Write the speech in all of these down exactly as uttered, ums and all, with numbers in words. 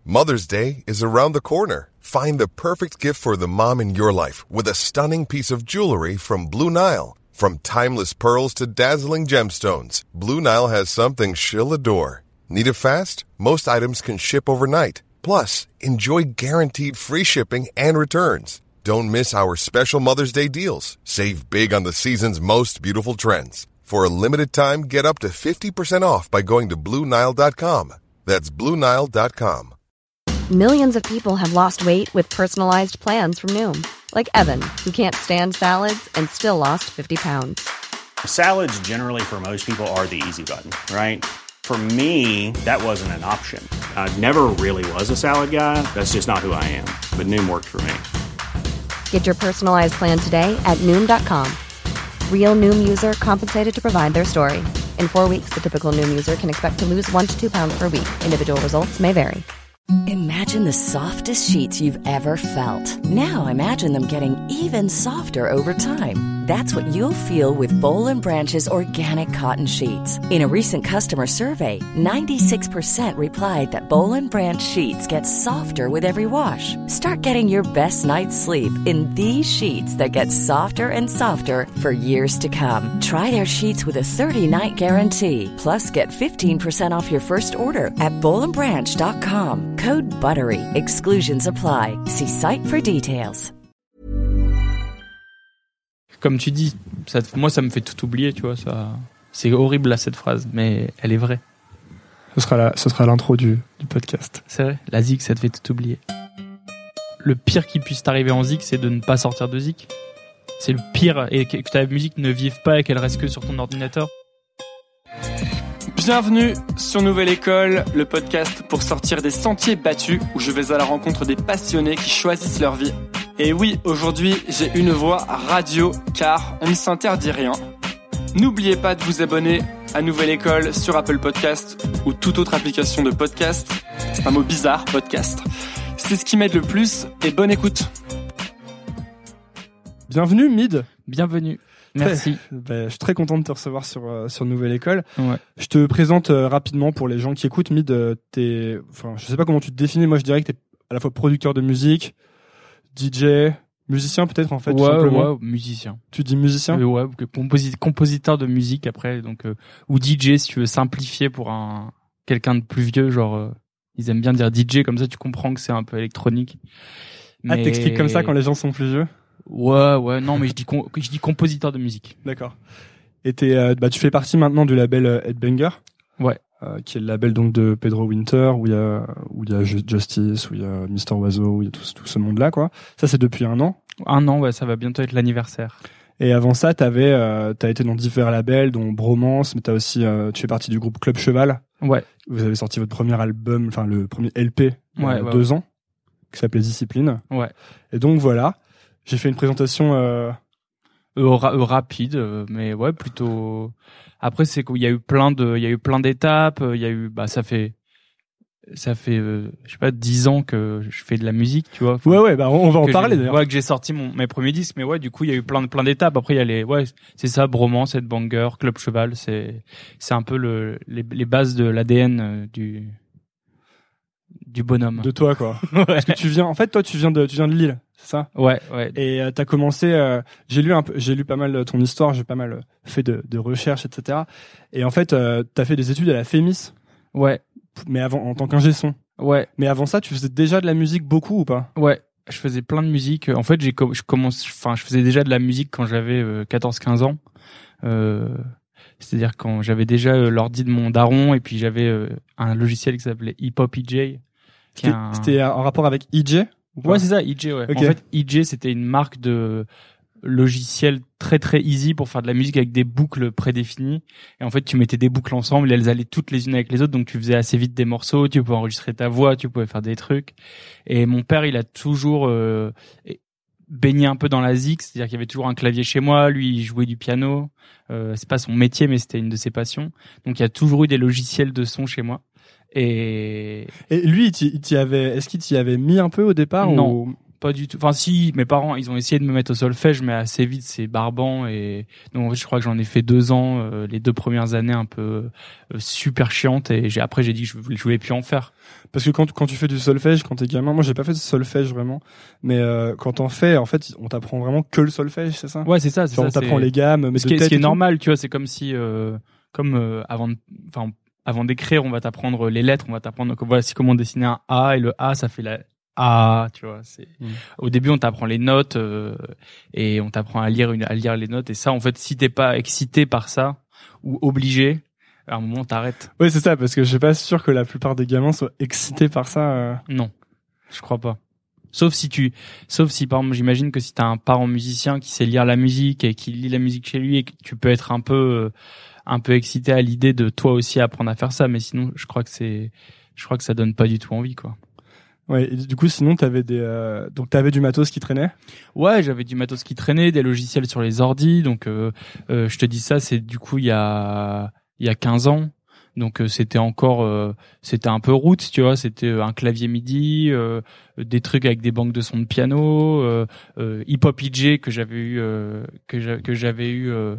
Mother's Day is around the corner. Find the perfect gift for the mom in your life with a stunning piece of jewelry from Blue Nile. From timeless pearls to dazzling gemstones, Blue Nile has something she'll adore. Need it fast? Most items can ship overnight. Plus, enjoy guaranteed free shipping and returns. Don't miss our special Mother's Day deals. Save big on the season's most beautiful trends. For a limited time, get up to fifty percent off by going to Blue Nile dot com. That's Blue Nile dot com. Millions of people have lost weight with personalized plans from Noom. Like Evan, who can't stand salads and still lost fifty pounds. Salads generally for most people are the easy button, right? For me, that wasn't an option. I never really was a salad guy. That's just not who I am. But Noom worked for me. Get your personalized plan today at Noom dot com. Real Noom user compensated to provide their story. In four weeks, the typical Noom user can expect to lose one to two pounds per week. Individual results may vary. Imagine the softest sheets you've ever felt. Now imagine them getting even softer over time. That's what you'll feel with Boll and Branch's organic cotton sheets. In a recent customer survey, ninety-six percent replied that Boll and Branch sheets get softer with every wash. Start getting your best night's sleep in these sheets that get softer and softer for years to come. Try their sheets with a thirty-night guarantee. Plus, get fifteen percent off your first order at boll and branch dot com. Code BUTTERY. Exclusions apply. See site for details. Comme tu dis, ça, moi ça me fait tout oublier, tu vois. Ça, c'est horrible là cette phrase, mais elle est vraie. Ce sera la, ce sera l'intro du, du podcast. C'est vrai. La zik, ça te fait tout oublier. Le pire qui puisse t'arriver en zik, c'est de ne pas sortir de zik. C'est le pire, et que ta musique ne vive pas et qu'elle reste que sur ton ordinateur. Bienvenue sur Nouvelle École, le podcast pour sortir des sentiers battus où je vais à la rencontre des passionnés qui choisissent leur vie. Et oui, aujourd'hui, j'ai une voix radio car on ne s'interdit rien. N'oubliez pas de vous abonner à Nouvelle École sur Apple Podcast ou toute autre application de podcast. C'est un mot bizarre, podcast. C'est ce qui m'aide le plus et bonne écoute. Bienvenue Mid. Bienvenue. Merci. Ben, je suis très content de te recevoir sur euh, sur Nouvelle École. Ouais. Je te présente euh, rapidement pour les gens qui écoutent. Mid, euh, t'es, enfin, je sais pas comment tu te définis. Moi, je dirais que t'es à la fois producteur de musique, D J, musicien peut-être en fait. Ouais, tout simplement. ouais, musicien. Tu dis musicien? Euh, ouais, composi- compositeur de musique après, donc euh, ou D J si tu veux simplifier pour un quelqu'un de plus vieux, genre euh, ils aiment bien dire D J comme ça, tu comprends que c'est un peu électronique. Ah, Mais... t'expliques comme ça quand les gens sont plus vieux? Ouais, ouais, non, mais je dis com- je dis compositeur de musique. D'accord. Et t'es, euh, bah, tu fais partie maintenant du label euh, Headbanger. Ouais. Euh, qui est le label donc de Pedro Winter, où il y a, où il y a Justice, où il y a Mister Oiseau, où il y a tout, tout ce monde-là, quoi. Ça, c'est depuis un an. Un an, ouais, ça va bientôt être l'anniversaire. Et avant ça, t'avais, euh, t'as été dans divers labels, dont Bromance, mais t'as aussi, euh, tu fais partie du groupe Club Cheval. Ouais. Vous avez sorti votre premier album, enfin, le premier L P, il y a ouais, ouais, deux ouais. ans, qui s'appelait Discipline. Ouais. Et donc, voilà. J'ai fait une présentation, euh, Euh, ra- euh, rapide, euh, mais ouais, plutôt. Après, c'est qu'il y a eu plein de, il y a eu plein d'étapes. Il y a eu, bah, ça fait, ça fait, euh, je sais pas, dix ans que je fais de la musique, tu vois. Ouais, ouais, bah, on va en parler d'ailleurs. Ouais, que j'ai sorti mon, mes premiers disques, mais ouais, du coup, il y a eu plein de, plein d'étapes. Après, il y a les, ouais, c'est ça, Bromance, Headbanger, Club Cheval, c'est, c'est un peu le, les, les bases de l'A D N du, du bonhomme. De toi, quoi. Ouais. Parce que tu viens, en fait, toi, tu viens de, tu viens de Lille, c'est ça? Ouais, ouais. Et euh, t'as commencé, euh, j'ai lu un peu, j'ai lu pas mal ton histoire, j'ai pas mal fait de, de recherches, et cetera. Et en fait, euh, t'as fait des études à la Fémis. Ouais. Mais avant, en tant qu'ingé son. Ouais. Mais avant ça, tu faisais déjà de la musique beaucoup ou pas? Ouais. Je faisais plein de musique. En fait, j'ai, je commence, enfin, je faisais déjà de la musique quand j'avais euh, quatorze quinze ans. Euh, c'est-à-dire quand j'avais déjà euh, l'ordi de mon daron et puis j'avais euh, un logiciel qui s'appelait Hip Hop E J. C'était, un... c'était en rapport avec E J? Ouais, c'est ça, E J, ouais. Okay. En fait, E J, c'était une marque de logiciel très très easy pour faire de la musique avec des boucles prédéfinies. Et en fait, tu mettais des boucles ensemble et elles allaient toutes les unes avec les autres. Donc, tu faisais assez vite des morceaux, tu pouvais enregistrer ta voix, tu pouvais faire des trucs. Et mon père, il a toujours euh, baigné un peu dans la zik, c'est-à-dire qu'il y avait toujours un clavier chez moi. Lui, il jouait du piano. Euh, c'est pas son métier, mais c'était une de ses passions. Donc, il y a toujours eu des logiciels de son chez moi. Et, et lui, il t'y, il t'y avait, est-ce qu'il t'y avait mis un peu au départ? Non. Ou... pas du tout. Enfin si, mes parents, ils ont essayé de me mettre au solfège, mais assez vite c'est barbant et donc en fait je crois que j'en ai fait deux ans, euh, les deux premières années un peu euh, super chiantes et j'ai après j'ai dit que je voulais, je voulais plus en faire. Parce que quand quand tu fais du solfège, quand t'es gamin, moi j'ai pas fait de solfège vraiment, mais euh, quand t'en fais, en fait, on t'apprend vraiment que le solfège, c'est ça? Ouais, c'est ça, c'est Genre, ça. on t'apprend c'est... les gammes, mais ce de qui est, tête ce qui est et tout. normal, tu vois, c'est comme si euh, comme euh, avant, enfin avant d'écrire, on va t'apprendre les lettres, on va t'apprendre donc voici comment dessiner un A et le A ça fait la A, tu vois. C'est mmh. Au début on t'apprend les notes euh, et on t'apprend à lire une, à lire les notes et ça en fait si t'es pas excité par ça ou obligé, à un moment t'arrêtes. Oui c'est ça parce que je suis pas sûr que la plupart des gamins soient excités par ça. Euh... Non, je crois pas. Sauf si tu, sauf si par exemple j'imagine que si t'as un parent musicien qui sait lire la musique et qui lit la musique chez lui et que tu peux être un peu euh, un peu excité à l'idée de toi aussi apprendre à faire ça, mais sinon je crois que c'est, je crois que ça donne pas du tout envie quoi. Ouais, et du coup sinon t'avais des euh... donc t'avais du matos qui traînait? Ouais, j'avais du matos qui traînait, des logiciels sur les ordis, donc euh, euh, je te dis ça, c'est du coup il y a il y a quinze ans. Donc euh, c'était encore euh, c'était un peu roots, tu vois, c'était un clavier MIDI, euh, des trucs avec des banques de sons de piano, euh, euh, Hip Hop I J que j'avais eu euh, que j'a, que j'avais eu euh,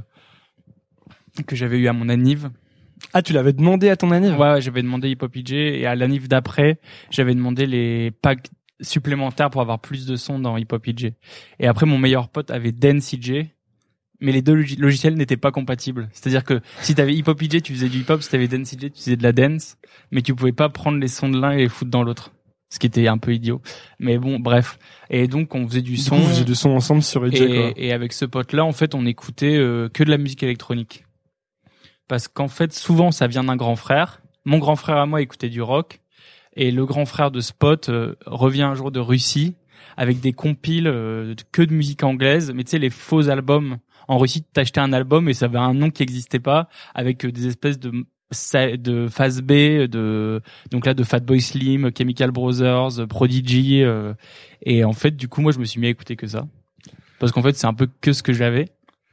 que j'avais eu à mon anniv. Ah, tu l'avais demandé à ton anniv? Ouais, ouais, j'avais demandé Hip Hop I J et à l'anniv d'après, j'avais demandé les packs supplémentaires pour avoir plus de sons dans Hip Hop I J. Et après, mon meilleur pote avait Dance I J, mais les deux log- logiciels n'étaient pas compatibles. C'est-à-dire que si t'avais Hip Hop I J, tu faisais du hip hop, si t'avais Dance I J, tu faisais de la dance, mais tu pouvais pas prendre les sons de l'un et les foutre dans l'autre. Ce qui était un peu idiot. Mais bon, bref. Et donc, on faisait du, du son. Coup, vous faisiez du son ensemble sur I J, et, quoi. Et avec ce pote-là, en fait, on écoutait euh, que de la musique électronique. Parce qu'en fait, souvent, ça vient d'un grand frère. Mon grand frère à moi écoutait du rock. Et le grand frère de ce pote euh, revient un jour de Russie avec des compiles euh, que de musique anglaise. Mais tu sais, les faux albums. En Russie, t'achetais un album et ça avait un nom qui n'existait pas avec euh, des espèces de de phase B, de donc là de Fatboy Slim, Chemical Brothers, Prodigy. Euh, et en fait, du coup, moi, je me suis mis à écouter que ça. Parce qu'en fait, c'est un peu que ce que j'avais.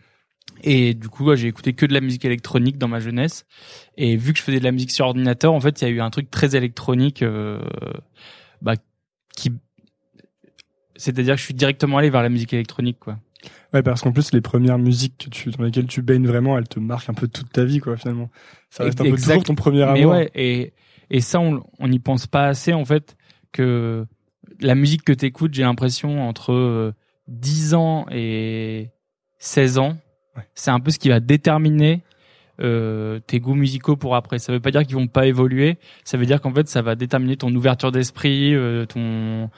Et du coup, j'ai écouté que de la musique électronique dans ma jeunesse. Et vu que je faisais de la musique sur ordinateur, en fait, il y a eu un truc très électronique, euh, bah, qui, c'est-à-dire que je suis directement allé vers la musique électronique, quoi. Ouais, parce qu'en plus, les premières musiques que tu, dans lesquelles tu baignes vraiment, elles te marquent un peu toute ta vie, quoi, finalement. Ça reste un peu toujours ton premier amour. Mais ouais, et, et ça, on, on n'y pense pas assez, en fait, que la musique que t'écoutes, j'ai l'impression, entre euh, dix ans et seize ans, c'est un peu ce qui va déterminer euh, tes goûts musicaux pour après. Ça veut pas dire qu'ils vont pas évoluer. Ça veut dire qu'en fait, ça va déterminer ton ouverture d'esprit, euh, ton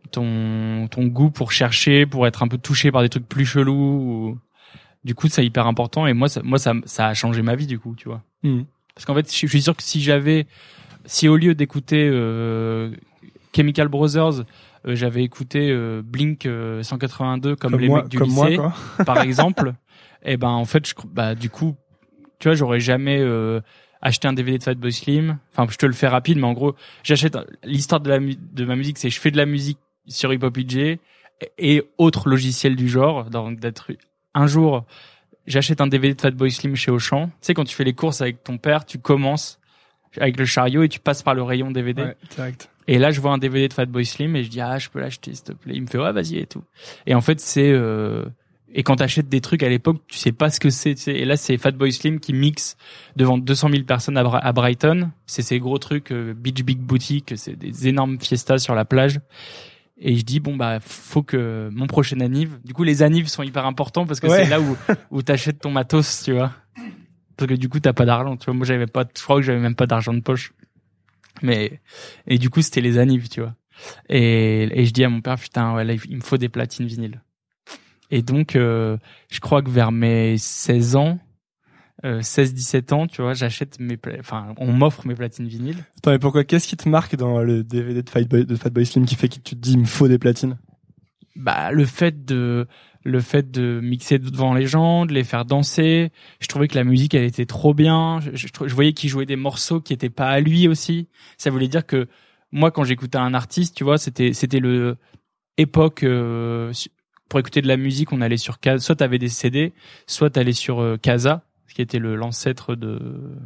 ton ton goût pour chercher, pour être un peu touché par des trucs plus chelous. Ou... Du coup, c'est hyper important. Et moi, ça, moi, ça, ça a changé ma vie, du coup, tu vois. Mmh. Parce qu'en fait, je suis sûr que si j'avais, si au lieu d'écouter euh, Chemical Brothers, euh, j'avais écouté euh, Blink euh, cent quatre-vingt-deux comme, comme les moi, mecs du comme lycée, moi, quoi. par exemple. Et ben en fait, je, bah du coup, tu vois, j'aurais jamais euh, acheté un D V D de Fatboy Slim. Enfin, je te le fais rapide, mais en gros, j'achète l'histoire de la de ma musique, c'est je fais de la musique sur Hip Hop I J et, et autres logiciels du genre. Donc d'être un jour, j'achète un D V D de Fatboy Slim chez Auchan. Tu sais, quand tu fais les courses avec ton père, tu commences avec le chariot et tu passes par le rayon D V D. Ouais, direct. Et là, je vois un D V D de Fatboy Slim et je dis ah, je peux l'acheter, s'il te plaît. Il me fait ouais, vas-y et tout. Et en fait, c'est euh, et quand t'achètes des trucs à l'époque, tu sais pas ce que c'est, tu sais. Et là, c'est Fatboy Slim qui mixe devant deux cent mille personnes à, Bra- à Brighton. C'est ces gros trucs, euh, Beach Big Boutique, c'est des énormes fiestas sur la plage. Et je dis, bon, bah, faut que mon prochain anniv, du coup, les annives sont hyper importants parce que ouais. c'est là où, où t'achètes ton matos, tu vois. Parce que du coup, t'as pas d'argent, tu vois. Moi, j'avais pas, je crois que j'avais même pas d'argent de poche. Mais, et du coup, c'était les annives, tu vois. Et, et je dis à mon père, putain, ouais, là, il me faut des platines vinyles. Et donc, euh, je crois que vers mes seize ans, euh, seize dix-sept ans, tu vois, j'achète mes, pla- enfin, on m'offre mes platines vinyles. Attends, mais pourquoi, qu'est-ce qui te marque dans le D V D de Fatboy, de Fatboy Slim qui fait que tu te dis, il me faut des platines? Bah, le fait de, le fait de mixer devant les gens, de les faire danser. Je trouvais que la musique, elle était trop bien. Je, je, je voyais qu'il jouait des morceaux qui étaient pas à lui aussi. Ça voulait dire que moi, quand j'écoutais un artiste, tu vois, c'était, c'était le époque, euh, pour écouter de la musique, on allait sur Casa, soit t'avais des C D, soit t'allais sur euh, Casa, qui était le l'ancêtre de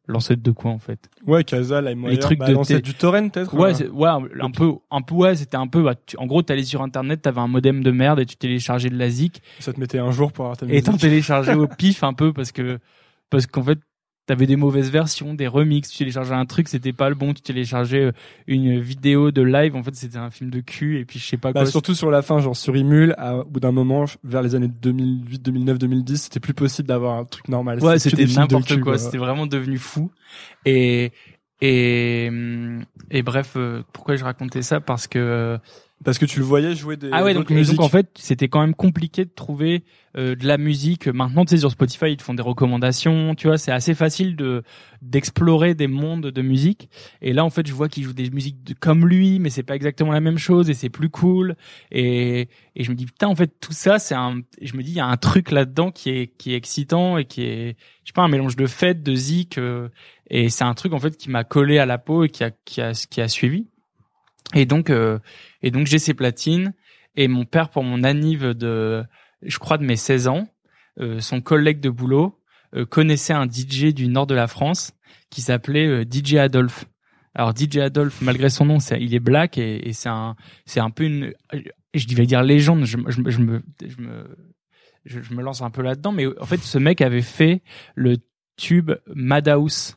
l'ancêtre de quoi en fait? Ouais, Casa, LimeWire, Les trucs bah, de l'ancêtre t- du torrent peut-être. Ouais, euh. c'est, ouais, un peu, un peu, ouais, c'était un peu, bah, tu, en gros, t'allais sur internet, t'avais un modem de merde et tu téléchargeais de la zik Ça te mettait un jour pour avoir ta et musique. t'en téléchargeais au pif un peu parce que, parce qu'en fait, t'avais des mauvaises versions, des remixes, tu téléchargeais un truc, c'était pas le bon, tu téléchargeais une vidéo de live, en fait, c'était un film de cul et puis je sais pas Bah, quoi. surtout sur la fin, genre sur Emule, à, au bout d'un moment, vers les années deux mille huit, deux mille neuf, deux mille dix, c'était plus possible d'avoir un truc normal. Ouais, C'était que c'était des films de n'importe cul, quoi, c'était vraiment devenu fou. Et, et, et bref, euh, pourquoi je racontais ça? Parce que, Parce que tu le voyais jouer des ah ouais, donc, d'autres et musiques. donc en fait, c'était quand même compliqué de trouver euh, de la musique. Maintenant, tu sais, sur Spotify, ils te font des recommandations, tu vois, c'est assez facile de d'explorer des mondes de musique. Et là, en fait, je vois qu'il joue des musiques de, comme lui, mais c'est pas exactement la même chose et c'est plus cool. Et et je me dis putain, en fait, tout ça, c'est un. Je me dis, il y a un truc là-dedans qui est qui est excitant et qui est, je sais pas, un mélange de fête, de zik. Euh, et c'est un truc en fait qui m'a collé à la peau et qui a qui a qui a suivi. Et donc, euh, et donc j'ai ces platines. Et mon père, pour mon anniv de, je crois de mes seize ans, euh, son collègue de boulot euh, connaissait un D J du nord de la France qui s'appelait euh, D J Adolphe. Alors D J Adolphe, malgré son nom, c'est, il est black et, et c'est un, c'est un peu une, je vais dire légende. Je, je, je me, je me, je, je me lance un peu là-dedans, mais en fait, ce mec avait fait le tube Madhouse.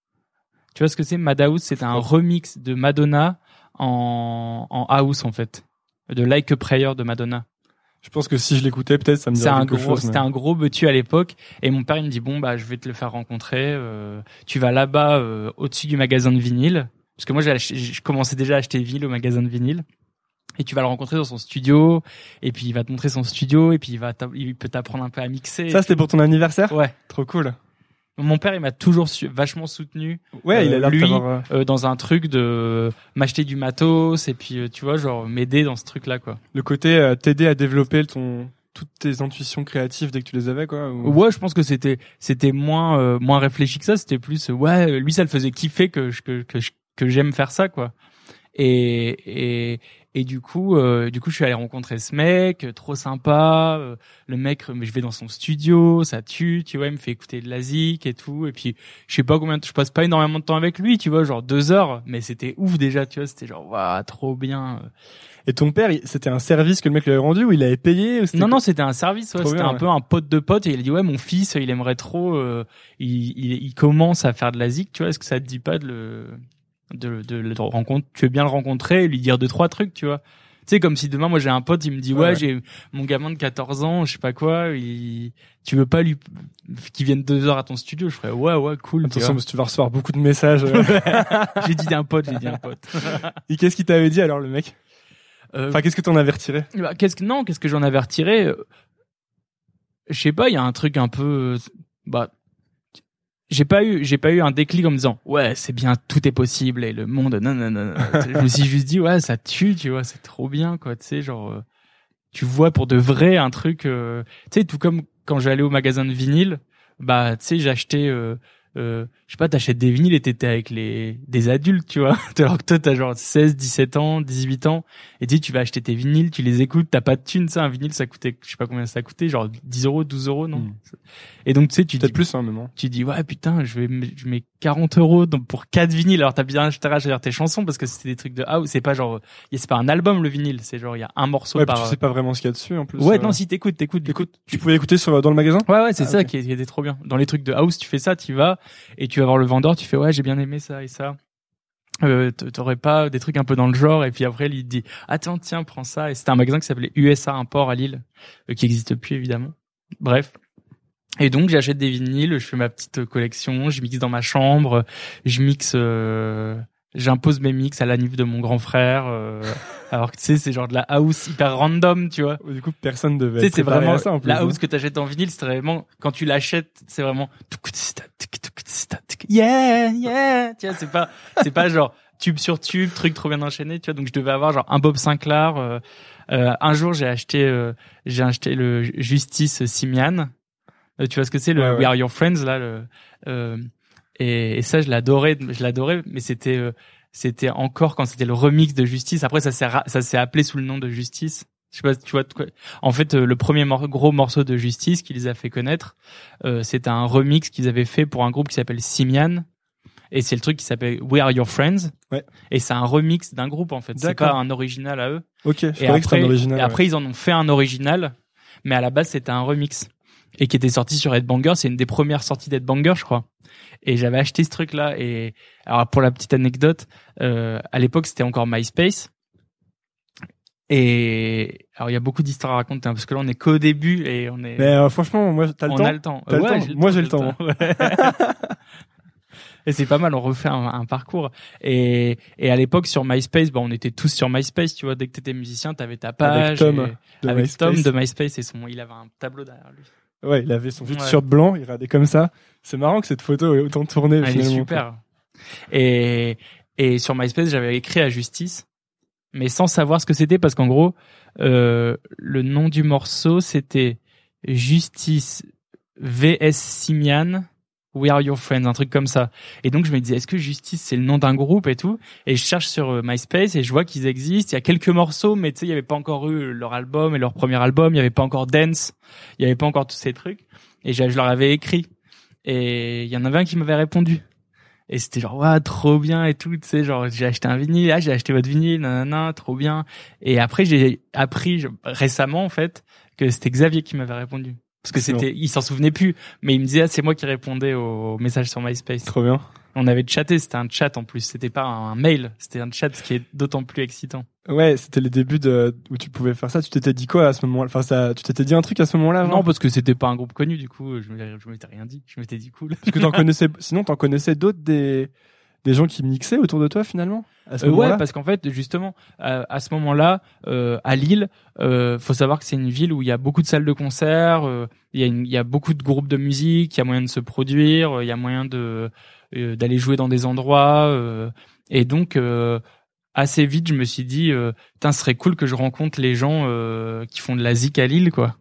Tu vois ce que c'est Madhouse? C'est un remix de Madonna en, en house en fait, de Like a Prayer de Madonna. Je pense que si je l'écoutais, peut-être ça me dirait C'est un quelque gros, chose. c'était mais- un gros betu à l'époque. Et mon père il me dit bon bah je vais te le faire rencontrer. Euh, tu vas là-bas euh, au-dessus du magasin de vinyle, parce que moi j'ai acheté- je commençais déjà à acheter des vinyles au magasin de vinyle. Et tu vas le rencontrer dans son studio. Et puis il va te montrer son studio. Et puis il va, t'a- il peut t'apprendre un peu à mixer. Ça, c'était pour ton anniversaire? Ouais. Trop cool. Mon père il m'a toujours su- vachement soutenu. Ouais, il a Euh, l'air de lui, t'avoir, euh, euh, dans un truc de m'acheter du matos et puis euh, tu vois genre m'aider dans ce truc là quoi. le côté euh, t'aider à développer ton toutes tes intuitions créatives dès que tu les avais, quoi. Ou... Ouais, je pense que c'était c'était moins euh, moins réfléchi que ça, c'était plus euh, ouais, lui ça le faisait kiffer que je- que que je- que j'aime faire ça quoi. Et et et du coup euh, du coup je suis allé rencontrer ce mec, euh, trop sympa, euh, le mec mais je vais dans son studio, ça tue, tu vois, il me fait écouter de la zik et tout et puis je sais pas combien de- je passe pas énormément de temps avec lui, tu vois, genre deux heures, mais c'était ouf déjà, tu vois, c'était genre waouh, trop bien. Et ton père, il- c'était un service que le mec lui avait rendu ou il avait payé ou c'était Non, quoi non, c'était un service. Ouais, Trop c'était bien, un ouais. peu un pote de pote. Et il a dit ouais, mon fils, il aimerait trop. Euh, il, il, il commence à faire de la zik. Tu vois, est-ce que ça te dit pas de le, de, de le rencontrer? Tu veux bien le rencontrer et lui dire deux trois trucs, tu vois. Tu sais, comme si demain, moi, j'ai un pote, il me dit ouais, Ouais, ouais. j'ai mon gamin de quatorze ans, je sais pas quoi. Il, tu veux pas lui qu'il vienne deux heures à ton studio? Je ferais ouais, ouais, cool. tu Attention, vois. parce que tu vas recevoir beaucoup de messages. euh. J'ai dit un pote, j'ai dit un pote. Et qu'est-ce qu'il t'avait dit alors, le mec? Euh, Enfin, qu'est-ce que t'en avais retiré? Bah, qu'est-ce que non, qu'est-ce que j'en avais retiré? Euh, Je sais pas, il y a un truc un peu, euh, bah, j'ai pas eu, j'ai pas eu un déclic en me disant ouais, c'est bien, tout est possible et le monde, non, non, non. non. Je me suis juste dit ouais, ça tue, tu vois, c'est trop bien, quoi, tu sais, genre, euh, tu vois pour de vrai un truc, euh, tu sais, tout comme quand j'allais au magasin de vinyle, bah, tu sais, j'achetais. Euh, euh, je sais pas, t'achètes des vinyles et t'étais avec les des adultes, tu vois. Alors que toi, t'as genre seize, dix-sept ans, dix-huit ans, et tu sais, tu vas acheter tes vinyles, tu les écoutes, t'as pas de thunes, ça, un vinyle, ça coûtait, je sais pas combien ça coûtait, genre dix euros, douze euros, non? Mm. Et donc, tu sais, tu dis, Peut-être plus, hein, même. tu dis, ouais, putain, je vais, m- je mets quarante euros donc pour quatre vinyles. Alors, t'as bien acheté tes chansons parce que c'était des trucs de house. C'est pas genre, y a- c'est pas un album, le vinyle. C'est genre, il y a un morceau Ouais, puis par. tu sais pas vraiment ce qu'il y a dessus, en plus. Ouais, euh. non, si t'écoutes, t'écoutes. Écoute, tu pouvais écouter sur, dans le magasin? Ouais, ouais, c'est Ah, ça ok. qui, est- qui était trop bien. Dans les trucs de house, tu fais ça, tu vas, et tu vas voir le vendeur, tu fais, ouais, j'ai bien aimé ça et ça. Euh, t- t'aurais pas des trucs un peu dans le genre, et puis après, il te dit, attends, tiens, prends ça. Et c'était un magasin qui s'appelait U S A Import à Lille, euh, qui existe plus, évidemment. Bref. Et donc, j'achète des vinyles, je fais ma petite collection, je mixe dans ma chambre, je mixe, euh, j'impose mes mix à la nif de mon grand frère, euh, alors que tu sais, c'est genre de la house hyper random, tu vois. Du coup, personne devait Tu sais, être c'est préparé vraiment à ça, en plus. la hein. house que t'achètes en vinyle, c'est vraiment quand tu l'achètes, c'est vraiment yeah yeah. Tu vois, c'est pas c'est pas genre tube sur tube, truc trop bien enchaîné. Tu vois, donc je devais avoir genre un Bob Sinclair. Euh, euh, un jour, j'ai acheté euh, j'ai acheté le Justice Simian. Euh, tu vois ce que c'est le Ouais, ouais. We Are Your Friends là. Le, euh, et, et ça, je l'adorais, je l'adorais, mais c'était euh, c'était encore quand c'était le remix de Justice. Après, ça s'est ra- ça s'est appelé sous le nom de Justice. Je sais pas, tu vois de quoi. En fait, euh, le premier mor- gros morceau de Justice qui les a fait connaître, euh, c'était un remix qu'ils avaient fait pour un groupe qui s'appelle Simian. Et c'est le truc qui s'appelle We Are Your Friends. Ouais. Et c'est un remix d'un groupe, en fait. D'accord. C'est pas un original à eux. Ok, je Et croyais que c'était après, un original. et ouais. après, ils en ont fait un original. Mais à la base, c'était un remix. Et qui était sorti sur Headbanger. C'est une des premières sorties d'Headbanger, je crois. Et j'avais acheté ce truc-là. Et alors, pour la petite anecdote, euh, à l'époque, c'était encore MySpace. Et alors, il y a beaucoup d'histoires à raconter, hein, parce que là, on est qu'au début et on est. Mais euh, franchement, moi, t'as le on temps. a le temps. T'as le Ouais, temps. j'ai le Moi, temps, j'ai le temps. Ouais. Et c'est pas mal, on refait un, un parcours. Et, et à l'époque, sur MySpace, bah, on était tous sur MySpace, tu vois. Dès que t'étais musicien, t'avais ta page. Avec Tom, et- de avec MySpace. Tom de MySpace et son, il avait un tableau derrière lui. Ouais, il avait son vieux Ouais. t-shirt blanc, il regardait comme ça. C'est marrant que cette photo ait autant tourné Ah, il est finalement. super. Et, et sur MySpace, j'avais écrit à Justice, mais sans savoir ce que c'était, parce qu'en gros, euh, le nom du morceau, c'était Justice V S Simian, We Are Your Friends, un truc comme ça. Et donc, je me disais, est-ce que Justice, c'est le nom d'un groupe et tout? Et je cherche sur euh, MySpace et je vois qu'ils existent. Il y a quelques morceaux, mais tu sais, il y avait pas encore eu leur album et leur premier album. Il y avait pas encore Dance. Il y avait pas encore tous ces trucs. Et je, je leur avais écrit. Et il y en avait un qui m'avait répondu. Et c'était genre, ouais, trop bien et tout, tu sais, genre, j'ai acheté un vinyle, ah, j'ai acheté votre vinyle, nanana, trop bien. Et après, j'ai appris, je- récemment, en fait, que c'était Xavier qui m'avait répondu. Parce que Excellent. c'était, il s'en souvenait plus, mais il me disait, ah, c'est moi qui répondais aux messages sur MySpace. Trop bien. On avait chatté, c'était un chat en plus, c'était pas un mail, c'était un chat, ce qui est d'autant plus excitant. Ouais, c'était les débuts de, où tu pouvais faire ça. Tu t'étais dit quoi à ce moment-là? Enfin, ça, tu t'étais dit un truc à ce moment-là? Non, parce que c'était pas un groupe connu, du coup, je me- je m'étais rien dit, je m'étais dit cool. Parce que t'en connaissais, sinon t'en connaissais d'autres des, des gens qui mixaient autour de toi finalement? À ce Euh, moment-là? ouais, parce qu'en fait, justement, euh, à ce moment-là, euh, à Lille, euh, faut savoir que c'est une ville où il y a beaucoup de salles de concert, euh, il y a une, il y a beaucoup de groupes de musique, il y a moyen de se produire, euh, il y a moyen de euh, d'aller jouer dans des endroits, euh, et donc euh, assez vite, je me suis dit, euh, putain, ce serait cool que je rencontre les gens euh, qui font de la zik à Lille, quoi.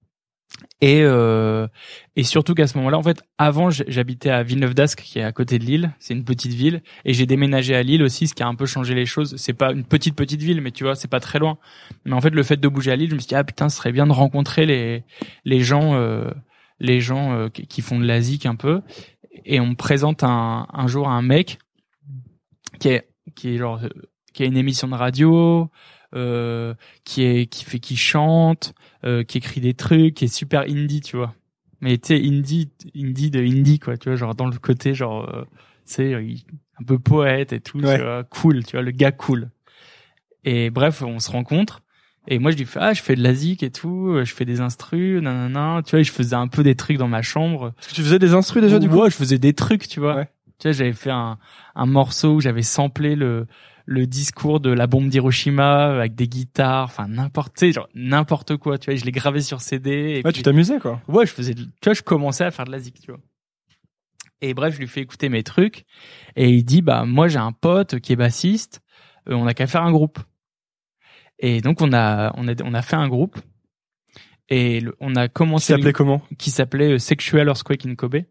Et euh, et surtout qu'à ce moment-là, en fait, avant, j- j'habitais à Villeneuve-d'Ascq, qui est à côté de Lille. C'est une petite ville, et j'ai déménagé à Lille aussi, ce qui a un peu changé les choses. C'est pas une petite petite ville, mais tu vois, c'est pas très loin. Mais en fait, le fait de bouger à Lille, je me suis dit, ah putain, ce serait bien de rencontrer les les gens, euh, les gens euh, qui, qui font de la zik un peu. Et on me présente un un jour un mec qui est qui est genre euh, qui a une émission de radio, euh, qui est qui fait qui chante, euh, qui écrit des trucs, qui est super indie, tu vois. Mais tu sais, indie indie de indie, quoi, tu vois, genre dans le côté genre euh, tu sais, il- un peu poète et tout, Ouais. tu vois, cool, tu vois, le gars cool. Et bref, on se rencontre. Et moi, je lui fais, ah, je fais de la zik et tout, je fais des instrus, nanana, tu vois, et je faisais un peu des trucs dans ma chambre. Est-ce que tu faisais des instrus déjà du coup? Ouais, je faisais des trucs, tu vois. Ouais. Tu vois, j'avais fait un, un morceau où j'avais samplé le, le discours de la bombe d'Hiroshima avec des guitares, enfin n'importe, tu sais, genre n'importe quoi, tu vois, je l'ai gravé sur C D. Et Ouais, puis, tu t'amusais quoi. ouais, je faisais, de- tu vois, je commençais à faire de la zik, tu vois. Et bref, je lui fais écouter mes trucs et il dit, bah moi j'ai un pote qui est bassiste, euh, on a qu'à faire un groupe. Et donc on a, on a, on a fait un groupe et le- on a Qui commencé s'appelait comment? qui s'appelait euh, Sexual Earthquake in Kobe.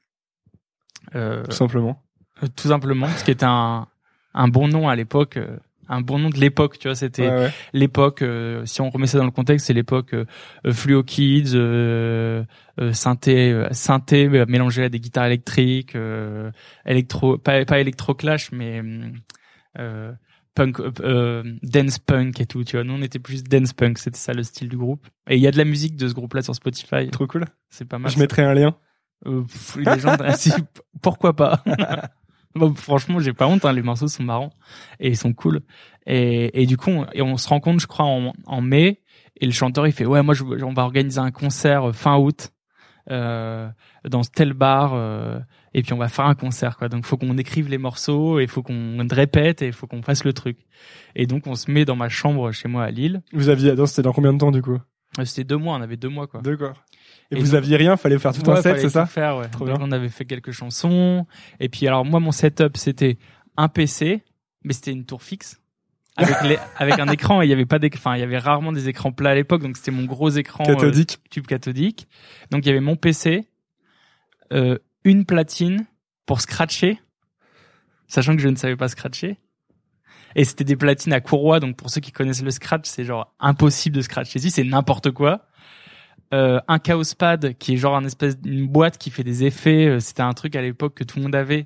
Euh, Tout simplement. euh, tout simplement, ce qui était un un bon nom à l'époque, euh, un bon nom de l'époque, tu vois, c'était Ouais, ouais. l'époque, euh, si on remet ça dans le contexte, c'est l'époque euh, euh, Fluo Kids, euh, euh, synthé, euh, synthé euh, mélangé à des guitares électriques, euh, électro, pas pas électro clash, mais euh, punk, euh, dance punk et tout, tu vois. Nous on était plus dance punk, c'était ça le style du groupe. Et il y a de la musique de ce groupe-là sur Spotify, Trop cool. c'est pas mal. Je mettrai un lien. Euh, pff, les gens, ah, si, pourquoi pas. Bon, franchement, j'ai pas honte, hein, les morceaux sont marrants et ils sont cool. Et, et du coup, on, et on se rencontre, je crois, en, en mai. Et le chanteur, il fait, ouais, moi, je, on va organiser un concert fin août euh, dans tel bar. Euh, et puis, on va faire un concert, quoi. Donc, faut qu'on écrive les morceaux et faut qu'on répète et faut qu'on fasse le truc. Et donc, on se met dans ma chambre chez moi à Lille. Vous aviez, attends, c'était dans combien de temps du coup? Euh, C'était deux mois, on avait deux mois, quoi. D'accord. Et, Et vous donc- aviez rien, fallait faire tout Ouais, un set, fallait c'est ça? tout faire, ouais. Trop Donc, bien. on avait fait quelques chansons. Et puis, alors, moi, mon setup, c'était un P C, mais c'était une tour fixe. Avec les, avec un écran, et il y avait pas d'écran, enfin, il y avait rarement des écrans plats à l'époque, donc c'était mon gros écran, euh, Cathodique. tube cathodique. Donc, il y avait mon P C, euh, une platine pour scratcher, sachant que je ne savais pas scratcher. Et c'était des platines à courroie, donc pour ceux qui connaissent le scratch, c'est genre impossible de scratcher dessus, c'est n'importe quoi. Euh, un Chaos Pad qui est genre un espèce d'une boîte qui fait des effets, euh, c'était un truc à l'époque que tout le monde avait,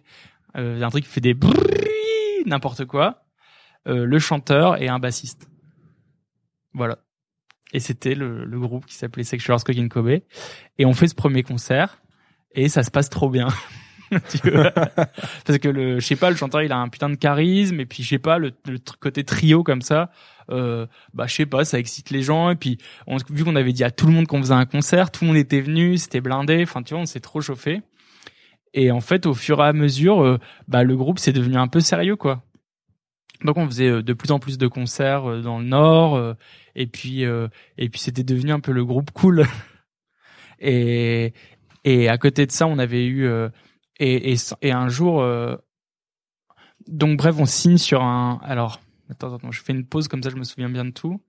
euh, il y a un truc qui fait des brrrr, n'importe quoi, euh, le chanteur et un bassiste. Voilà. Et c'était le, le groupe qui s'appelait Sexual Hearts Cocaine Kobe. Et on fait ce premier concert et ça se passe trop bien. Tu vois, parce que le, je sais pas, le chanteur il a un putain de charisme et puis je sais pas, le, le tr- côté trio comme ça, euh, bah je sais pas, ça excite les gens et puis on, vu qu'on avait dit à tout le monde qu'on faisait un concert, tout le monde était venu, c'était blindé, enfin tu vois, on s'est trop chauffé. Et en fait, au fur et à mesure, euh, bah le groupe s'est devenu un peu sérieux quoi. Donc on faisait de plus en plus de concerts dans le Nord euh, et puis euh, et puis c'était devenu un peu le groupe cool. et et à côté de ça, on avait eu euh, Et, et, et un jour, euh, donc bref, on signe sur un. Alors, attends, attends, je fais une pause comme ça, je me souviens bien de tout.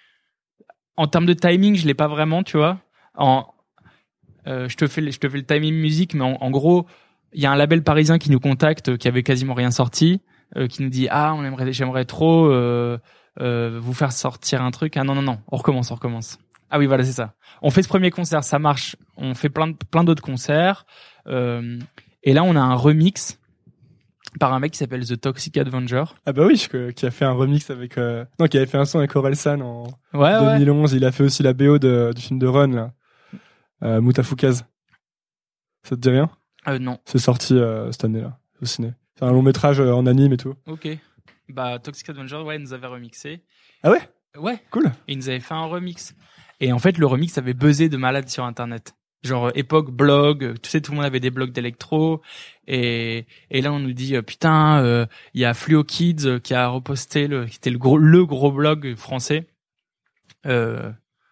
En termes de timing, je l'ai pas vraiment, tu vois. En, euh, je te fais, je te fais le timing musique, mais en, en gros, il y a un label parisien qui nous contacte, qui avait quasiment rien sorti, euh, qui nous dit ah, on aimerait, j'aimerais trop euh, euh, vous faire sortir un truc. Ah non non non, on recommence, on recommence. Ah oui, voilà, c'est ça. On fait ce premier concert, ça marche. On fait plein de, plein d'autres concerts. Euh, Et là, on a un remix par un mec qui s'appelle The Toxic Avenger. Ah bah oui, je, qui a fait un remix avec... Euh... Non, qui avait fait un son avec Orelsan en ouais, deux mille onze. Ouais. Il a fait aussi la B O de, du film de Run, là. Euh, Moutafoukaz. Ça te dit rien ? Euh, non. C'est sorti euh, cette année-là, au ciné. C'est un long métrage euh, en anime et tout. Ok. Bah, Toxic Avenger, ouais, il nous avait remixé. Ah ouais ? Ouais. Cool. Et il nous avait fait un remix. Et en fait, le remix avait buzzé de malade sur Internet. Genre époque blog, tu sais, tout le monde avait des blogs d'électro et et là on nous dit putain, il euh, y a Fluo Kids qui a reposté le qui était le gros le gros blog français euh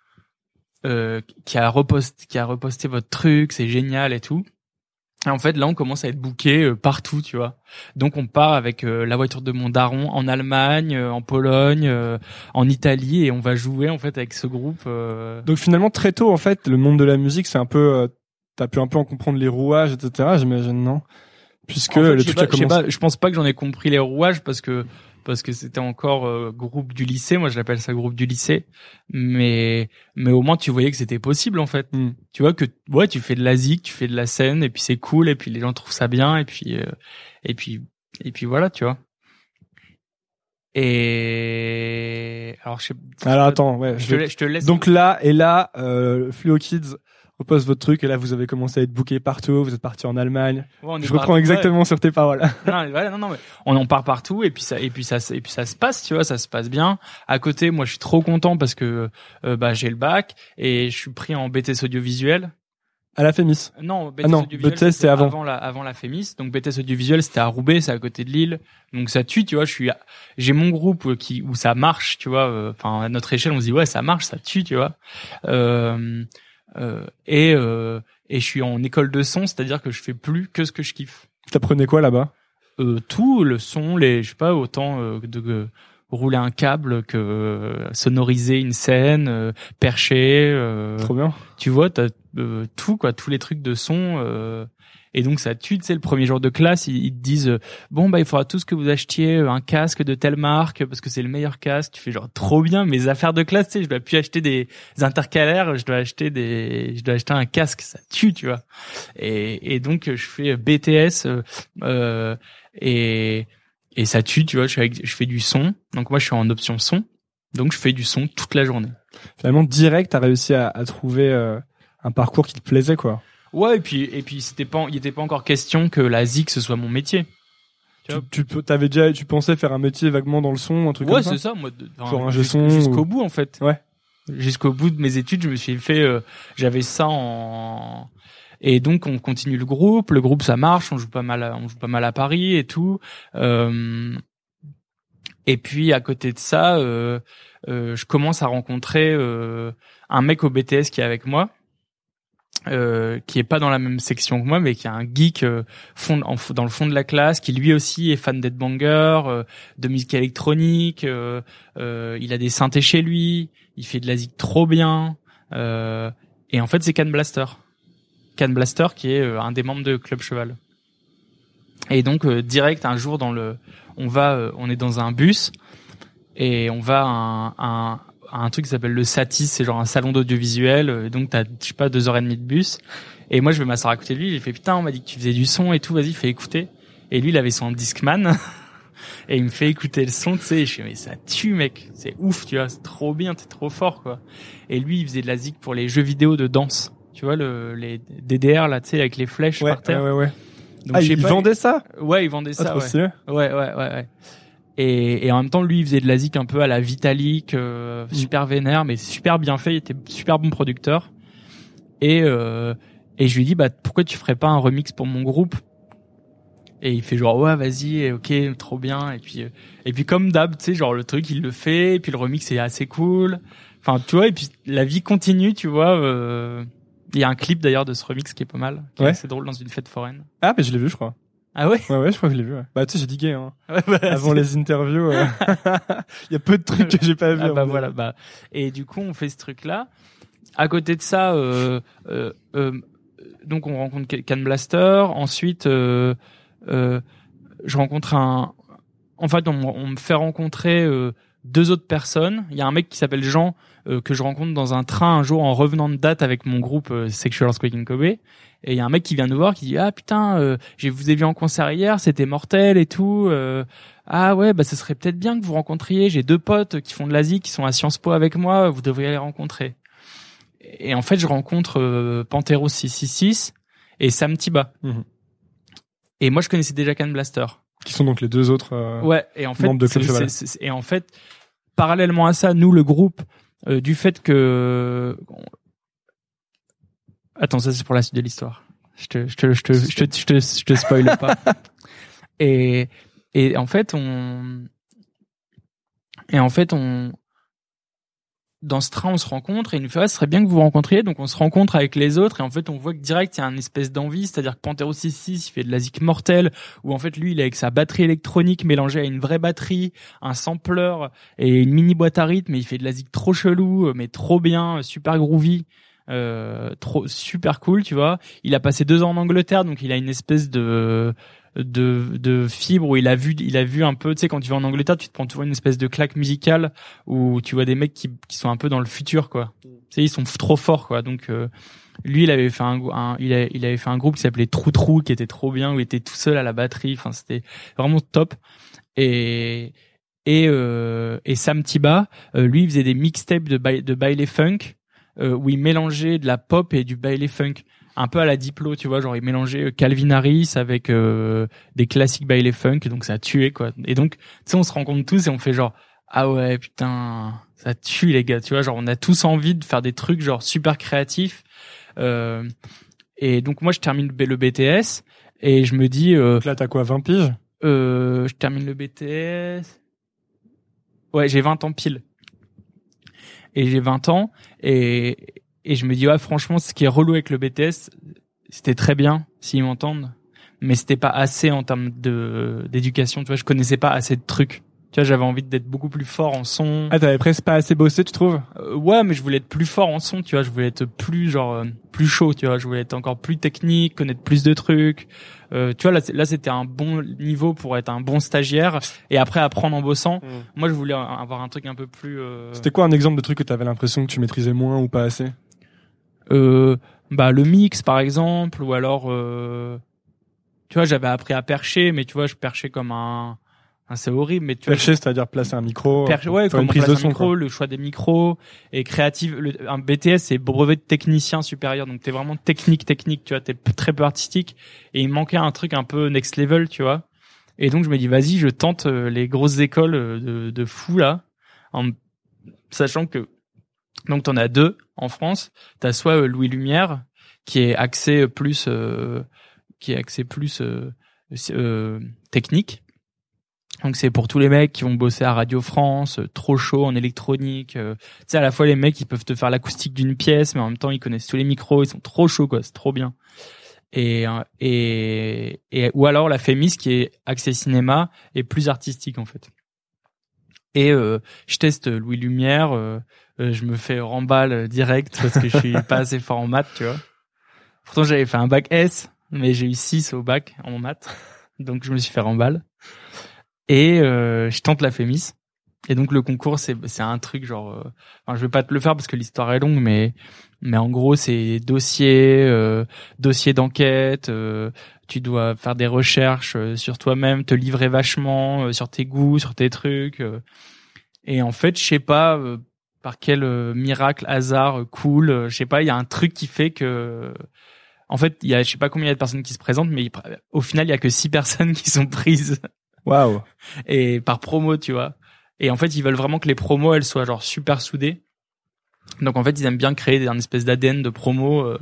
euh qui a reposté qui a reposté votre truc, c'est génial et tout. Et en fait, là, on commence à être booké euh, partout, tu vois. Donc, on part avec euh, la voiture de mon daron en Allemagne, euh, en Pologne, euh, en Italie, et on va jouer en fait avec ce groupe. Euh... Donc, finalement, très tôt, en fait, le monde de la musique, c'est un peu, euh, t'as pu un peu en comprendre les rouages, et cetera. J'imagine, non ? Puisque en fait, le truc a commencé. Je, je pense pas que j'en ai compris les rouages parce que parce que c'était encore euh, groupe du lycée. Moi, je l'appelle ça groupe du lycée. Mais mais au moins, tu voyais que c'était possible en fait. Mm. Tu vois que ouais, tu fais de la zik, tu fais de la scène, et puis c'est cool, et puis les gens trouvent ça bien, et puis euh, et puis et puis voilà, tu vois. Et alors je sais. Alors attends, ouais. Je, je, te, je te laisse. Donc là et là, euh, Fluo Kids repose votre truc et là vous avez commencé à être booké partout, vous êtes parti en Allemagne. Ouais, je reprends exactement ouais. sur tes paroles. non, voilà, non, non, mais on en part partout et puis ça, et puis ça, et puis ça se passe, tu vois, ça se passe bien. À côté, moi, je suis trop content parce que euh, bah j'ai le bac et je suis pris en B T S audiovisuel. À la Fémis. Non, B T S ah non, audiovisuel. B T S c'était avant. Avant la, avant la Fémis. Donc B T S audiovisuel, c'était à Roubaix, c'est à côté de Lille. Donc ça tue, tu vois. Je suis, j'ai mon groupe qui où ça marche, tu vois. Enfin, à notre échelle, on se dit ouais, ça marche, ça tue, tu vois. Euh, Euh, et euh, et je suis en école de son, c'est-à-dire que je fais plus que ce que je kiffe. T'apprenais quoi là-bas ? euh, Tout, le son, les, je sais pas, autant euh, de, de rouler un câble que euh, sonoriser une scène, euh, percher. Euh, Trop bien. Tu vois, t'as euh, tout quoi, tous les trucs de son. Euh, et donc ça tue, tu sais, le premier jour de classe, ils, ils te disent euh, bon bah il faudra tous que vous achetiez un casque de telle marque parce que c'est le meilleur casque. Tu fais genre trop bien, mes affaires de classe, tu sais, je dois plus acheter des intercalaires, je dois acheter des, je dois acheter un casque, ça tue, tu vois. Et, et donc je fais B T S euh, euh, et et ça tue, tu vois. Je, suis avec, je fais du son, donc moi je suis en option son, donc je fais du son toute la journée. Finalement direct, t'as réussi à, à trouver euh, un parcours qui te plaisait quoi. Ouais, et puis et puis c'était pas, il était pas encore question que la zik ce soit mon métier. Tu, tu, tu t'avais déjà, tu pensais faire un métier vaguement dans le son, un truc ouais, comme ça. Ouais, c'est ça, moi. Pour un jeu son. Jusqu'au ou... bout en fait. Ouais. Jusqu'au bout de mes études, je me suis fait, euh, j'avais ça en. Et donc on continue le groupe, le groupe ça marche, on joue pas mal, à, on joue pas mal à Paris et tout. Euh... Et puis à côté de ça, euh, euh, je commence à rencontrer euh, un mec au B T S qui est avec moi. Euh, qui est pas dans la même section que moi, mais qui est un geek euh, fond, en, dans le fond de la classe, qui lui aussi est fan d'headbanger, euh, de musique électronique. Euh, euh, il a des synthés chez lui, il fait de la zik trop bien. Euh, et en fait, c'est Can Blaster, Can Blaster qui est euh, un des membres de Club Cheval. Et donc euh, direct un jour dans le, on va, euh, on est dans un bus et on va à un, un un truc qui s'appelle le Satis, c'est genre un salon d'audiovisuel, euh, donc t'as, je sais pas, deux heures et demie de bus, et moi je vais m'asseoir à côté de lui, j'ai fait putain, on m'a dit que tu faisais du son et tout, vas-y, fais écouter, Et lui, il avait son Discman. Et il me fait écouter le son, tu sais, et je fais, mais ça tue, mec. C'est ouf, tu vois, c'est trop bien, t'es trop fort, quoi. Et lui, il faisait de la zik pour les jeux vidéo de danse. Tu vois, le, les D D R, là, tu sais, avec les flèches ouais, par terre. Ouais, ouais, ouais. Donc, ah, il pas, vendait ça? Ouais, il vendait ah, ça, trop ouais. stylé. Ouais, ouais, ouais, ouais. Et, et en même temps, lui, il faisait de la zik un peu à la Vitalik, euh, super vénère, mais super bien fait, il était super bon producteur. Et, euh, et je lui dis, bah, pourquoi tu ferais pas un remix pour mon groupe? Et il fait genre, ouais, vas-y, ok, trop bien. Et puis, et puis comme d'hab, tu sais, genre, le truc, il le fait, et puis le remix est assez cool. Enfin, tu vois, et puis la vie continue, tu vois, euh, il y a un clip d'ailleurs de ce remix qui est pas mal, qui ouais. est assez drôle dans une fête foraine. Ah, mais je l'ai vu, je crois. Ah ouais? Ouais, ouais, je crois que je l'ai vu, ouais. Bah, tu sais, j'ai digué, hein. Ouais, bah, avant c'est... les interviews, il euh... y a peu de trucs que j'ai pas vu. Ah bah voilà, bah. Et du coup, on fait ce truc-là. À côté de ça, euh, euh, euh, donc on rencontre Can Blaster. Ensuite, euh, euh, je rencontre un, en fait, on, on me fait rencontrer euh, deux autres personnes. Il y a un mec qui s'appelle Jean euh, que je rencontre dans un train un jour en revenant de date avec mon groupe euh, Sexual Earthquake in Kobe. Et il y a un mec qui vient nous voir qui dit ah putain, euh, je vous ai vu en concert hier, c'était mortel et tout. Euh, ah ouais, bah ce serait peut-être bien que vous rencontriez. J'ai deux potes qui font de l'Asie, qui sont à Sciences Po avec moi. Vous devriez les rencontrer. Et en fait, je rencontre euh, Panthéros six cent soixante-six et Sam Tiba. Mmh. Et moi, je connaissais déjà Can Blaster. Qui sont donc les deux autres euh, ouais, et en fait, membres de c'est, Club c'est, c'est, et en fait, parallèlement à ça, nous, le groupe, euh, du fait que... Attends, ça c'est pour la suite de l'histoire. Je te, je te, je te, je te, je te, je te spoil pas. Et, et en fait, on... Et en fait, on... Dans ce train, on se rencontre et il nous fait, ouais, ce serait bien que vous vous rencontriez. Donc, on se rencontre avec les autres et en fait, on voit que direct, il y a une espèce d'envie. C'est-à-dire que Panthéros six cent soixante-six, il fait de la zik mortelle où en fait, lui, il est avec sa batterie électronique mélangée à une vraie batterie, un sampler et une mini boîte à rythme. Et il fait de la zik trop chelou, mais trop bien, super groovy, euh, trop, super cool, tu vois. Il a passé deux ans en Angleterre, donc il a une espèce de, de de fibre où il a vu il a vu un peu, tu sais, quand tu vas en Angleterre, tu te prends toujours une espèce de claque musicale où tu vois des mecs qui qui sont un peu dans le futur, quoi. Tu sais, ils sont trop forts, quoi. Donc euh, lui, il avait fait un, un il a, il avait fait un groupe qui s'appelait Trou Trou, qui était trop bien, où il était tout seul à la batterie. Enfin, c'était vraiment top. Et et euh, et Sam Tiba, euh, lui, il faisait des mixtapes de ba- de baile funk euh, où il mélangeait de la pop et du baile funk. Un peu à la Diplo, tu vois, genre il mélangeait Calvin Harris avec euh, des classiques baile funk, donc ça a tué, quoi. Et donc, tu sais, on se rencontre tous et on fait genre, ah ouais, putain, ça tue, les gars, tu vois, genre on a tous envie de faire des trucs genre super créatifs. Euh, et donc moi, je termine le B T S et je me dis... Euh, donc là, t'as quoi, vingt piges euh, Je termine le B T S... Ouais, j'ai vingt ans pile. Et j'ai vingt ans et... Et je me dis, ouais, franchement, ce qui est relou avec le B T S, c'était très bien, s'ils m'entendent, mais c'était pas assez en termes de, d'éducation, tu vois, je connaissais pas assez de trucs. Tu vois, j'avais envie d'être beaucoup plus fort en son. Ah, t'avais presque pas assez bossé, tu trouves? Euh, ouais, mais je voulais être plus fort en son, tu vois, je voulais être plus, genre, euh, plus chaud, tu vois, je voulais être encore plus technique, connaître plus de trucs. Euh, tu vois, là, là, c'était un bon niveau pour être un bon stagiaire et après apprendre en bossant. Mmh. Moi, je voulais avoir un truc un peu plus... Euh... C'était quoi un exemple de truc que t'avais l'impression que tu maîtrisais moins ou pas assez? Euh, bah le mix par exemple, ou alors euh, tu vois, j'avais appris à percher, mais tu vois, je perchais comme un, un c'est horrible, mais tu percher, vois, c'est-à-dire placer un micro, percher, ouais, comme une prise de son, micro, quoi. Le choix des micros et créative. Le, un B T S, c'est brevet de technicien supérieur, donc t'es vraiment technique, technique, tu vois, t'es très peu artistique. Et il me manquait un truc un peu next level, tu vois. Et donc je me dis, vas-y, je tente les grosses écoles de, de fous là, en sachant que donc t'en as deux en France. T'as soit euh, Louis Lumière qui est axé plus, euh, qui est axé plus euh, euh, technique. Donc c'est pour tous les mecs qui vont bosser à Radio France, euh, trop chaud en électronique. Euh, tu sais, à la fois les mecs ils peuvent te faire l'acoustique d'une pièce, mais en même temps ils connaissent tous les micros, ils sont trop chauds, quoi. C'est trop bien. Et et et ou alors la Fémis qui est axé cinéma et plus artistique en fait. Et euh, je teste Louis Lumière. Euh, Euh, je me fais remballe direct parce que je suis pas assez fort en maths, tu vois. Pourtant, j'avais fait un bac S, mais j'ai eu six au bac en maths. Donc, je me suis fait remballe. Et euh, je tente la Fémis. Et donc le concours, c'est c'est un truc genre, euh, enfin je vais pas te le faire parce que l'histoire est longue, mais mais en gros c'est dossier, euh, dossier d'enquête. Euh, tu dois faire des recherches euh, sur toi-même, te livrer vachement euh, sur tes goûts, sur tes trucs. Euh, et en fait, je sais pas euh, par quel euh, miracle, hasard, euh, cool, euh, je sais pas, il y a un truc qui fait que, en fait, il y a je sais pas combien il y a de personnes qui se présentent, mais au final il y a que six personnes qui sont prises. Waouh. Et par promo, tu vois. Et en fait, ils veulent vraiment que les promos, elles soient genre super soudées. Donc en fait, ils aiment bien créer un espèce d'A D N de promo. Euh.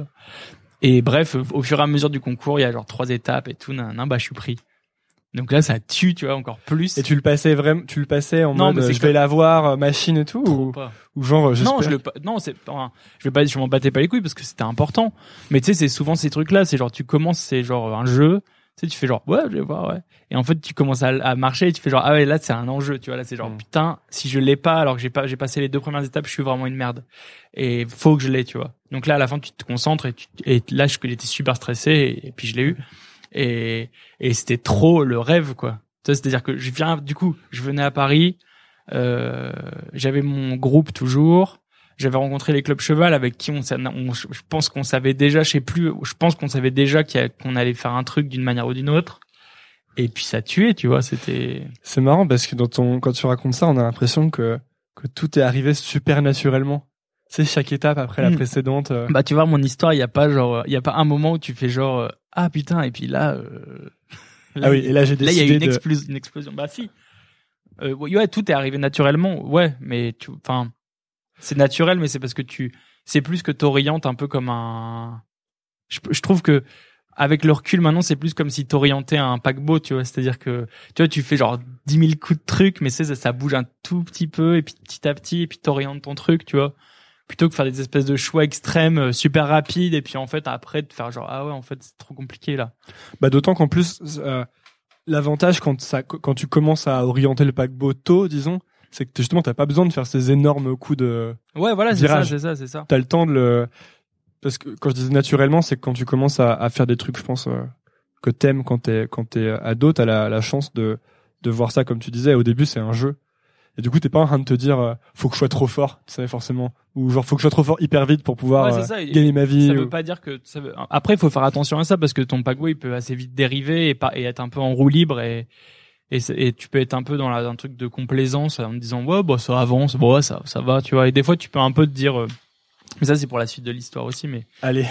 Et bref, au fur et à mesure du concours, il y a genre trois étapes et tout. Nan, nan, bah, je suis pris. Donc là, ça tue, tu vois, encore plus. Et tu le passais vraiment, tu le passais en non, mode, mais c'est je que... vais la voir, machine et tout, ou, pas. ou genre, j'espère. Non, je le, non, c'est, enfin, je vais pas, je m'en battais pas les couilles parce que c'était important. Mais tu sais, c'est souvent ces trucs-là, c'est genre, tu commences, c'est genre un jeu. Tu sais, tu fais genre, ouais, je vais voir, ouais. Et en fait, tu commences à, à marcher et tu fais genre, ah ouais, là, c'est un enjeu, tu vois, là, c'est genre, mmh. putain, si je l'ai pas, alors que j'ai pas, j'ai passé les deux premières étapes, je suis vraiment une merde. Et faut que je l'ai, tu vois. Donc là, à la fin, tu te concentres et tu, et là, je, j'étais super stressé et, et puis je l'ai eu. Et, et c'était trop le rêve, quoi. Tu vois, c'est-à-dire que je viens, du coup, je venais à Paris, euh, j'avais mon groupe toujours. J'avais rencontré les clubs cheval avec qui on, on je pense qu'on savait déjà, je sais plus, je pense qu'on savait déjà qu'il y a, qu'on allait faire un truc d'une manière ou d'une autre. Et puis ça tuait, tu vois, c'était. C'est marrant parce que dans ton, quand tu racontes ça, on a l'impression que que tout est arrivé super naturellement. Tu sais, chaque étape après la mmh. précédente. Euh... Bah tu vois, mon histoire, il y a pas genre, il y a pas un moment où tu fais genre euh, ah putain et puis là. Euh, là ah oui, et là j'ai décidé. Là il y a eu une, de... explos- une explosion. Bah si. Euh, ouais, tout est arrivé naturellement. Ouais, mais tu, enfin. C'est naturel, mais c'est parce que tu, c'est plus que t'orientes un peu comme un, je, je trouve que, avec le recul maintenant, c'est plus comme si t'orientais un paquebot, tu vois. C'est-à-dire que, tu vois, tu fais genre dix mille coups de trucs, mais c'est ça, ça bouge un tout petit peu, et puis petit à petit, et puis t'orientes ton truc, tu vois. Plutôt que faire des espèces de choix extrêmes, super rapides, et puis en fait, après, de faire genre, ah ouais, en fait, c'est trop compliqué, là. Bah, d'autant qu'en plus, euh, l'avantage quand ça, quand tu commences à orienter le paquebot tôt, disons, c'est que justement t'as pas besoin de faire ces énormes coups de ouais voilà virage. c'est ça c'est ça c'est ça t'as le temps de le parce que quand je disais naturellement c'est que quand tu commences à, à faire des trucs je pense euh, que t'aimes quand t'es quand t'es ado t'as la, la chance de de voir ça comme tu disais au début c'est un jeu et du coup t'es pas en train de te dire euh, faut que je sois trop fort tu savais forcément ou genre faut que je sois trop fort hyper vite pour pouvoir ouais, ça, euh, gagner ma vie ça ou... veut pas dire que ça veut... après il faut faire attention à ça parce que ton paquebot il peut assez vite dériver et, pas... et être un peu en roue libre et Et, et tu peux être un peu dans la, un truc de complaisance en te disant ouais bah ça avance bon ouais, ça ça va tu vois et des fois tu peux un peu te dire euh, mais ça c'est pour la suite de l'histoire aussi mais allez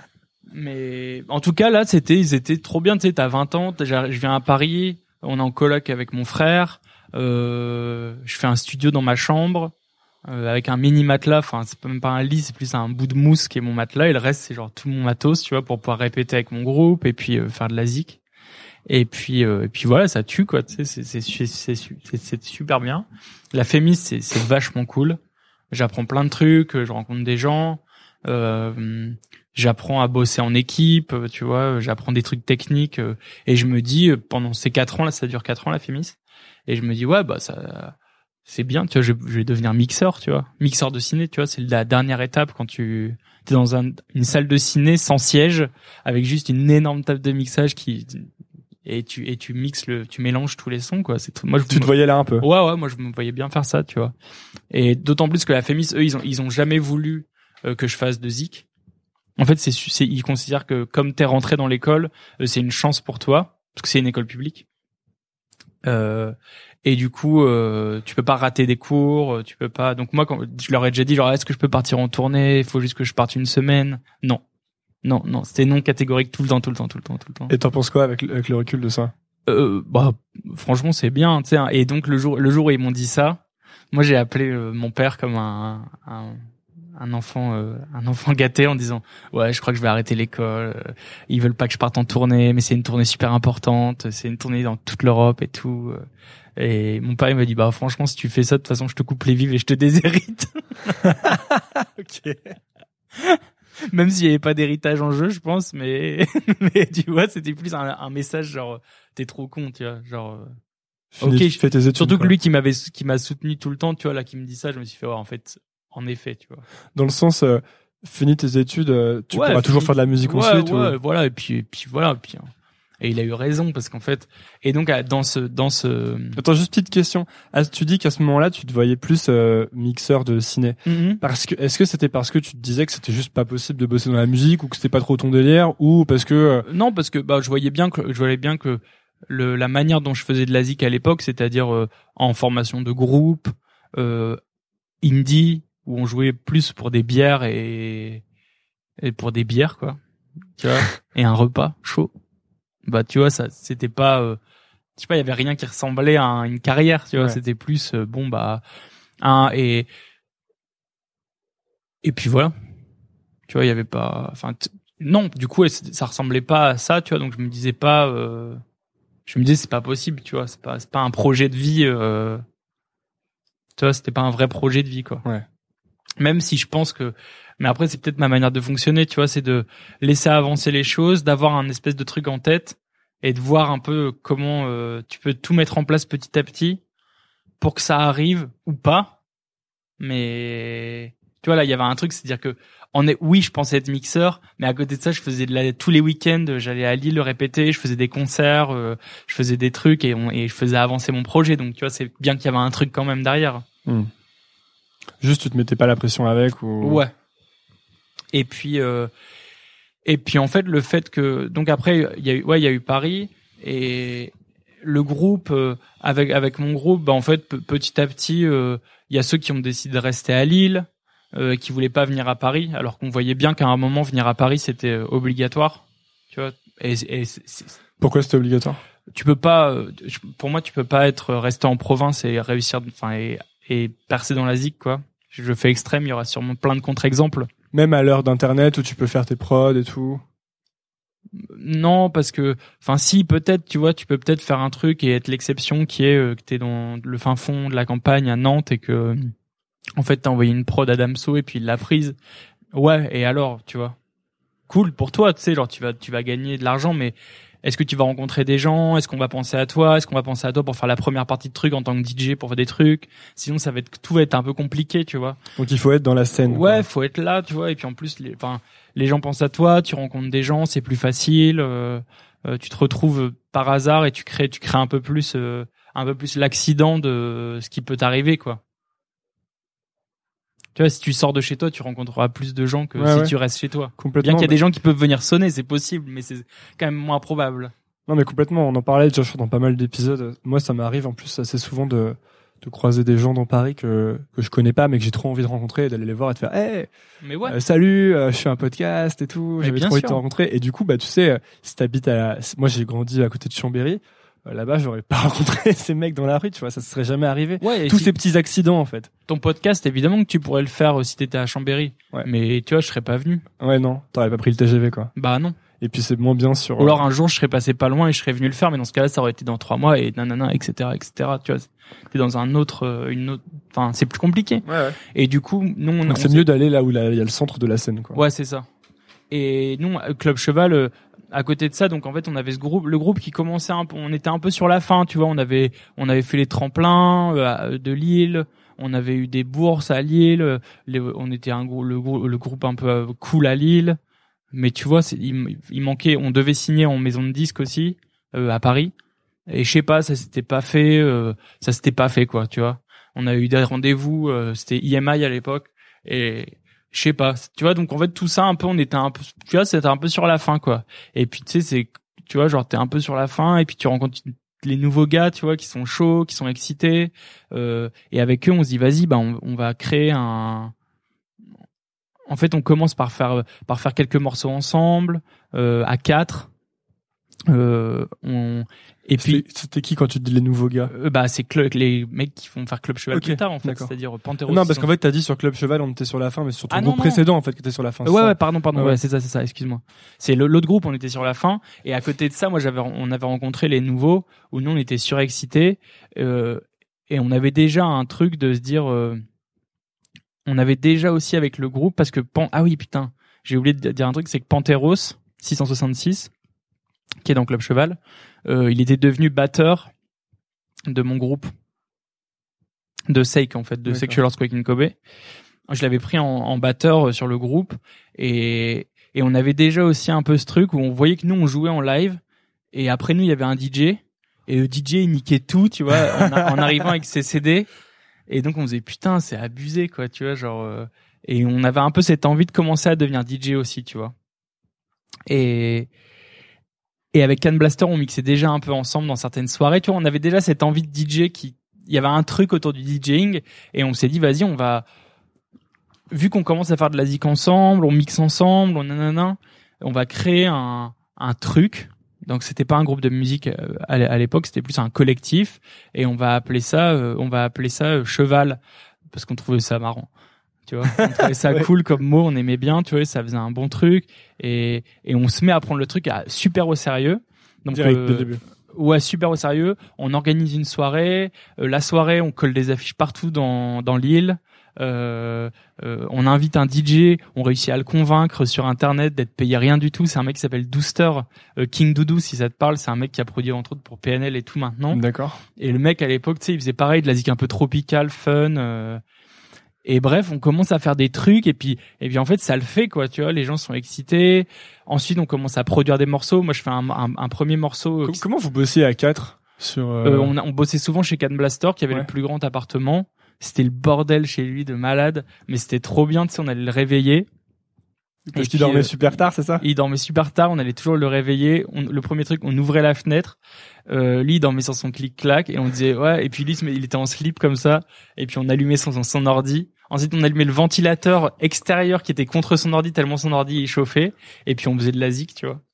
mais en tout cas là c'était ils étaient trop bien tu sais t'as vingt ans je viens à Paris on est en coloc avec mon frère euh, je fais un studio dans ma chambre euh, avec un mini matelas enfin c'est même pas un lit c'est plus un bout de mousse qui est mon matelas et le reste c'est genre tout mon matos tu vois pour pouvoir répéter avec mon groupe et puis euh, faire de la zik. Et puis, euh, et puis voilà, ça tue quoi. Tu sais, c'est c'est c'est c'est, c'est, c'est super bien. La Fémis, c'est c'est vachement cool. J'apprends plein de trucs, je rencontre des gens, euh, j'apprends à bosser en équipe, tu vois. J'apprends des trucs techniques euh, et je me dis pendant ces quatre ans là, ça dure quatre ans la Fémis. Et je me dis ouais bah ça, c'est bien. Tu vois, je, je vais devenir mixeur, tu vois, mixeur de ciné, tu vois. C'est la dernière étape quand tu t'es dans un, une salle de ciné sans siège avec juste une énorme table de mixage qui et tu et tu mixes le tu mélanges tous les sons quoi c'est moi je tu te voyais là un peu ouais ouais moi je me voyais bien faire ça tu vois et d'autant plus que la Fémis eux ils ont ils ont jamais voulu euh, que je fasse de zik en fait c'est c'est ils considèrent que comme t'es rentré dans l'école euh, c'est une chance pour toi parce que c'est une école publique euh et du coup euh, tu peux pas rater des cours tu peux pas donc moi quand je leur ai déjà dit genre est-ce que je peux partir en tournée il faut juste que je parte une semaine non Non, non, c'était non catégorique tout le temps, tout le temps, tout le temps, tout le temps. Et t'en penses quoi avec le, avec le recul de ça? Euh, bah, franchement, c'est bien, tu sais. Et donc le jour, le jour où ils m'ont dit ça, moi j'ai appelé euh, mon père comme un, un, un enfant, euh, un enfant gâté en disant, ouais, je crois que je vais arrêter l'école. Euh, ils veulent pas que je parte en tournée, mais c'est une tournée super importante. C'est une tournée dans toute l'Europe et tout. Et mon père il m'a dit, bah franchement, si tu fais ça, de toute façon, je te coupe les vivres et je te déshérite. Ok. Même s'il y avait pas d'héritage en jeu, je pense, mais mais tu vois, c'était plus un, un message genre t'es trop con, tu vois, genre Fini, ok, tu fais tes études, surtout quoi. Que lui qui m'avait qui m'a soutenu tout le temps, tu vois, là qui me dit ça, je me suis fait ouais, en fait, en effet, tu vois. Dans le sens euh, finis tes études, euh, tu ouais, pourras fini, toujours faire de la musique ouais, ensuite ouais, ou... voilà et puis et puis voilà, et puis hein. Et il a eu raison parce qu'en fait, et donc dans ce, dans ce. Attends, juste petite question. Ah, tu dis qu'à ce moment-là, tu te voyais plus euh, mixeur de ciné. Mm-hmm. Parce que, est-ce que c'était parce que tu te disais que c'était juste pas possible de bosser dans la musique ou que c'était pas trop ton délire ou parce que euh... Non, parce que bah je voyais bien que je voyais bien que le la manière dont je faisais de la zik à l'époque, c'est-à-dire euh, en formation de groupe, euh, indie, où on jouait plus pour des bières et et pour des bières quoi. Tu vois, et un repas chaud. Bah tu vois, ça c'était pas euh, je sais pas, il y avait rien qui ressemblait à une carrière, tu vois, ouais. C'était plus euh, bon bah un et et puis voilà. Tu vois, il y avait pas enfin t- non, du coup ça ressemblait pas à ça, tu vois, donc je me disais pas euh, je me disais c'est pas possible, tu vois, c'est pas c'est pas un projet de vie euh, tu vois, c'était pas un vrai projet de vie quoi. Ouais. Même si je pense que mais après c'est peut-être ma manière de fonctionner, tu vois, c'est de laisser avancer les choses, d'avoir un espèce de truc en tête et de voir un peu comment euh, tu peux tout mettre en place petit à petit pour que ça arrive ou pas. Mais tu vois là, il y avait un truc, c'est-à-dire que on est oui, je pensais être mixeur, mais à côté de ça, je faisais de la tous les week-ends, j'allais à Lille le répéter, je faisais des concerts, euh, je faisais des trucs et on, et je faisais avancer mon projet. Donc tu vois, c'est bien qu'il y avait un truc quand même derrière. Mmh. Juste tu te mettais pas la pression avec ou ouais. Et puis euh, et puis en fait le fait que donc après il y a eu ouais il y a eu Paris et le groupe euh, avec avec mon groupe bah en fait p- petit à petit il euh, y a ceux qui ont décidé de rester à Lille euh, qui voulaient pas venir à Paris alors qu'on voyait bien qu'à un moment venir à Paris c'était euh, obligatoire, tu vois, et, et c'est, c'est, pourquoi c'était obligatoire? Tu peux pas euh, pour moi tu peux pas être resté en province et réussir enfin et et percer dans la zik quoi. Je fais extrême, il y aura sûrement plein de contre-exemples. Même à l'heure d'internet où tu peux faire tes prods et tout. Non, parce que, enfin, si peut-être, tu vois, tu peux peut-être faire un truc et être l'exception qui est euh, que t'es dans le fin fond de la campagne à Nantes et que, en fait, t'as envoyé une prod à Damso et puis il l'a prise. Ouais, et alors, tu vois, cool pour toi, tu sais, genre tu vas, tu vas gagner de l'argent, mais est-ce que tu vas rencontrer des gens? Est-ce qu'on va penser à toi? Est-ce qu'on va penser à toi pour faire la première partie de truc en tant que D J pour faire des trucs? Sinon, ça va être, tout va être un peu compliqué, tu vois. Donc il faut être dans la scène. Ouais, quoi. Faut être là, tu vois. Et puis en plus, les, enfin, les gens pensent à toi, tu rencontres des gens, c'est plus facile. Euh, euh, tu te retrouves par hasard et tu crées, tu crées un peu plus, euh, un peu plus l'accident de ce qui peut t'arriver, quoi. Tu vois, si tu sors de chez toi, tu rencontreras plus de gens que ouais, si ouais. tu restes chez toi. Complètement. Bien qu'il y a des gens qui peuvent venir sonner, c'est possible, mais c'est quand même moins probable. Non, mais complètement. On en parlait déjà dans pas mal d'épisodes. Moi, ça m'arrive en plus assez souvent de, de croiser des gens dans Paris que, que je connais pas, mais que j'ai trop envie de rencontrer et d'aller les voir et de faire, hey, mais ouais. euh, salut, euh, je fais un podcast et tout. Mais J'avais trop envie de te rencontrer. Et du coup, bah, tu sais, si t'habites à la... moi, j'ai grandi à côté de Chambéry. Là-bas, j'aurais pas rencontré ces mecs dans la rue, tu vois, ça se serait jamais arrivé. Ouais, tous si... ces petits accidents, en fait. Ton podcast, évidemment que tu pourrais le faire si t'étais à Chambéry. Ouais. Mais tu vois, je serais pas venu. Ouais, non, t'aurais pas pris le T G V, quoi. Bah non. Et puis c'est moins bien sur. Ou alors un jour, je serais passé pas loin et je serais venu le faire, mais dans ce cas-là, ça aurait été dans trois mois et nanana, et cetera, et cetera. Tu vois, t'es dans un autre, une autre, enfin, c'est plus compliqué. Ouais, ouais. Et du coup, nous, on, donc c'est on mieux d'aller là où il y a le centre de la scène, quoi. Ouais, c'est ça. Et nous, Club Cheval, euh, à côté de ça, donc en fait, on avait ce groupe, le groupe qui commençait un peu, on était un peu sur la fin, tu vois, on avait, on avait fait les tremplins euh, de Lille, on avait eu des bourses à Lille, les, on était un gros, le, le groupe un peu cool à Lille, mais tu vois, c'est, il, il manquait, on devait signer en maison de disque aussi euh, à Paris, et je sais pas, ça s'était pas fait, euh, ça s'était pas fait quoi, tu vois. On a eu des rendez-vous, euh, c'était I M I à l'époque, et je sais pas, tu vois, donc en fait tout ça un peu, on était un peu, tu vois, c'était un peu sur la fin quoi. Et puis tu sais, c'est, tu vois, genre t'es un peu sur la fin et puis tu rencontres les nouveaux gars, tu vois, qui sont chauds, qui sont excités, euh, et avec eux on se dit vas-y, bah on, on va créer un. En fait, on commence par faire par faire quelques morceaux ensemble euh, à quatre. Euh, on et puis c'était, c'était qui quand tu dis les nouveaux gars? euh, Bah c'est cl- les mecs qui font faire Club Cheval okay, plus tard en fait, d'accord. c'est-à-dire Panteros. Non, parce qu'en fait t'as dit sur Club Cheval on était sur la fin, mais sur ton ah, groupe non, précédent en fait qui était sur la fin. Ouais ouais, pardon pardon, ah, ouais, ouais c'est ça c'est ça, excuse-moi. C'est le, l'autre groupe, on était sur la fin et à côté de ça, moi j'avais on avait rencontré les nouveaux où nous on était surexcités euh, et on avait déjà un truc de se dire euh, on avait déjà aussi avec le groupe parce que Pan- ah oui putain, j'ai oublié de dire un truc, c'est que Panteros six cent soixante-six qui est dans Club Cheval, euh, il était devenu batteur de mon groupe de Seik en fait, de D'accord. Sexual Earthquake in Kobe. Je l'avais pris en, en batteur sur le groupe et et on avait déjà aussi un peu ce truc où on voyait que nous on jouait en live Et après nous, il y avait un D J. Et le D J, il niquait tout, tu vois, en, a, en arrivant avec ses C D. Et donc, on faisait, putain, c'est abusé, quoi, tu vois, genre... Euh, et on avait un peu cette envie de commencer à devenir D J aussi, tu vois. Et... Et avec Can Blaster, on mixait déjà un peu ensemble dans certaines soirées, tu vois, on avait déjà cette envie de D J qui... Il y avait un truc autour du DJing. Et on s'est dit, vas-y, on va... Vu qu'on commence à faire de la zik ensemble, on mixe ensemble, on nanana, on va créer un, un truc... Donc c'était pas un groupe de musique à l'époque, c'était plus un collectif et on va appeler ça euh, on va appeler ça euh, Cheval parce qu'on trouvait ça marrant. Tu vois, on trouvait ça ouais. cool comme mot, on aimait bien, tu vois, ça faisait un bon truc et et on se met à prendre le truc à, super au sérieux. Donc direct euh, dès le début. Ouais, super au sérieux, on organise une soirée, euh, la soirée, on colle des affiches partout dans dans l'île. Euh, euh, on invite un D J, on réussit à le convaincre sur internet d'être payé rien du tout. C'est un mec qui s'appelle Dooster, euh, King Doudou si ça te parle. C'est un mec qui a produit entre autres pour P N L et tout maintenant. D'accord. Et le mec à l'époque, tu sais, il faisait pareil de la zik un peu tropicale, fun. Euh, et bref, on commence à faire des trucs et puis et puis en fait ça le fait quoi. Tu vois, les gens sont excités. Ensuite, on commence à produire des morceaux. Moi, je fais un, un, un premier morceau. Com- comment vous bossiez à quatre sur euh... Euh, on, a, on bossait souvent chez Can Blaster qui avait ouais. le plus grand appartement. C'était le bordel chez lui de malade, mais c'était trop bien, tu sais, on allait le réveiller. Parce qu'il dormait euh, super tard, c'est ça? Il dormait super tard, on allait toujours le réveiller. On, le premier truc, on ouvrait la fenêtre. Euh, lui, il dormait sur son clic-clac et on disait, ouais, et puis lui, il était en slip comme ça. Et puis on allumait son, son ordi. Ensuite, on allumait le ventilateur extérieur qui était contre son ordi tellement son ordi il chauffait. Et puis on faisait de la zik, tu vois.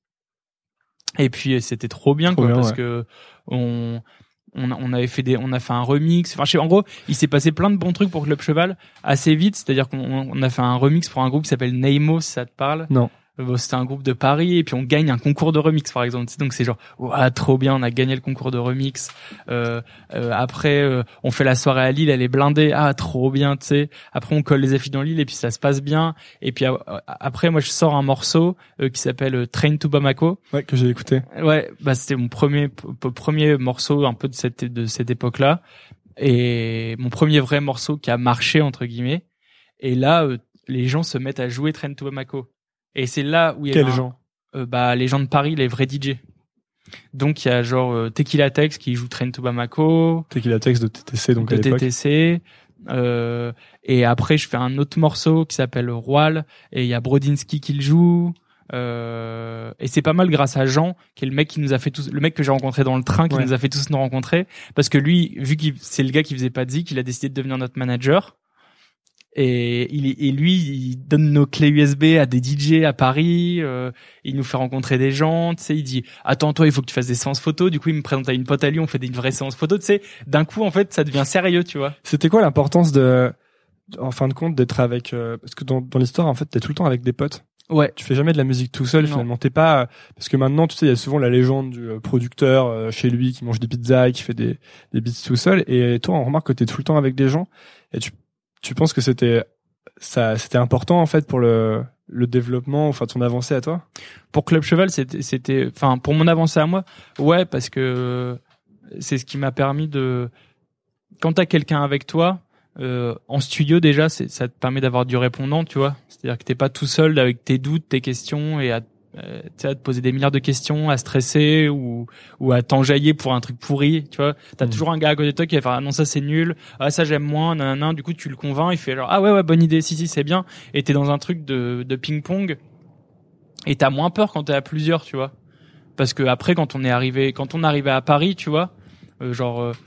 Et puis c'était trop bien, trop quoi, bien, parce ouais. que on... On, on avait fait des, on a fait un remix. Enfin, je sais, en gros, il s'est passé plein de bons trucs pour Club Cheval assez vite. C'est-à-dire qu'on on a fait un remix pour un groupe qui s'appelle Neymo, si ça te parle. Non. Bon, c'était un groupe de Paris et puis on gagne un concours de remix par exemple. Donc c'est genre, ouah, trop bien, on a gagné le concours de remix. Euh, euh, après, euh, on fait la soirée à Lille, elle est blindée. Ah, trop bien, tu sais. Après, on colle les affiches dans Lille et puis ça se passe bien. Et puis euh, après, moi, je sors un morceau euh, qui s'appelle euh, Train to Bamako. Ouais, que j'ai écouté. Ouais, bah c'était mon premier p- premier morceau un peu de cette de cette époque-là et mon premier vrai morceau qui a marché entre guillemets. Et là, euh, les gens se mettent à jouer Train to Bamako. Et c'est là où il y a quels un, gens euh, bah les gens de Paris, les vrais D J. Donc il y a genre euh, Tequila Tex qui joue Train to Bamako, Tequila Tex de T T C donc de à l'époque. T T C euh, et après je fais un autre morceau qui s'appelle Roal et il y a Brodinski qui le joue euh, et c'est pas mal grâce à Jean qui est le mec qui nous a fait tous le mec que j'ai rencontré dans le train qui ouais. nous a fait tous nous rencontrer parce que lui vu qu'il c'est le gars qui faisait pas de zik, il a décidé de devenir notre manager. Et, il, et lui, il donne nos clés U S B à des D J à Paris. Euh, il nous fait rencontrer des gens. Tu sais, il dit attends toi, il faut que tu fasses des séances photos. Du coup, il me présente à une pote à lui. On fait des vraies séances photos. Tu sais, d'un coup, en fait, ça devient sérieux, tu vois. C'était quoi l'importance de, en fin de compte, d'être avec euh, parce que dans, dans l'histoire, en fait, t'es tout le temps avec des potes. Ouais. Tu fais jamais de la musique tout seul. Non. Finalement, t'es pas parce que maintenant, tu sais, il y a souvent la légende du euh, producteur euh, chez lui qui mange des pizzas et qui fait des des beats tout seul. Et toi, on remarque que t'es tout le temps avec des gens. Et tu tu penses que c'était ça c'était important en fait pour le le développement, enfin ton avancée à toi? Pour Club Cheval, c'était c'était enfin pour mon avancée à moi, ouais, parce que c'est ce qui m'a permis de quand t'as quelqu'un avec toi euh, en studio déjà, c'est ça te permet d'avoir du répondant, tu vois. C'est-à-dire que t'es pas tout seul avec tes doutes, tes questions et à Euh, tu sais, à te poser des milliards de questions, à stresser ou ou à t'enjailler pour un truc pourri, tu vois. T'as mmh. toujours un gars à côté de toi qui va faire ah non ça c'est nul, ah ça j'aime moins, nanana. Du coup tu le convaincs, il fait genre ah ouais ouais bonne idée, si si c'est bien. Et t'es dans un truc de de ping pong et t'as moins peur quand t'es à plusieurs, tu vois. Parce que après quand on est arrivé quand on est arrivé à Paris, tu vois, euh, genre euh,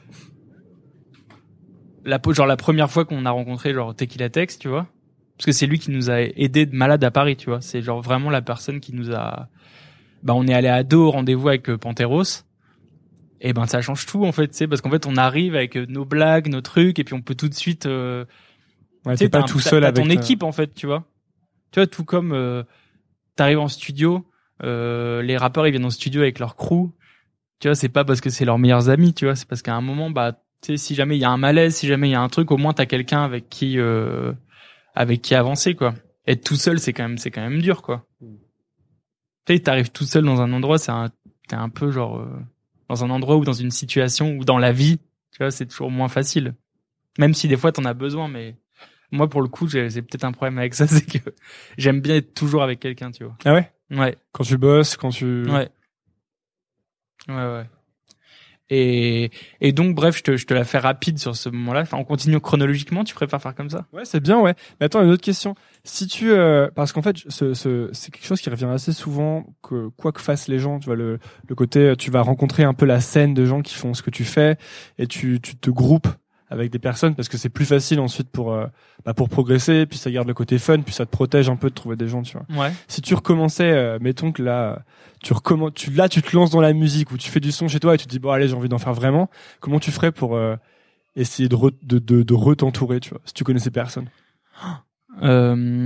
la genre la première fois qu'on a rencontré genre Tequila Tex, tu vois. Parce que c'est lui qui nous a aidé de malade à Paris, tu vois. C'est genre vraiment la personne qui nous a... Bah, on est allé à deux au rendez-vous avec euh, Panteros. Et ben, ça change tout, en fait, tu sais. Parce qu'en fait, on arrive avec euh, nos blagues, nos trucs, et puis on peut tout de suite... Euh, ouais, t'es pas tout seul t'as avec... ton équipe, en fait, tu vois. Tu vois, tout comme euh, t'arrives en studio, euh, les rappeurs, ils viennent en studio avec leur crew. Tu vois, c'est pas parce que c'est leurs meilleurs amis, tu vois. C'est parce qu'à un moment, bah, tu sais, si jamais il y a un malaise, si jamais il y a un truc, au moins t'as quelqu'un avec qui... Euh, avec qui avancer, quoi. Être tout seul, c'est quand même, c'est quand même dur, quoi. Tu sais, t'arrives tout seul dans un endroit, c'est un, t'es un peu genre, euh, dans un endroit ou dans une situation ou dans la vie, tu vois, c'est toujours moins facile. Même si des fois t'en as besoin, mais moi, pour le coup, j'ai, j'ai peut-être un problème avec ça, c'est que j'aime bien être toujours avec quelqu'un, tu vois. Ah ouais? Ouais. Quand tu bosses, quand tu... Ouais. Ouais, ouais. Et, et donc, bref, je te, je te la fais rapide sur ce moment-là. Enfin, on continue chronologiquement. Tu préfères faire comme ça? Ouais, c'est bien, ouais. Mais attends, une autre question. Si tu, euh, parce qu'en fait, ce, ce, c'est quelque chose qui revient assez souvent, que quoi que fassent les gens, tu vois, le, le côté, tu vas rencontrer un peu la scène de gens qui font ce que tu fais, et tu, tu te groupes avec des personnes parce que c'est plus facile ensuite pour, euh, bah, pour progresser, puis ça garde le côté fun, puis ça te protège un peu de trouver des gens, tu vois. Ouais. Si tu recommençais, euh, mettons que là, tu recommences, tu, là, tu te lances dans la musique ou tu fais du son chez toi et tu te dis, bon, allez, j'ai envie d'en faire vraiment. Comment tu ferais pour, euh, essayer de, re, de, de, de re-t'entourer, tu vois, si tu connaissais personne? Euh...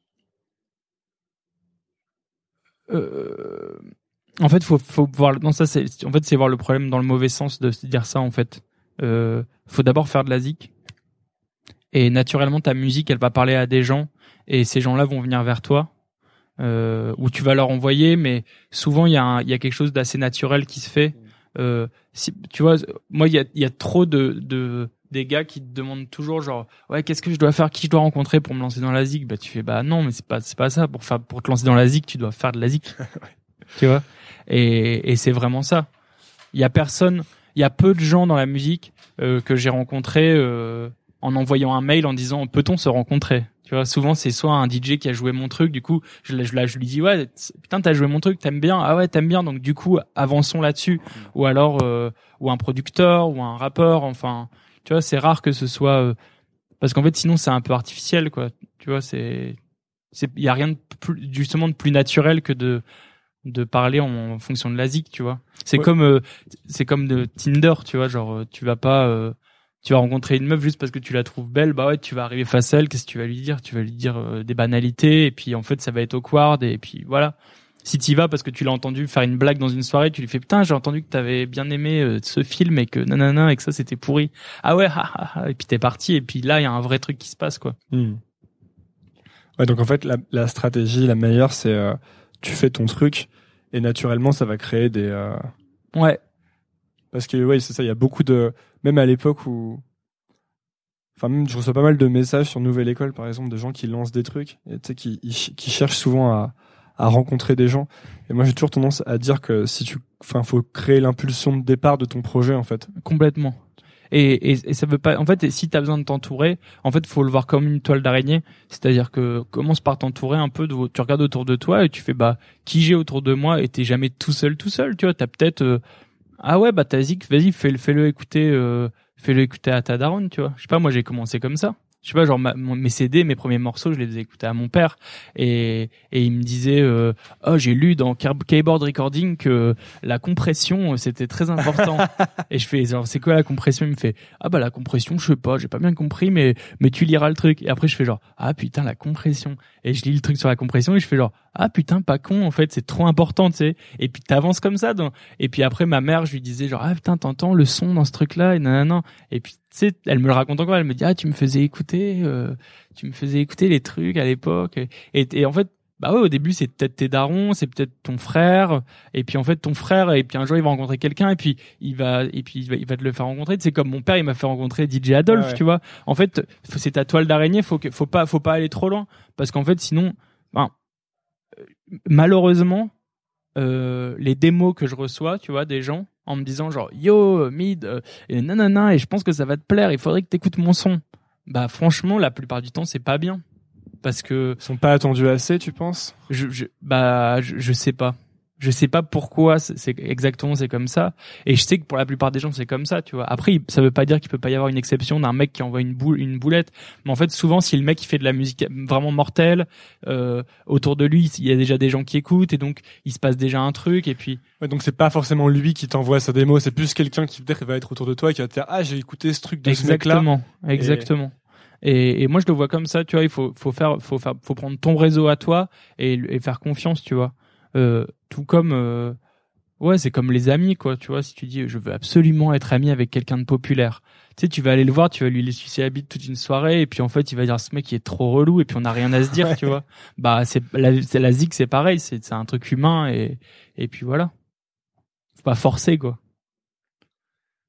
Euh... En fait, faut, faut voir, non, ça, c'est, en fait, c'est voir le problème dans le mauvais sens de se dire ça, en fait. Euh, faut d'abord faire de la zik. Et naturellement, ta musique, elle va parler à des gens, et ces gens-là vont venir vers toi, euh, ou tu vas leur envoyer, mais souvent, il y a un, il y a quelque chose d'assez naturel qui se fait. Euh, si, tu vois, moi, il y a, il y a trop de, de, des gars qui te demandent toujours, genre, ouais, qu'est-ce que je dois faire, qui je dois rencontrer pour me lancer dans la zik? Bah, tu fais, bah, non, mais c'est pas, c'est pas ça. Pour faire, pour te lancer dans la zik, tu dois faire de la zik. Tu vois? Et, et c'est vraiment ça. Il y a personne, il y a peu de gens dans la musique, euh, que j'ai rencontrés, euh, en envoyant un mail en disant peut-on se rencontrer, tu vois. Souvent c'est soit un D J qui a joué mon truc, du coup je, je, je lui dis ouais putain t'as joué mon truc, t'aimes bien, ah ouais t'aimes bien, donc du coup avançons là-dessus, ou alors euh, ou un producteur ou un rappeur, enfin tu vois, c'est rare que ce soit euh, parce qu'en fait sinon c'est un peu artificiel quoi, tu vois. C'est c'est il y a rien de plus, justement de plus naturel que de de parler en fonction de la zik, tu vois. C'est ouais. comme euh, c'est comme de Tinder, tu vois, genre tu vas pas euh, tu vas rencontrer une meuf juste parce que tu la trouves belle, bah ouais, tu vas arriver face à elle, qu'est-ce que tu vas lui dire? Tu vas lui dire euh, des banalités, et puis en fait ça va être awkward, et puis voilà. Si t'y vas parce que tu l'as entendu faire une blague dans une soirée, tu lui fais putain, j'ai entendu que t'avais bien aimé euh, ce film et que nanana et que ça c'était pourri. Ah ouais, ha, ha, ha, et puis t'es parti, et puis là il y a un vrai truc qui se passe quoi. Mmh. Ouais, donc en fait la, la stratégie la meilleure c'est euh, tu fais ton truc et naturellement ça va créer des euh... ouais. Parce que ouais, c'est ça, il y a beaucoup de, même à l'époque où, enfin même je reçois pas mal de messages sur Nouvelle École par exemple de gens qui lancent des trucs, et tu sais qui qui cherchent souvent à à rencontrer des gens. Et moi j'ai toujours tendance à dire que si tu, enfin faut créer l'impulsion de départ de ton projet en fait. Complètement. Et, et, et ça veut pas, en fait, si t'as besoin de t'entourer, en fait, faut le voir comme une toile d'araignée. C'est-à-dire que commence par t'entourer un peu de, tu regardes autour de toi et tu fais, bah, qui j'ai autour de moi, et t'es jamais tout seul, tout seul, tu vois. T'as peut-être, euh, ah ouais, bah, t'as zik, vas-y, fais-le, fais-le écouter, euh, fais-le écouter à ta daronne, tu vois. Je sais pas, moi, j'ai commencé comme ça. Je sais pas, genre ma, mon, mes C D, mes premiers morceaux, je les faisais écouter à mon père, et et il me disait euh, oh j'ai lu dans Keyboard Recording que la compression c'était très important. Et je fais genre c'est quoi la compression? Il me fait ah bah la compression je sais pas, j'ai pas bien compris, mais mais tu liras le truc. Et après je fais genre ah putain la compression, et je lis le truc sur la compression et je fais genre ah putain pas con, en fait c'est trop important, tu sais. Et puis t'avances comme ça dans... et puis après ma mère je lui disais genre ah putain t'entends le son dans ce truc là et nanana, et puis tu sais elle me le raconte encore, elle me dit ah tu me faisais écouter euh, tu me faisais écouter les trucs à l'époque, et, et, et en fait bah ouais au début c'est peut-être tes darons, c'est peut-être ton frère, et puis en fait ton frère, et puis un jour il va rencontrer quelqu'un, et puis il va et puis il va, il va te le faire rencontrer. C'est comme mon père il m'a fait rencontrer D J Adolphe, ouais, ouais. Tu vois, en fait c'est ta toile d'araignée, faut que faut pas faut pas aller trop loin, parce qu'en fait sinon ben, malheureusement euh, les démos que je reçois, tu vois, des gens en me disant genre yo mid euh, et nanana et je pense que ça va te plaire, il faudrait que t'écoutes mon son, bah franchement la plupart du temps c'est pas bien, parce que ils sont pas attendus assez, tu penses? Je, je bah je, je sais pas. Je sais pas pourquoi c'est, c'est exactement c'est comme ça, et je sais que pour la plupart des gens c'est comme ça, tu vois. Après ça veut pas dire qu'il peut pas y avoir une exception d'un mec qui envoie une boule une boulette, mais en fait souvent si le mec il fait de la musique vraiment mortelle, euh, autour de lui il y a déjà des gens qui écoutent, et donc il se passe déjà un truc, et puis ouais, donc c'est pas forcément lui qui t'envoie sa démo, c'est plus quelqu'un qui peut-être va être autour de toi et qui va te dire ah j'ai écouté ce truc de exactement, ce mec là. Exactement. Et... Et, et moi je le vois comme ça, tu vois. Il faut faut faire faut faire faut prendre ton réseau à toi et, et faire confiance, tu vois. Euh, tout comme euh, ouais c'est comme les amis quoi, tu vois. Si tu dis je veux absolument être ami avec quelqu'un de populaire, tu sais tu vas aller le voir, tu vas lui laisser sucer la bite toute une soirée, et puis en fait il va dire ce mec il est trop relou, et puis on n'a rien à se dire. Ouais. Tu vois, bah c'est la, c'est la zik, c'est pareil, c'est c'est un truc humain, et et puis voilà, faut pas forcer quoi.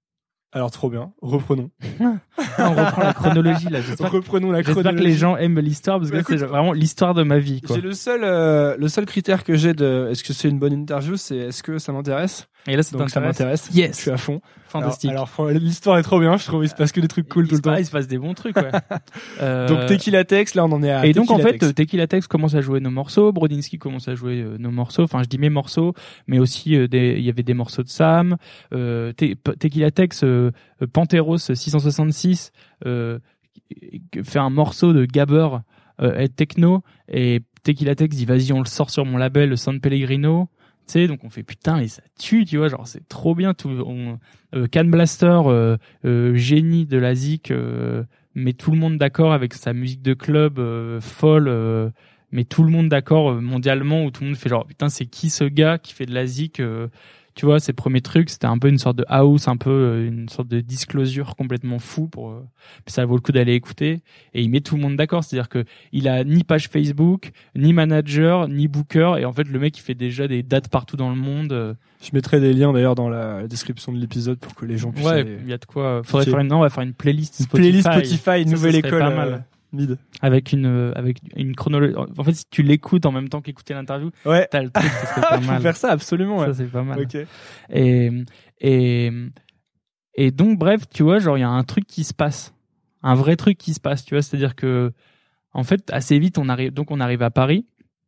Alors trop bien, reprenons. On reprend la chronologie là. J'espère, reprenons la j'espère chronologie. que les gens aiment l'histoire parce que Bah, c'est vraiment l'histoire de ma vie. Quoi. J'ai le seul, euh, le seul critère que j'ai de est-ce que c'est une bonne interview, c'est est-ce que ça m'intéresse. Et là, ça Donc ça t'intéresse. m'intéresse. Yes. Je suis à fond. Fantastique. Alors, alors l'histoire est trop bien, je trouve. Il se passe que des trucs cool il tout le temps. Il se passe des bons trucs. Ouais. euh... Donc Tequila Tex, là on en est à. Et donc en Tequila fait, Tex. Tequila Tex commence à jouer nos morceaux, Brodinski commence à jouer euh, nos morceaux. Enfin, je dis mes morceaux, mais aussi euh, des, il y avait des morceaux de Sam. Euh, Te- Tequila Tex, euh, Panteros six cent soixante-six euh, fait un morceau de gabber euh, techno et Tequila Tex dit vas-y on le sort sur mon label San Pellegrino. Tu sais, donc on fait putain mais ça tue, tu vois, genre c'est trop bien. Tout, on, euh, Can Blaster, euh, euh, génie de la zik. Euh, met tout le monde d'accord avec sa musique de club euh, folle, euh, mais tout le monde d'accord euh, mondialement, où tout le monde fait genre putain c'est qui ce gars qui fait de la zik, euh, tu vois, ses premiers trucs c'était un peu une sorte de house, un peu euh, une sorte de disclosure complètement fou pour euh, ça vaut le coup d'aller écouter, et il met tout le monde d'accord, c'est-à-dire que il a ni page Facebook, ni manager, ni booker, et en fait le mec il fait déjà des dates partout dans le monde. euh, Je mettrai des liens d'ailleurs dans la description de l'épisode pour que les gens puissent. Ouais, aller... il y a de quoi. Faudrait Okay. faire une, non, on va faire une playlist Une Spotify. playlist Spotify, Ça, nouvelle ça serait école. pas mal. Euh, mid. Avec une, euh, avec une chronologie. En fait, si tu l'écoutes en même temps qu'écouter l'interview, Ouais. t'as le truc, ça serait pas Il faut mal. faire ça absolument. Ouais. Ça, c'est pas mal. Ok. Et, et, et donc, bref, tu vois, genre, il y a un truc qui se passe. Un vrai truc qui se passe, tu vois. C'est-à-dire que, en fait, assez vite, on arrive, donc on arrive à Paris.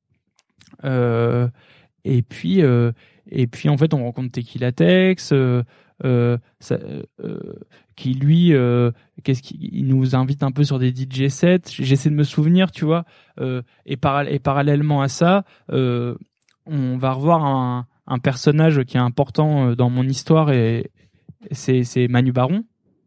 Euh, et puis, euh, et puis, en fait, on rencontre Tequila Tex, euh, euh, ça, euh, qui lui, euh, qu'est-ce qu'il il nous invite un peu sur des D J sets. J'essaie de me souvenir, tu vois. Euh, et, para- et parallèlement à ça, euh, on va revoir un, un personnage qui est important dans mon histoire, et c'est, c'est Manu Baron.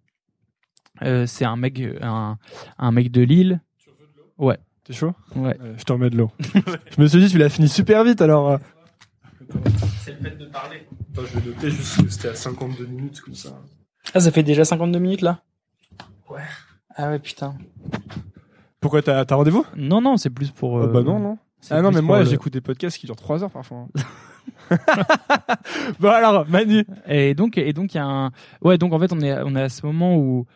Euh, c'est un mec, un, un mec de Lille. Ouais. T'es chaud? Ouais. Euh, je te remets de l'eau. Je me suis dit, tu l'as fini super vite alors. euh. C'est le fait de parler. Attends, je vais noter juste que c'était à cinquante-deux minutes comme ça. Ah, ça fait déjà cinquante-deux minutes là? Ouais. Ah ouais, putain. Pourquoi t'as, t'as rendez-vous? Non, non, c'est plus pour. Euh... Oh, bah non, non. c'est Ah non, plus mais moi pour le- j'écoute des podcasts qui durent trois heures parfois. Bon alors, Manu. Et donc, et donc il y a un. Ouais, donc en fait, on est, on est à ce moment où,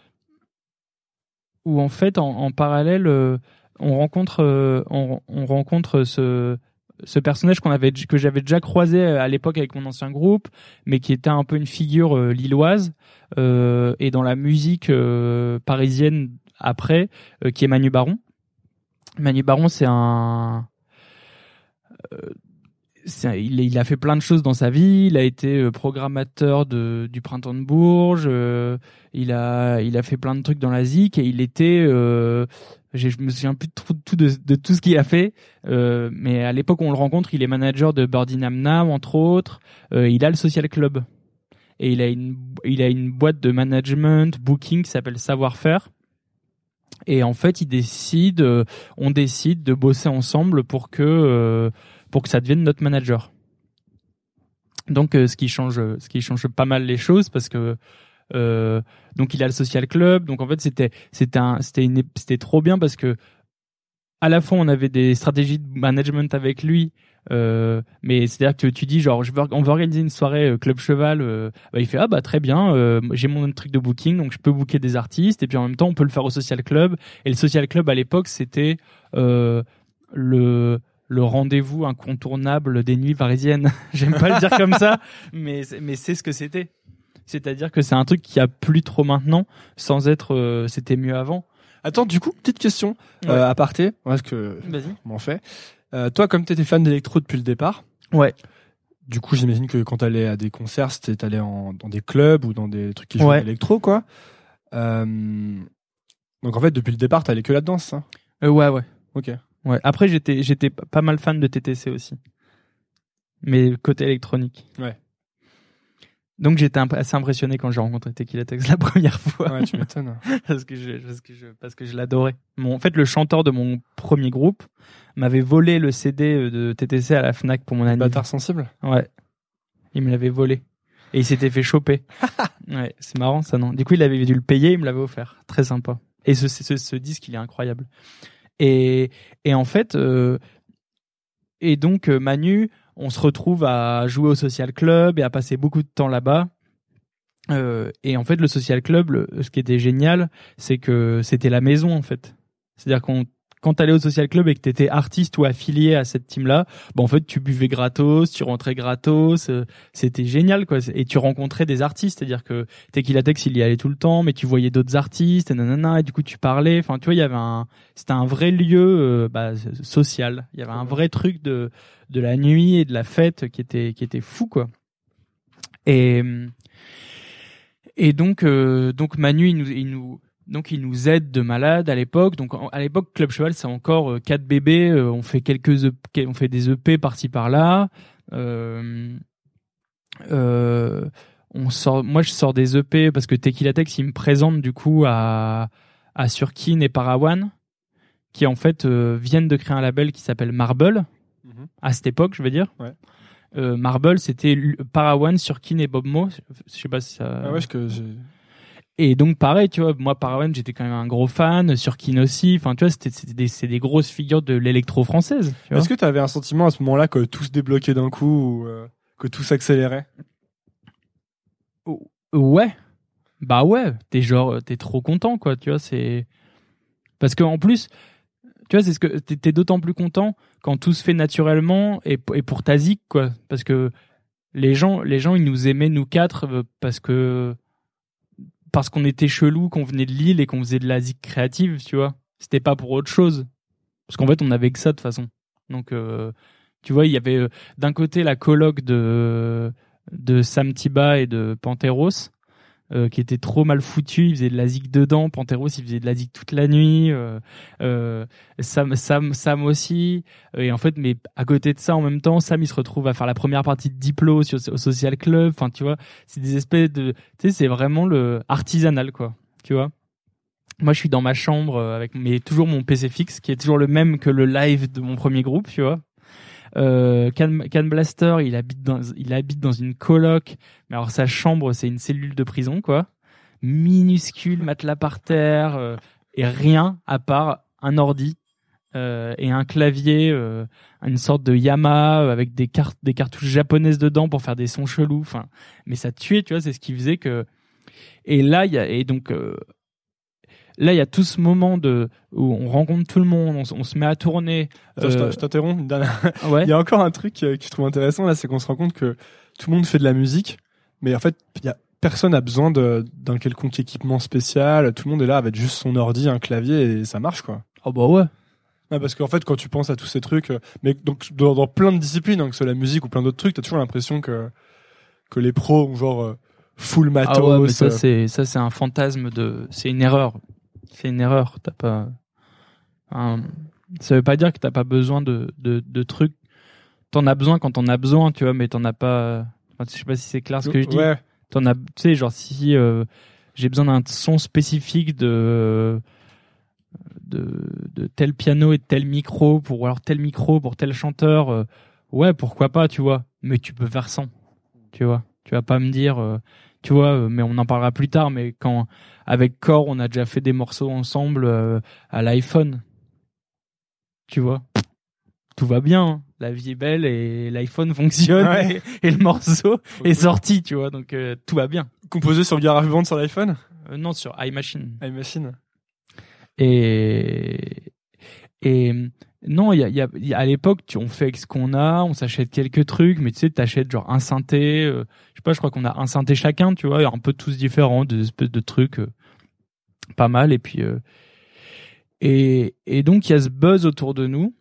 où en fait, en, en parallèle, euh, on rencontre, euh, on, on rencontre ce. ce personnage qu'on avait, que j'avais déjà croisé à l'époque avec mon ancien groupe, mais qui était un peu une figure euh, lilloise, euh, et dans la musique euh, parisienne après, euh, qui est Manu Baron. Manu Baron, c'est un, euh, c'est un- il, il a fait plein de choses dans sa vie. Il a été euh, programmateur de, du Printemps de Bourges. euh, il a, il a fait plein de trucs dans la zik, et il était euh, j'ai- je me souviens plus de tout, tout de, de tout ce qu'il a fait, euh, mais à l'époque où on le rencontre, il est manager de Birdie Nam Nam, entre autres. Euh, il a le Social Club, et il a une, il a une boîte de management, booking, qui s'appelle Savoir-Faire. Et en fait, il décide, euh, on décide de bosser ensemble pour que, euh, pour que ça devienne notre manager. Donc, euh, ce qui change, ce qui change pas mal les choses, parce que Euh, donc il a le social club, donc en fait c'était c'était un c'était une c'était trop bien, parce que à la fois on avait des stratégies de management avec lui, euh, mais c'est-à-dire que tu dis genre je veux, on veut organiser une soirée euh, club cheval, euh, bah, il fait ah bah très bien, euh, j'ai mon truc de booking, donc je peux booker des artistes, et puis en même temps on peut le faire au social club. Et le social club à l'époque c'était euh, le le rendez-vous incontournable des nuits parisiennes. J'aime pas le dire comme ça, mais c'est- mais c'est ce que c'était. C'est-à-dire que c'est un truc qui a plus trop maintenant, sans être euh, c'était mieux avant. Attends, du coup, petite question, Ouais. euh, à parté, parce que Vas-y. on m'en fait. Euh, toi, comme t'étais fan d'électro depuis le départ, Ouais. du coup, j'imagine que quand t'allais à des concerts, c'était t'allais en, dans des clubs ou dans des trucs qui jouaient Ouais. d'électro, quoi. Euh, donc en fait, depuis le départ, t'allais que là-dedans, c'est ça? Euh, ouais, ouais. Ok. Ouais. Après, j'étais, j'étais p- pas mal fan de T T C aussi. Mais côté électronique. Ouais. Donc j'étais imp- assez impressionné quand j'ai rencontré Tequila Tex la première fois. Ouais, tu m'étonnes. parce que je, parce que je, parce que je l'adorais. Mon, en fait, le chanteur de mon premier groupe m'avait volé le C D de T T C à la Fnac pour mon anniversaire. Bâtard sensible. Ouais. Il me l'avait volé. Et il s'était fait choper. Ouais, c'est marrant ça, non? Du coup, il avait dû le payer, il me l'avait offert. Très sympa. Et ce, ce, ce disque, il est incroyable. Et, et en fait, euh, et donc, euh, Manu, on se retrouve à jouer au social club et à passer beaucoup de temps là-bas. Euh, et en fait, le social club, le, ce qui était génial, c'est que c'était la maison en fait. C'est-à-dire qu'on quand t'allais au social club et que t'étais artiste ou affilié à cette team-là, bah en fait tu buvais gratos, tu rentrais gratos, euh, c'était génial quoi. Et tu rencontrais des artistes, c'est-à-dire que Tequila Tex il y allait tout le temps, mais tu voyais d'autres artistes, et nanana, et du coup tu parlais. Enfin tu vois, il y avait un, c'était un vrai lieu euh, bah, social. Il y avait un vrai truc de de la nuit et de la fête qui était qui était fou quoi. Et et donc euh, donc Manu il nous il nous Donc ils nous aident de malade à l'époque. Donc à l'époque Club Cheval c'est encore euh, quatre bébés. Euh, on fait quelques E P, on fait des E P par-ci par-là. Euh, euh, on sort. Moi je sors des E P parce que Tequila Tex il me présente du coup à à Surkin et Parawan qui en fait euh, viennent de créer un label qui s'appelle Marble. Mm-hmm. À cette époque je veux dire. Ouais. Euh, Marble c'était Parawan, Surkin et Bob Mo. Je sais pas si ça. Ah ouais, que j'ai. Et donc pareil, tu vois, moi Parawan, j'étais quand même un gros fan, Surkin aussi. Enfin, tu vois, c'était, c'était des, c'est des grosses figures de l'électro française. Est-ce que tu avais un sentiment à ce moment-là que tout se débloquait d'un coup ou euh, que tout s'accélérait? Ouais, bah ouais. T'es genre, t'es trop content, quoi. Tu vois, c'est parce que en plus, tu vois, c'est ce que t'es, t'es d'autant plus content quand tout se fait naturellement et, et pour ta zik, quoi. Parce que les gens, les gens, ils nous aimaient nous quatre parce que. Parce qu'on était chelou, qu'on venait de Lille et qu'on faisait de la zik créative, tu vois. C'était pas pour autre chose. Parce qu'en fait, on avait que ça de toute façon. Donc, euh, tu vois, il y avait euh, d'un côté la coloc de de Sam Tiba et de Panteros, euh, qui était trop mal foutu. Il faisait de la zik dedans. Panteros, il faisait de la zik toute la nuit. Euh, euh, Sam, Sam, Sam aussi. Et en fait, mais à côté de ça, en même temps, Sam, il se retrouve à faire la première partie de Diplo sur, au Social Club. Enfin, tu vois, c'est des espèces de, tu sais, c'est vraiment le artisanal, quoi. Tu vois. Moi, je suis dans ma chambre avec mais toujours mon P C fixe, qui est toujours le même que le live de mon premier groupe, tu vois. Euh, Can, Can Blaster, il habite dans, il habite dans une coloc. Mais alors sa chambre, c'est une cellule de prison, quoi. Minuscule, matelas par terre, euh, et rien à part un ordi euh, et un clavier, euh, une sorte de Yamaha avec des cartes, des cartouches japonaises dedans pour faire des sons chelous. Enfin, mais ça tuait, tu vois. C'est ce qui faisait que. Et là, il y a et donc. Euh, Là, il y a tout ce moment de où on rencontre tout le monde, on, on se met à tourner. Attends, euh... je t'interromps. Une dernière... ouais. Il y a encore un truc que je trouve intéressant là, c'est qu'on se rend compte que tout le monde fait de la musique, mais en fait, il y a personne a besoin de, d'un quelconque équipement spécial. Tout le monde est là avec juste son ordi, un clavier et ça marche quoi. Oh bah ouais. Ouais, parce qu'en fait, quand tu penses à tous ces trucs, mais donc dans, dans plein de disciplines, hein, que ce soit la musique ou plein d'autres trucs, t'as toujours l'impression que que les pros ont genre euh, full matos. Ah ouais, mais ça c'est ça c'est un fantasme de, c'est une erreur. C'est une erreur. T'as pas. Un... Ça veut pas dire que t'as pas besoin de de, de trucs. T'en as besoin quand t'en as besoin, tu vois, mais t'en as pas. Enfin, je sais pas si c'est clair ce que je dis. Ouais. T'en as, tu sais, genre si euh, j'ai besoin d'un son spécifique de de de tel piano et de tel micro pour ou alors tel micro pour tel chanteur, euh, ouais, pourquoi pas, tu vois. Mais tu peux faire sans, tu vois. Tu vas pas me dire. Euh, Tu vois, mais on en parlera plus tard. Mais quand avec Core, on a déjà fait des morceaux ensemble euh, à l'iPhone. Tu vois, tout va bien. Hein. La vie est belle et l'iPhone fonctionne ouais. et, et le morceau okay. est sorti. Tu vois, donc euh, tout va bien. Composé sur GarageBand sur l'iPhone euh, Non, sur iMachine. iMachine. Et et non, il y a, y, a, y a à l'époque, tu, on fait avec ce qu'on a, on s'achète quelques trucs, mais tu sais, t'achètes genre un synthé, euh, je sais pas, je crois qu'on a un synthé chacun, tu vois, un peu tous différents, des espèces de trucs, euh, pas mal, et puis euh, et et donc il y a ce buzz autour de nous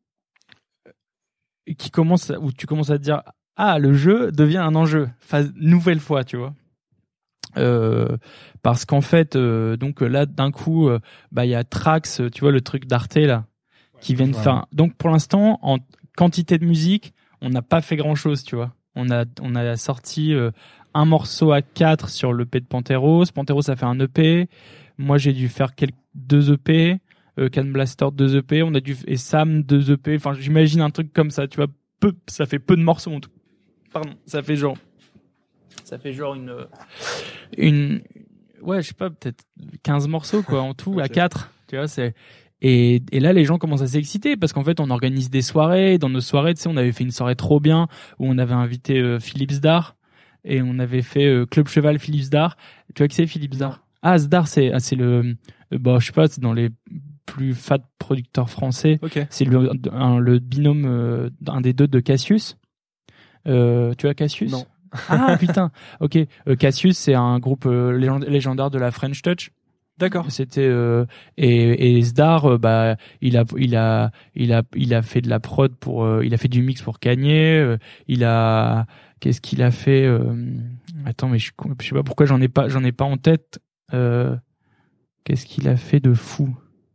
qui commence, où tu commences à te dire ah le jeu devient un enjeu, phase nouvelle fois, tu vois. Euh, parce qu'en fait, euh, donc là d'un coup, euh, bah il y a Trax, tu vois le truc d'Arte là. Qui viennent ouais. faire. Donc pour l'instant, en quantité de musique, on n'a pas fait grand chose, tu vois. On a on a sorti euh, un morceau à quatre sur l'E P de Panteros. Panteros a fait un E P. Moi j'ai dû faire quelques deux E P. Euh, Can Blaster deux E P. On a dû et Sam deux E P. Enfin j'imagine un truc comme ça, tu vois. Peu, ça fait peu de morceaux en tout. Pardon, ça fait genre. Ça fait genre une une ouais je sais pas peut-être quinze morceaux quoi en tout okay. à quatre. Tu vois c'est. Et, et là, les gens commencent à s'exciter parce qu'en fait, on organise des soirées. Dans nos soirées, tu sais, on avait fait une soirée trop bien où on avait invité euh, Philippe Zdar, et on avait fait euh, Club Cheval, Philippe Zdar. Tu vois qui c'est Philippe Zdar? Ah, Zdar, c'est, ah, c'est le, euh, bah, je sais pas, c'est dans les plus fat producteurs français. Ok. C'est le, un, le binôme, euh, un des deux de Cassius. Euh, tu vois Cassius? Non. Ah, putain. Ok. Euh, Cassius, c'est un groupe euh, légend- légendaire de la French Touch. D'accord. C'était euh, et, et Zdar, euh, bah il a il a il a il a fait de la prod pour euh, il a fait du mix pour Kanye. Euh, il a qu'est-ce qu'il a fait euh, Attends, mais je, je sais pas pourquoi j'en ai pas j'en ai pas en tête. Euh, qu'est-ce qu'il a fait de fou?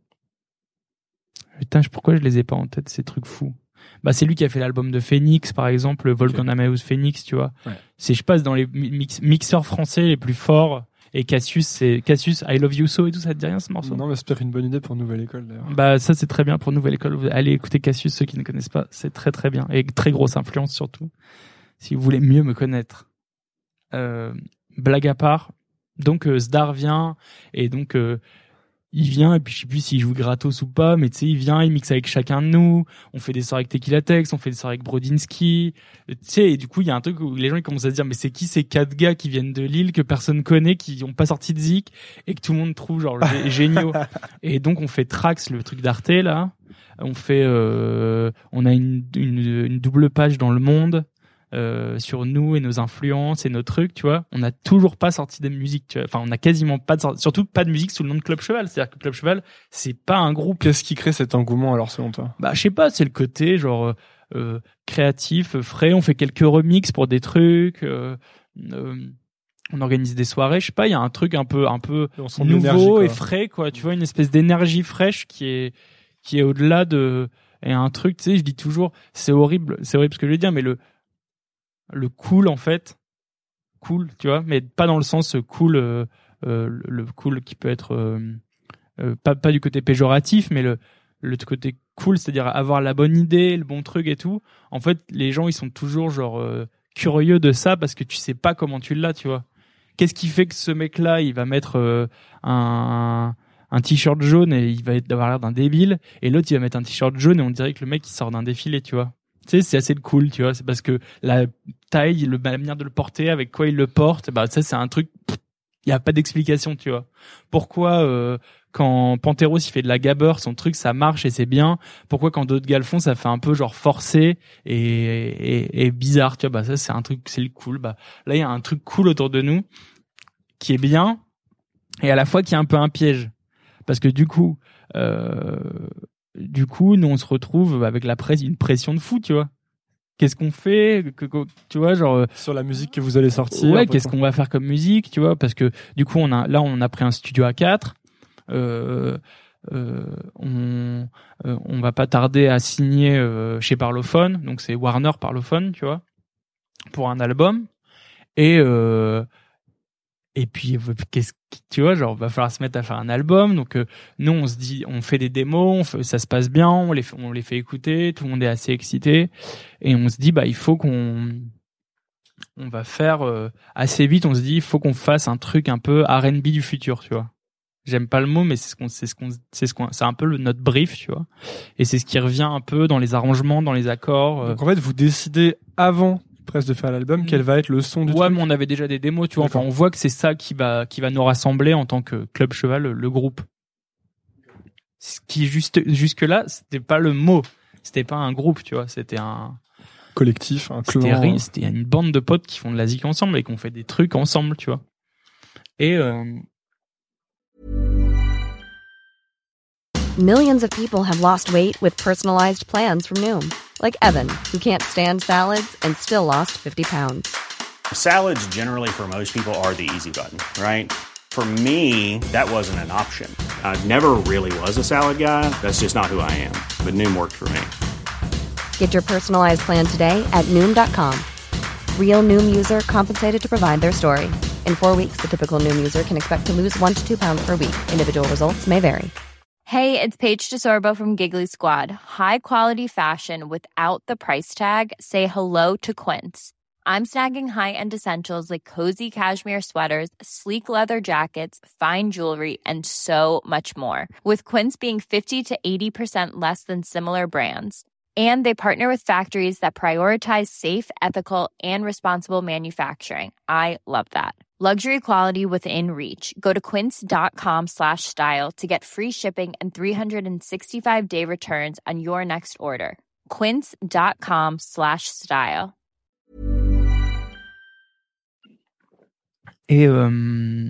Putain, pourquoi je les ai pas en tête ces trucs fous? Bah c'est lui qui a fait l'album de Phoenix par exemple, Volcan Amadeus Phoenix, tu vois. Ouais. C'est je passe dans les mix, mixeurs français les plus forts. Et Cassius, c'est Cassius, I Love You So et tout, ça te dit rien ce morceau? Non, mais c'est peut-être une bonne idée pour Nouvelle École d'ailleurs. Bah ça c'est très bien pour Nouvelle École. Allez écouter Cassius, ceux qui ne connaissent pas, c'est très très bien et très grosse influence surtout. Si vous voulez mieux me connaître. Euh, blague à part, donc euh, Zdar vient et donc euh, il vient et puis je sais plus s'il joue gratos ou pas, mais tu sais il vient, il mixe avec chacun de nous. On fait des soirées avec Tequila Tex, on fait des soirées avec Brodinski. Tu sais et du coup il y a un truc où les gens ils commencent à se dire mais c'est qui ces quatre gars qui viennent de Lille que personne connaît, qui ont pas sorti de Zik et que tout le monde trouve genre gé- géniaux. Et donc on fait Trax, le truc d'Arte là. On fait, euh, on a une, une, une double page dans Le Monde. Euh, sur nous et nos influences et nos trucs, tu vois. On n'a toujours pas sorti de musique, tu vois. Enfin, on a quasiment pas de sorti, surtout pas de musique sous le nom de Club Cheval. C'est-à-dire que Club Cheval, c'est pas un groupe. Qu'est-ce qui crée cet engouement alors selon toi? Bah, je sais pas, c'est le côté genre euh, créatif, frais. On fait quelques remixes pour des trucs. Euh, euh, on organise des soirées. Je sais pas, il y a un truc un peu, un peu nouveau et frais, quoi. Tu vois, une espèce d'énergie fraîche qui est, qui est au-delà de. Et un truc, tu sais, je dis toujours, c'est horrible, c'est horrible ce que je vais dire, mais le le cool en fait cool tu vois mais pas dans le sens cool euh, euh, le cool qui peut être euh, euh, pas pas du côté péjoratif mais le le côté cool, c'est-à-dire avoir la bonne idée, le bon truc et tout. En fait les gens ils sont toujours genre euh, curieux de ça parce que tu sais pas comment tu l'as, tu vois. Qu'est-ce qui fait que ce mec là il va mettre euh, un un t-shirt jaune et il va être d'avoir l'air d'un débile et l'autre il va mettre un t-shirt jaune et on dirait que le mec il sort d'un défilé, tu vois. Tu sais, c'est assez cool, tu vois. C'est parce que la taille, le, la manière de le porter, avec quoi il le porte, bah ça c'est un truc. Il y a pas d'explication, tu vois. Pourquoi euh, quand Panteros il fait de la gabber, son truc ça marche et c'est bien. Pourquoi quand d'autres gars le font, ça fait un peu genre forcé et, et, et bizarre, tu vois. Bah ça c'est un truc, c'est le cool. Bah là il y a un truc cool autour de nous qui est bien et à la fois qui est un peu un piège parce que du coup. Euh, Du coup, nous on se retrouve avec la presse, une pression de fou, tu vois. Qu'est-ce qu'on fait, que, que, tu vois, genre sur la musique que vous allez sortir. Ouais, qu'est-ce qu'on va faire comme musique, tu vois, parce que du coup on a là on a pris un studio A quatre. Euh, euh, on euh, on va pas tarder à signer euh, chez Parlophone, donc c'est Warner Parlophone, tu vois, pour un album. Et euh, Et puis, qu'est-ce que, tu vois, genre, va falloir se mettre à faire un album. Donc, euh, nous, on se dit, on fait des démos, on fait, ça se passe bien, on les, fait, on les fait écouter, tout le monde est assez excité. Et on se dit, bah, il faut qu'on, on va faire euh, assez vite. On se dit, il faut qu'on fasse un truc un peu R and B du futur, tu vois. J'aime pas le mot, mais c'est ce qu'on, c'est ce qu'on, c'est ce qu'on, c'est un peu le, notre brief, tu vois. Et c'est ce qui revient un peu dans les arrangements, dans les accords. Euh. Donc en fait, vous décidez avant presque de faire l'album, mmh. quel va être le son du ouais, truc. mais on avait déjà des démos, tu vois. Enfin, on voit que c'est ça qui va, qui va nous rassembler en tant que Club Cheval, le, le groupe. Ce qui juste, jusque là, c'était pas le mot. C'était pas un groupe, tu vois. C'était un collectif, un clan. C'était, c'était une bande de potes qui font de la zik ensemble et qui ont fait des trucs ensemble, tu vois. Et, euh... Millions of people have lost weight with personalized plans from Noom. Like Evan, who can't stand salads and still lost fifty pounds. Salads generally for most people are the easy button, right? For me, that wasn't an option. I never really was a salad guy. That's just not who I am. But Noom worked for me. Get your personalized plan today at Noom dot com. Real Noom user compensated to provide their story. In four weeks, the typical Noom user can expect to lose one to two pounds per week. Individual results may vary. Hey, it's Paige DeSorbo from Giggly Squad. High quality fashion without the price tag. Say hello to Quince. I'm snagging high-end essentials like cozy cashmere sweaters, sleek leather jackets, fine jewelry, and so much more. With Quince being fifty to eighty percent less than similar brands. And they partner with factories that prioritize safe, ethical, and responsible manufacturing. I love that. Luxury quality within reach. Go to quince.com slash style to get free shipping and three sixty-five day returns on your next order. Quince.com slash style. Et euh,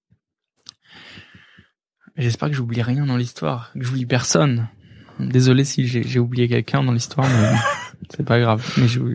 j'espère que j'oublie rien dans l'histoire, que j'oublie personne. Désolé si j'ai, j'ai oublié quelqu'un dans l'histoire, mais c'est pas grave. Mais je...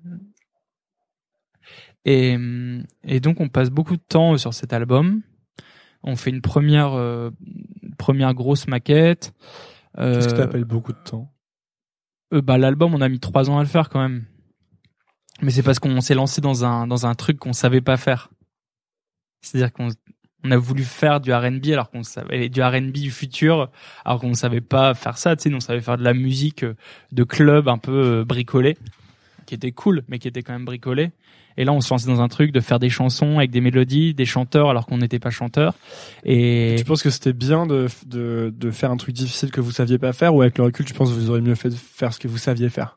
et, et donc on passe beaucoup de temps sur cet album. On fait une première, euh, première grosse maquette. Euh, Qu'est-ce que t'appelles beaucoup de temps? euh, Bah l'album, on a mis trois ans à le faire quand même. Mais c'est parce qu'on s'est lancé dans un dans un truc qu'on savait pas faire. C'est-à-dire qu'on on a voulu faire du R and B alors qu'on savait du R and B du futur alors qu'on ne savait pas faire ça, tu sais, nous on savait faire de la musique de club un peu bricolée qui était cool mais qui était quand même bricolée. Et là on se lançait dans un truc de faire des chansons avec des mélodies, des chanteurs alors qu'on n'était pas chanteurs. Et tu penses que c'était bien de de de faire un truc difficile que vous saviez pas faire, ou avec le recul tu penses que vous auriez mieux fait de faire ce que vous saviez faire?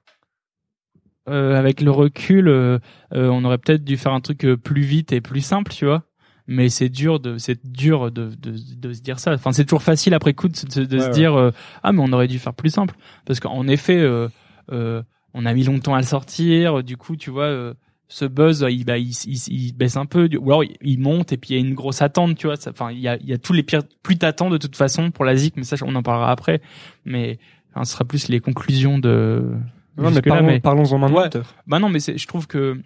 Euh, avec le recul, euh, euh, on aurait peut-être dû faire un truc plus vite et plus simple, tu vois. Mais c'est dur de c'est dur de de de se dire ça. Enfin, c'est toujours facile après coup de, de, de ouais, se ouais. dire euh, ah mais on aurait dû faire plus simple, parce qu'en effet euh, euh, on a mis longtemps à le sortir. Du coup, tu vois, euh, ce buzz il bah il, il il baisse un peu, ou alors il monte et puis il y a une grosse attente, tu vois. Enfin, il y a il y a tous les pires. Plus t'attends de toute façon pour la zik, mais ça on en parlera après. Mais enfin, ce sera plus les conclusions de. Non, mais parlons, mais parlons-en maintenant. Ouais. Bah non, mais c'est, je trouve que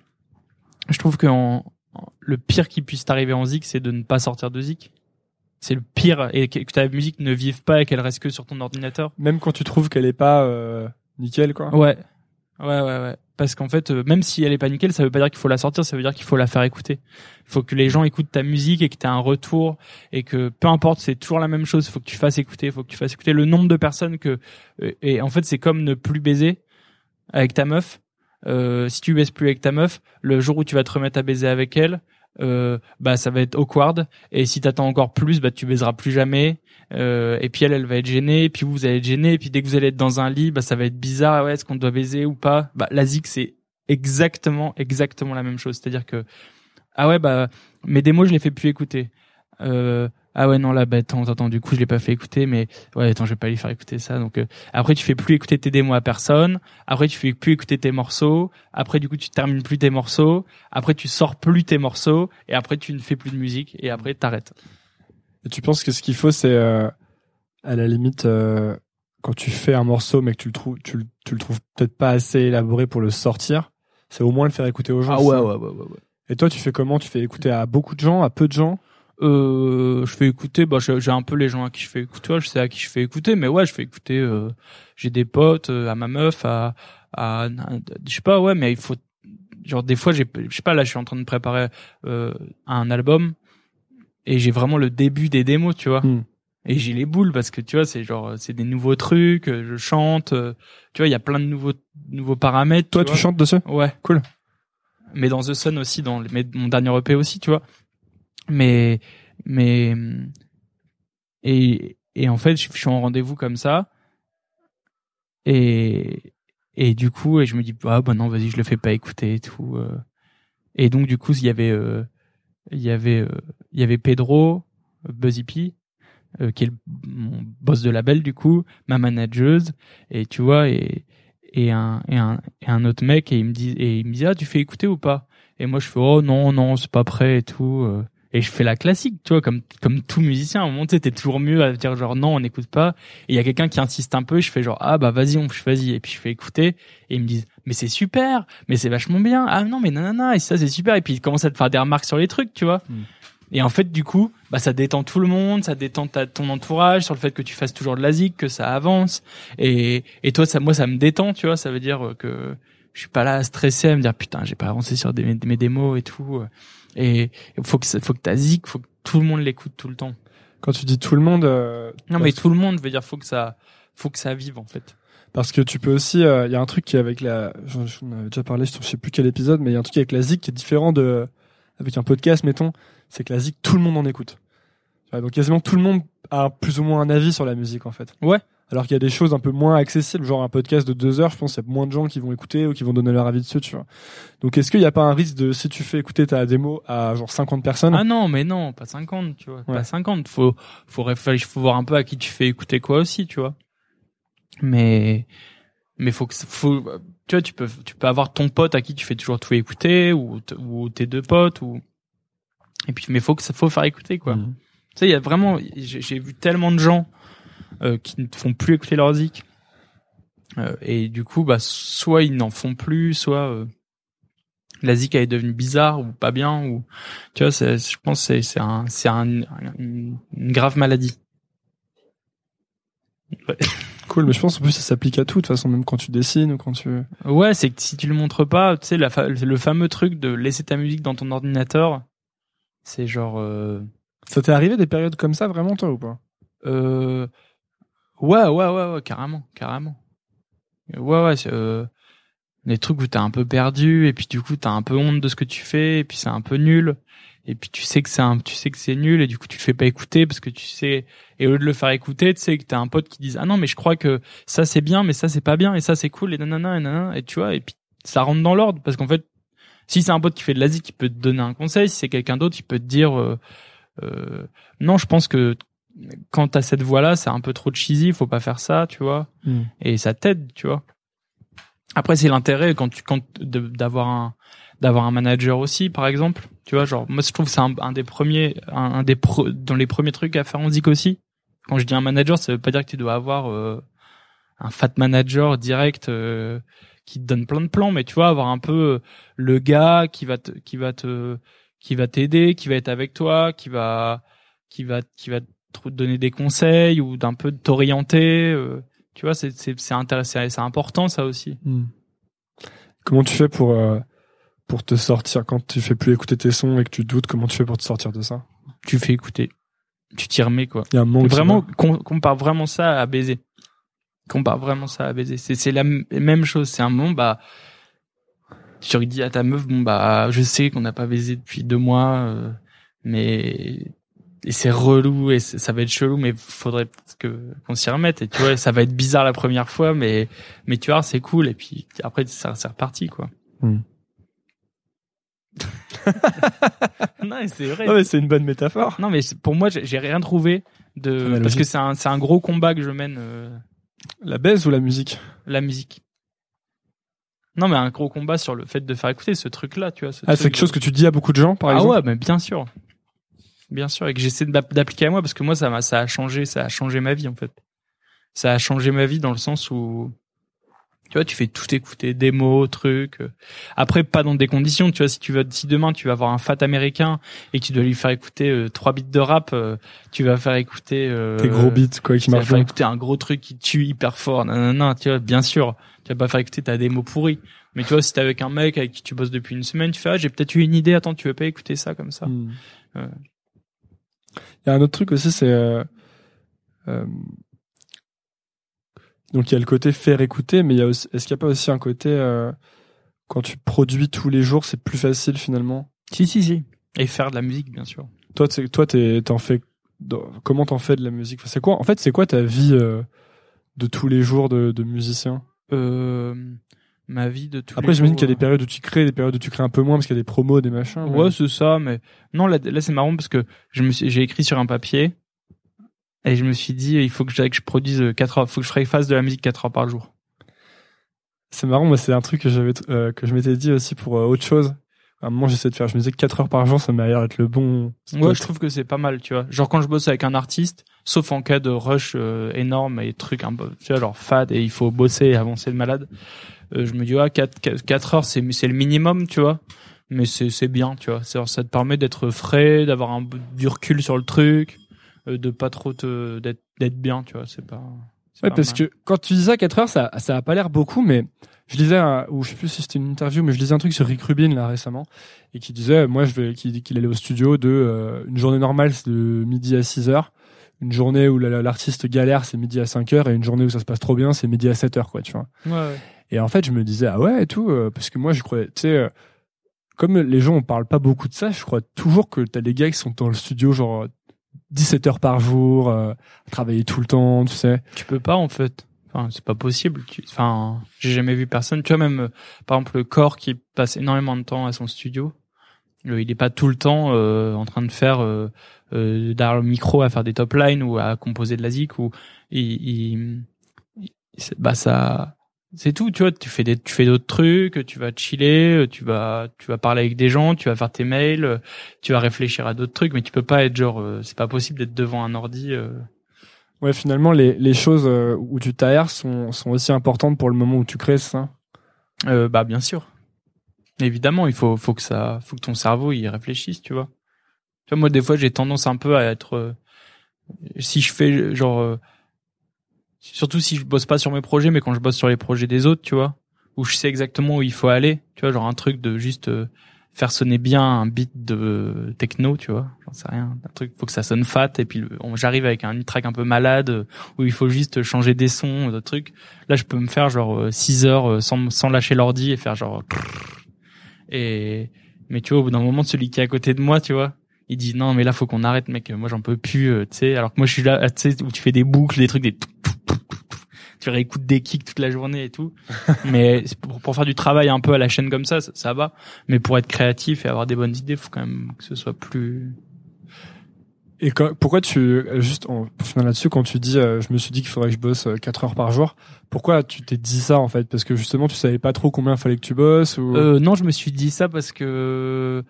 je trouve que en le pire qui puisse t'arriver en zik, c'est de ne pas sortir de zik. C'est le pire, et que ta musique ne vive pas et qu'elle reste que sur ton ordinateur. Même quand tu trouves qu'elle est pas euh, nickel, quoi. Ouais, ouais, ouais, ouais. Parce qu'en fait, euh, même si elle est pas nickel, ça veut pas dire qu'il faut la sortir, ça veut dire qu'il faut la faire écouter. Il faut que les gens écoutent ta musique et que t'aies un retour, et que peu importe, c'est toujours la même chose. Il faut que tu fasses écouter, il faut que tu fasses écouter le nombre de personnes que. Et en fait, c'est comme ne plus baiser avec ta meuf. Euh, si tu baises plus avec ta meuf, le jour où tu vas te remettre à baiser avec elle, euh, bah ça va être awkward, et si t'attends encore plus, bah tu baiseras plus jamais, euh, et puis elle elle va être gênée, et puis vous vous allez être gênés, et puis dès que vous allez être dans un lit, bah ça va être bizarre, ouais, est-ce qu'on doit baiser ou pas? Bah la zik c'est exactement exactement la même chose, c'est-à-dire que ah ouais bah mes démos je les fais plus écouter. Euh, ah ouais non là bah attends attends du coup je l'ai pas fait écouter, mais ouais attends je vais pas lui faire écouter ça, donc euh, après tu fais plus écouter tes démos à personne, après tu fais plus écouter tes morceaux, après du coup tu termines plus tes morceaux, après tu sors plus tes morceaux, et après tu ne fais plus de musique, et après t'arrêtes. Et tu penses que ce qu'il faut c'est euh, à la limite euh, quand tu fais un morceau mais que tu le trouves tu, tu le trouves peut-être pas assez élaboré pour le sortir, c'est au moins le faire écouter aux gens. Ah ouais ouais ouais ouais ouais. Et toi tu fais comment? Tu fais écouter à beaucoup de gens, à peu de gens? Euh, je fais écouter, bah j'ai un peu les gens à qui je fais écouter, je sais à qui je fais écouter, mais ouais, je fais écouter, euh, j'ai des potes, euh, à ma meuf, à, à, à, je sais pas, ouais, mais il faut, genre des fois j'ai, je sais pas, là je suis en train de préparer euh, un album, et j'ai vraiment le début des démos, tu vois, mm. et j'ai les boules parce que tu vois, c'est genre, c'est des nouveaux trucs, je chante, euh, tu vois, il y a plein de nouveaux, nouveaux paramètres. Toi, tu, tu chantes dessus? Ouais, cool. Mais dans The Sun aussi, dans mais mon dernier E P aussi, tu vois. Mais, mais, et, et en fait, je suis en rendez-vous comme ça. Et, et du coup, et je me dis, ah, bah non, vas-y, je le fais pas écouter et tout. Et donc, du coup, il y avait, euh, il y avait, euh, il y avait Pedro, Buzzy P, euh, qui est le, mon boss de label, du coup, ma manageuse, et tu vois, et, et un, et un, et un autre mec, et il me dit, et il me dit, ah, tu fais écouter ou pas? Et moi, je fais, oh, non, non, c'est pas prêt et tout. Et je fais la classique, tu vois, comme comme tout musicien. À un moment, tu sais, t'es toujours mieux à dire genre non, on n'écoute pas. Et il y a quelqu'un qui insiste un peu, et je fais genre ah bah vas-y, on vas-y. Et puis je fais écouter, et ils me disent mais c'est super, mais c'est vachement bien. Ah non mais nanana, et ça c'est super. Et puis ils commencent à te faire des remarques sur les trucs, tu vois. Mm. Et en fait, du coup, bah ça détend tout le monde, ça détend ta, ton entourage sur le fait que tu fasses toujours de la zik, que ça avance. Et et toi, ça, moi, ça me détend, tu vois. Ça veut dire que je suis pas là à stresser, à me dire putain, j'ai pas avancé sur des, mes démos et tout. Et faut que faut que ta zik, faut que tout le monde l'écoute tout le temps. Quand tu dis tout le monde, euh, non mais tout le monde, veut dire faut que ça, faut que ça vive en fait. Parce que tu peux aussi, il euh, y a un truc qui est avec la, j'en, j'en avais déjà parlé sur je sais plus quel épisode, mais il y a un truc avec la zik qui est différent de, avec un podcast mettons, c'est que la zik tout le monde en écoute. Donc quasiment tout le monde a plus ou moins un avis sur la musique en fait. Ouais. Alors qu'il y a des choses un peu moins accessibles, genre un podcast de deux heures, je pense qu'il y a moins de gens qui vont écouter ou qui vont donner leur avis dessus, tu vois. Donc est-ce qu'il n'y a pas un risque de, si tu fais écouter ta démo à genre cinquante personnes? Ah non, mais non, pas cinquante, tu vois. Ouais. Pas cinquante. Faut, faut réfléchir, faut voir un peu à qui tu fais écouter quoi aussi, tu vois. Mais, mais faut que, faut, tu vois, tu peux, tu peux avoir ton pote à qui tu fais toujours tout écouter, ou, ou tes deux potes, ou, et puis, mais faut que ça, faut faire écouter, quoi. Mmh. Tu sais, il y a vraiment, j'ai, j'ai vu tellement de gens, Euh, qui ne font plus écouter leur zik, euh, et du coup bah soit ils n'en font plus, soit euh, la zik elle est devenue bizarre ou pas bien, ou tu vois, c'est, je pense que c'est c'est un c'est un, une, une grave maladie. Ouais. Cool, mais je pense en plus ça s'applique à tout de toute façon, même quand tu dessines ou quand tu. Ouais, c'est que si tu le montres pas, tu sais la fa- le fameux truc de laisser ta musique dans ton ordinateur, c'est genre. Euh... Ça t'est arrivé des périodes comme ça vraiment toi ou pas? Euh Ouais, ouais, ouais, ouais, carrément, carrément. Ouais, ouais, c'est, euh, des trucs où t'es un peu perdu, et puis du coup t'as un peu honte de ce que tu fais, et puis c'est un peu nul, et puis tu sais que c'est un, tu sais que c'est nul, et du coup tu le fais pas écouter parce que tu sais, et au lieu de le faire écouter, tu sais que t'as un pote qui dit ah non mais je crois que ça c'est bien, mais ça c'est pas bien, et ça c'est cool, et nanana, et nanana, et tu vois, et puis ça rentre dans l'ordre, parce qu'en fait, si c'est un pote qui fait de l'Asie qui peut te donner un conseil, si c'est quelqu'un d'autre, il peut te dire euh, euh, non, je pense que quand t'as cette voix-là, c'est un peu trop cheesy, faut pas faire ça, tu vois. Mm. Et ça t'aide, tu vois. Après, c'est l'intérêt quand tu, quand, de, d'avoir un, d'avoir un manager aussi, par exemple. Tu vois, genre, moi, je trouve que c'est un, un des premiers, un, un des pro, dans les premiers trucs à faire en zik aussi. Quand je dis un manager, ça veut pas dire que tu dois avoir, euh, un fat manager direct, euh, qui te donne plein de plans, mais tu vois, avoir un peu le gars qui va te, qui va te, qui va t'aider, qui va être avec toi, qui va, qui va, qui va te donner des conseils ou d'un peu t'orienter, euh, tu vois, c'est c'est c'est intéressant, c'est important ça aussi. Mmh. Comment tu fais pour euh, pour te sortir quand tu fais plus écouter tes sons et que tu doutes? Comment tu fais pour te sortir de ça? Tu fais écouter, tu t'y remets quoi. Il y a un moment vraiment qu'on compare vraiment ça à baiser, compare vraiment ça à baiser. C'est c'est la m- même chose. C'est un moment bah tu dis à ta meuf bon bah je sais qu'on n'a pas baisé depuis deux mois, euh, mais et c'est relou et c'est, ça va être chelou, mais faudrait que qu'on s'y remette, et tu vois ça va être bizarre la première fois, mais mais tu vois c'est cool, et puis après ça c'est reparti quoi. Mm. Non mais c'est vrai. Non mais c'est une bonne métaphore. Non mais pour moi j'ai, j'ai rien trouvé de parce que c'est un c'est un gros combat que je mène. Euh... La baise ou la musique? La musique. Non mais un gros combat sur le fait de faire écouter ce truc là, tu vois. Ce ah c'est quelque de... chose que tu dis à beaucoup de gens par ah exemple? Ah ouais mais bien sûr. Bien sûr, et que j'essaie d'appliquer à moi, parce que moi ça m'a ça a changé ça a changé ma vie en fait. Ça a changé ma vie dans le sens où tu vois, tu fais tout écouter, démos, trucs. Après pas dans des conditions, tu vois, si tu veux si demain tu vas avoir un fat américain et que tu dois lui faire écouter euh, trois beats de rap, euh, tu vas faire écouter euh, tes gros beats quoi qui marchent. Tu vas faire écouter un gros truc qui tue hyper fort. Non non non, tu vois, bien sûr, tu vas pas faire écouter ta démo pourrie. Mais tu vois, si t'es avec un mec avec qui tu bosses depuis une semaine, tu fais ah, j'ai peut-être eu une idée, attends, tu veux pas écouter ça comme ça. Hmm. Euh, Il y a un autre truc aussi, c'est euh, euh, donc il y a le côté faire écouter, mais il y a aussi, est-ce qu'il n'y a pas aussi un côté euh, quand tu produis tous les jours, c'est plus facile finalement? Si si si. Et faire de la musique, bien sûr. Toi, t'es, toi, t'es, t'en fais comment t'en fais de la musique? Enfin, c'est quoi en fait, c'est quoi ta vie euh, de tous les jours de, de musicien? Euh, ma vie de tous Après, les j'imagine jours, qu'il y a des périodes où tu crées, des périodes où tu crées un peu moins parce qu'il y a des promos, des machins. Ouais, mais... c'est ça, mais non, là, là, c'est marrant parce que je me suis, j'ai écrit sur un papier et je me suis dit, il faut que je, que je produise quatre heures, faut que je fasse de la musique quatre heures par jour. C'est marrant, moi, c'est un truc que j'avais, euh, que je m'étais dit aussi pour euh, autre chose. À un moment, j'essaie de faire, je me disais que quatre heures par jour, ça m'a l'air d'être le bon. Ouais, spot. Je trouve que c'est pas mal, tu vois. Genre, quand je bosse avec un artiste, sauf en cas de rush euh, énorme et trucs un peu, tu vois, genre fade et il faut bosser et avancer le malade, euh, je me dis, ah, quatre heures, c'est, c'est le minimum, tu vois. Mais c'est, c'est bien, tu vois. C'est, ça te permet d'être frais, d'avoir un du recul sur le truc, euh, de pas trop te, d'être, d'être bien, tu vois. C'est pas. C'est ouais, pas parce mal. que quand tu dis ça, quatre heures, ça, ça a pas l'air beaucoup, mais je lisais, un, ou je sais plus si c'était une interview, mais je lisais un truc sur Rick Rubin, là, récemment, et qui disait, moi, je vais, qu'il, qu'il allait au studio de, euh, une journée normale, c'est de midi à six heures. Une journée où l'artiste galère, c'est midi à cinq heures, et une journée où ça se passe trop bien, c'est midi à sept heures, quoi, tu vois. Ouais, ouais. Et en fait, je me disais, ah ouais, et tout, euh, parce que moi, je croyais, tu sais, euh, comme les gens, on parle pas beaucoup de ça, je crois toujours que t'as des gars qui sont dans le studio, genre, dix-sept heures par jour, euh, travailler tout le temps, tu sais. Tu peux pas en fait. Enfin, c'est pas possible. Tu... Enfin, j'ai jamais vu personne. Tu vois même, euh, par exemple, le corps qui passe énormément de temps à son studio. Euh, il est pas tout le temps euh, en train de faire euh, euh, derrière le micro à faire des top lines ou à composer de la zik ou il, il, il bah ça. C'est tout, tu vois, tu fais des, tu fais d'autres trucs, tu vas chiller, tu vas, tu vas parler avec des gens, tu vas faire tes mails, tu vas réfléchir à d'autres trucs, mais tu peux pas être genre, euh, c'est pas possible d'être devant un ordi. Euh... Ouais, finalement, les, les choses où tu t'aères sont, sont aussi importantes pour le moment où tu crées, ça. Euh, bah, bien sûr. Évidemment, il faut, faut que ça, faut que ton cerveau, il réfléchisse, tu vois. Tu vois, moi, des fois, j'ai tendance un peu à être, euh, si je fais, genre, euh, surtout si je bosse pas sur mes projets, mais quand je bosse sur les projets des autres, tu vois, où je sais exactement où il faut aller, tu vois, genre un truc de juste euh, faire sonner bien un beat de techno, tu vois, j'en sais rien, un truc, faut que ça sonne fat, et puis on, j'arrive avec un track un peu malade, euh, où il faut juste changer des sons, d'autres trucs. Là, je peux me faire genre six heures euh, sans, sans lâcher l'ordi et faire genre... Et, mais tu vois, au bout d'un moment, celui qui est à côté de moi, tu vois, il dit non, mais là, faut qu'on arrête, mec, moi, j'en peux plus, euh, tu sais, alors que moi, je suis là, tu sais, où tu fais des boucles, des trucs, des... tu réécoutes des kicks toute la journée et tout. Mais pour, pour faire du travail un peu à la chaîne comme ça, ça, ça va. Mais pour être créatif et avoir des bonnes idées, faut quand même que ce soit plus... Et quand, pourquoi tu, juste en finir là-dessus, quand tu dis, euh, je me suis dit qu'il faudrait que je bosse quatre heures par jour, pourquoi tu t'es dit ça, en fait? Parce que justement, tu savais pas trop combien il fallait que tu bosses ou... Euh, non, je me suis dit ça parce que,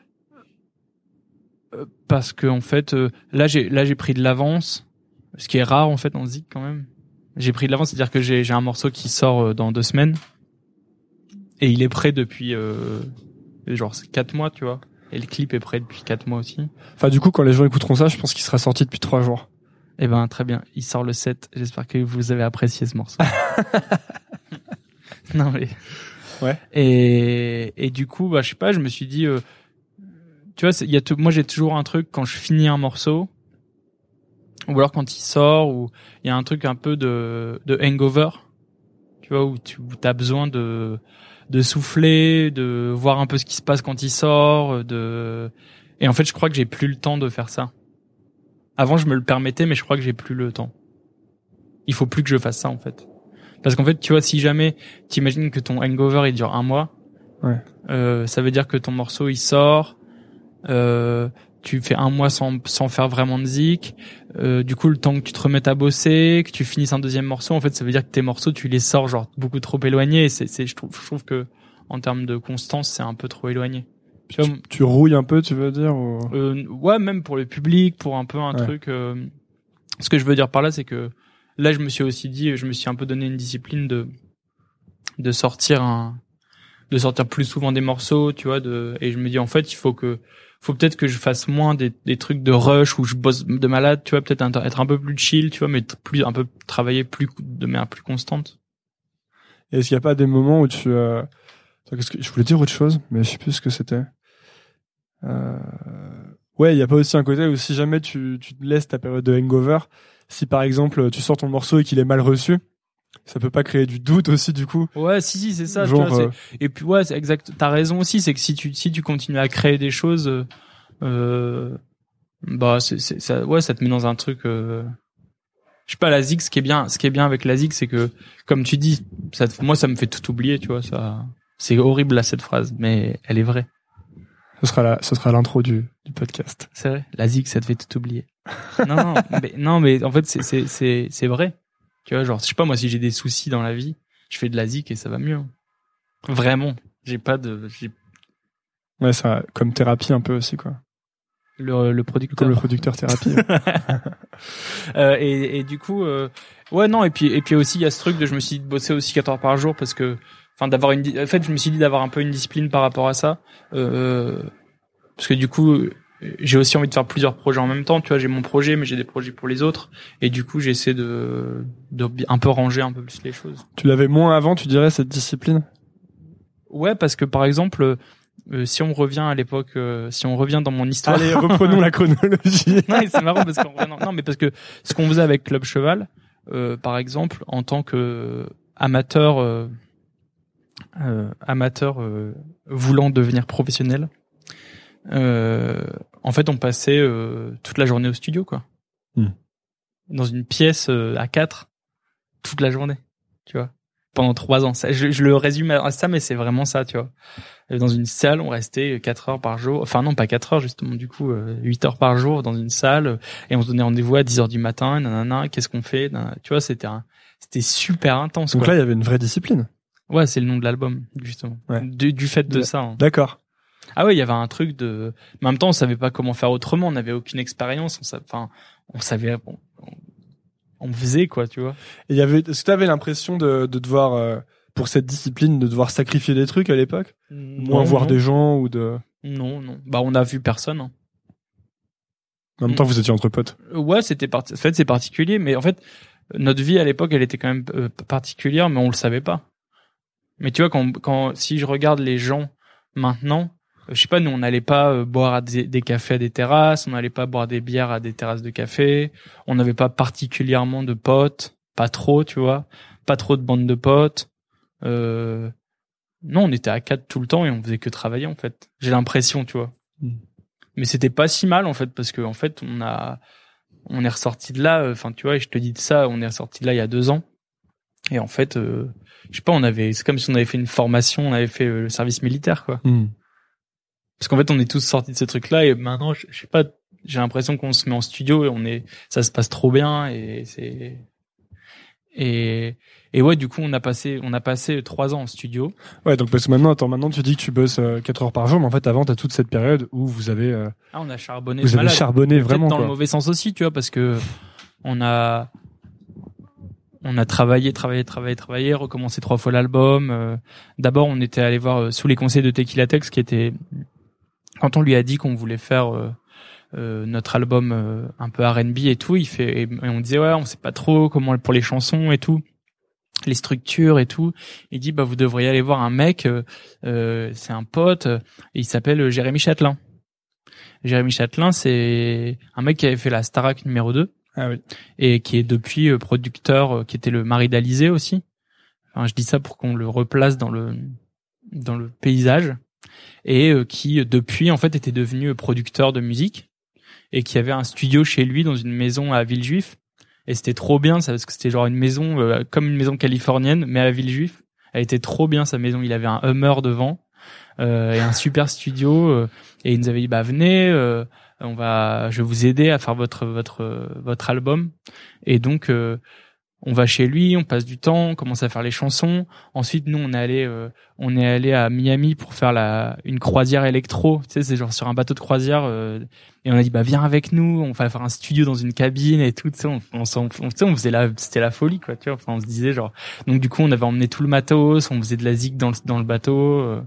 parce que, en fait, euh, là, j'ai, là, j'ai pris de l'avance. Ce qui est rare, en fait, en zik, quand même. J'ai pris de l'avance, c'est-à-dire que j'ai, j'ai un morceau qui sort dans deux semaines. Et il est prêt depuis, euh, genre, quatre mois, tu vois. Et le clip est prêt depuis quatre mois aussi. Enfin, du coup, quand les gens écouteront ça, je pense qu'il sera sorti depuis trois jours. Eh ben, très bien. Il sort le sept. J'espère que vous avez apprécié ce morceau. Non, mais. Ouais. Et, et du coup, bah, je sais pas, je me suis dit, euh, tu vois, il y a tout, moi, j'ai toujours un truc quand je finis un morceau, ou alors quand il sort, ou il y a un truc un peu de, de hangover, tu vois, où tu, où t'as besoin de, de souffler, de voir un peu ce qui se passe quand il sort, de, et en fait, je crois que j'ai plus le temps de faire ça. Avant, je me le permettais, mais je crois que j'ai plus le temps. Il faut plus que je fasse ça, en fait. Parce qu'en fait, tu vois, si jamais t'imagines que ton hangover, il dure un mois, ouais. euh, ça veut dire que ton morceau, il sort, euh, tu fais un mois sans, sans faire vraiment de zik, euh, du coup, le temps que tu te remettes à bosser, que tu finisses un deuxième morceau, en fait, ça veut dire que tes morceaux, tu les sors, genre, beaucoup trop éloignés, et c'est, c'est, je trouve, je trouve que, en termes de constance, c'est un peu trop éloigné. Tu, tu, tu rouilles un peu, tu veux dire, ou... euh, ouais, même pour le public, pour un peu un ouais. truc, euh, ce que je veux dire par là, c'est que, là, je me suis aussi dit, je me suis un peu donné une discipline de, de sortir un, de sortir plus souvent des morceaux, tu vois, de, et je me dis, en fait, il faut que, faut peut-être que je fasse moins des, des trucs de rush où je bosse de malade, tu vois, peut-être un, être un peu plus chill, tu vois, mais plus, un peu travailler plus, de manière plus constante. Et est-ce qu'il n'y a pas des moments où tu, euh, qu'est-ce que, je voulais dire autre chose, mais je sais plus ce que c'était. Euh, ouais, il n'y a pas aussi un côté où si jamais tu, tu te laisses ta période de hangover, si par exemple tu sors ton morceau et qu'il est mal reçu, ça peut pas créer du doute aussi du coup. Ouais, si si, c'est ça. Genre, tu vois, euh... c'est... Et puis ouais, c'est exact. T'as raison aussi, c'est que si tu si tu continues à créer des choses, euh, bah c'est, c'est ça, ouais, ça te met dans un truc. Euh... Je sais pas, la zik, ce qui est bien, ce qui est bien avec la zik, c'est que comme tu dis, ça, moi ça me fait tout oublier, tu vois. Ça, c'est horrible là cette phrase, mais elle est vraie. Ce sera la, ce sera l'intro du, du podcast. C'est vrai. La zik, ça te fait tout oublier. non, non, mais, non, mais en fait, c'est, c'est, c'est, c'est vrai. Tu vois, genre, je sais pas, moi, si j'ai des soucis dans la vie, je fais de la zik et ça va mieux. Vraiment. J'ai pas de, j'ai... Ouais, ça, comme thérapie un peu aussi, quoi. Le, le producteur. Comme le producteur thérapie. euh, et, et du coup, euh, ouais, non, et puis, et puis aussi, il y a ce truc de, je me suis dit de bosser aussi quatre heures par jour parce que, enfin, d'avoir une, en fait, je me suis dit d'avoir un peu une discipline par rapport à ça, euh, parce que du coup, j'ai aussi envie de faire plusieurs projets en même temps, tu vois, j'ai mon projet, mais j'ai des projets pour les autres, et du coup, j'essaie de, de un peu ranger un peu plus les choses. Tu l'avais moins avant, tu dirais, cette discipline? Ouais, parce que par exemple, euh, si on revient à l'époque, euh, si on revient dans mon histoire. Allez, reprenons la chronologie. Non, c'est marrant parce qu'on non, non, mais parce que ce qu'on faisait avec Club Cheval, euh, par exemple, en tant que amateur, euh, euh, amateur euh, voulant devenir professionnel. Euh, en fait, on passait euh, toute la journée au studio, quoi. Hmm. Dans une pièce euh, à quatre toute la journée, tu vois. Pendant trois ans. Ça, je, je le résume à ça, mais c'est vraiment ça, tu vois. Dans une salle, on restait quatre heures par jour. Enfin non, pas quatre heures, justement, du coup, euh, huit heures par jour dans une salle. Et on se donnait rendez-vous à dix heures du matin, nanana, qu'est-ce qu'on fait nanana. Tu vois, c'était un, c'était super intense. Donc quoi. là, il y avait une vraie discipline. Ouais, c'est le nom de l'album, justement. Ouais. Du, du fait de D- ça. Hein. D'accord. Ah ouais, il y avait un truc de... Mais en même temps, on savait pas comment faire autrement. On n'avait aucune expérience. On savait... Enfin, on savait... On... on faisait, quoi, tu vois. Et il y avait... Est-ce que tu avais l'impression de, de devoir... Euh... pour cette discipline de devoir sacrifier des trucs à l'époque, non, moins voir non. des gens ou de. Non, non. Bah, on a vu personne. Hein. En même temps, vous étiez entre potes. Ouais, c'était part... en fait, c'est particulier, mais en fait, notre vie à l'époque, elle était quand même euh, particulière, mais on le savait pas. Mais tu vois, quand, quand, si je regarde les gens maintenant, euh, je sais pas, nous, on n'allait pas euh, boire à des, des cafés à des terrasses, on n'allait pas boire des bières à des terrasses de café, on n'avait pas particulièrement de potes, pas trop, tu vois, pas trop de bandes de potes. Euh, non, on était à quatre tout le temps et on faisait que travailler en fait. J'ai l'impression, tu vois. Mm. Mais c'était pas si mal en fait parce que en fait on a, on est ressorti de là. Enfin, euh, tu vois, et je te dis de ça, on est ressorti de là il y a deux ans. Et en fait, euh, je sais pas, on avait, c'est comme si on avait fait une formation, on avait fait euh, le service militaire quoi. Mm. Parce qu'en fait, on est tous sortis de ce truc-là et maintenant, je, je sais pas, j'ai l'impression qu'on se met en studio et on est, ça se passe trop bien et c'est et Et ouais, du coup, on a passé, on a passé trois ans en studio. Ouais, donc parce que maintenant, attends, maintenant tu dis que tu bosses euh, quatre heures par jour, mais en fait, avant, t'as toute cette période où vous avez, euh, ah, on a charbonné. Vous avez malade. charbonné vraiment, dans quoi. le mauvais sens aussi, tu vois, parce que on a, on a travaillé, travaillé, travaillé, travaillé, recommencé trois fois l'album. Euh, d'abord, on était allé voir euh, sous les conseils de Tequila Tex, qui était, quand on lui a dit qu'on voulait faire euh, euh, notre album euh, un peu R and B et tout, il fait, et, et on disait ouais, on sait pas trop comment pour les chansons et tout. Les structures et tout, il dit bah vous devriez aller voir un mec, euh, euh, c'est un pote, et il s'appelle Jérémy Châtelain. Jérémy Châtelain, c'est un mec qui avait fait la Starac numéro deux, ah oui, et qui est depuis euh, producteur, euh, qui était le mari d'Alizée aussi. Enfin, je dis ça pour qu'on le replace dans le dans le paysage, et euh, qui depuis en fait était devenu producteur de musique et qui avait un studio chez lui dans une maison à Villejuif. Et c'était trop bien, ça, parce que c'était genre une maison, euh, comme une maison californienne, mais à Villejuif. Elle était trop bien, sa maison. Il avait un Hummer devant, euh, et un super studio. Euh, et il nous avait dit, bah, venez, euh, on va, je vais vous aider à faire votre, votre, euh, votre album. Et donc, euh, on va chez lui, on passe du temps, on commence à faire les chansons. Ensuite, nous, on est allé, euh, on est allé à Miami pour faire la, une croisière électro. Tu sais, c'est genre sur un bateau de croisière. Euh, et on a dit, bah, viens avec nous, on va faire un studio dans une cabine et tout. Tu sais, on, on, on, on, tu sais, on faisait la, c'était la folie, quoi. Tu vois, enfin, on se disait genre. Donc, du coup, on avait emmené tout le matos, on faisait de la zig dans le, dans le bateau. Euh,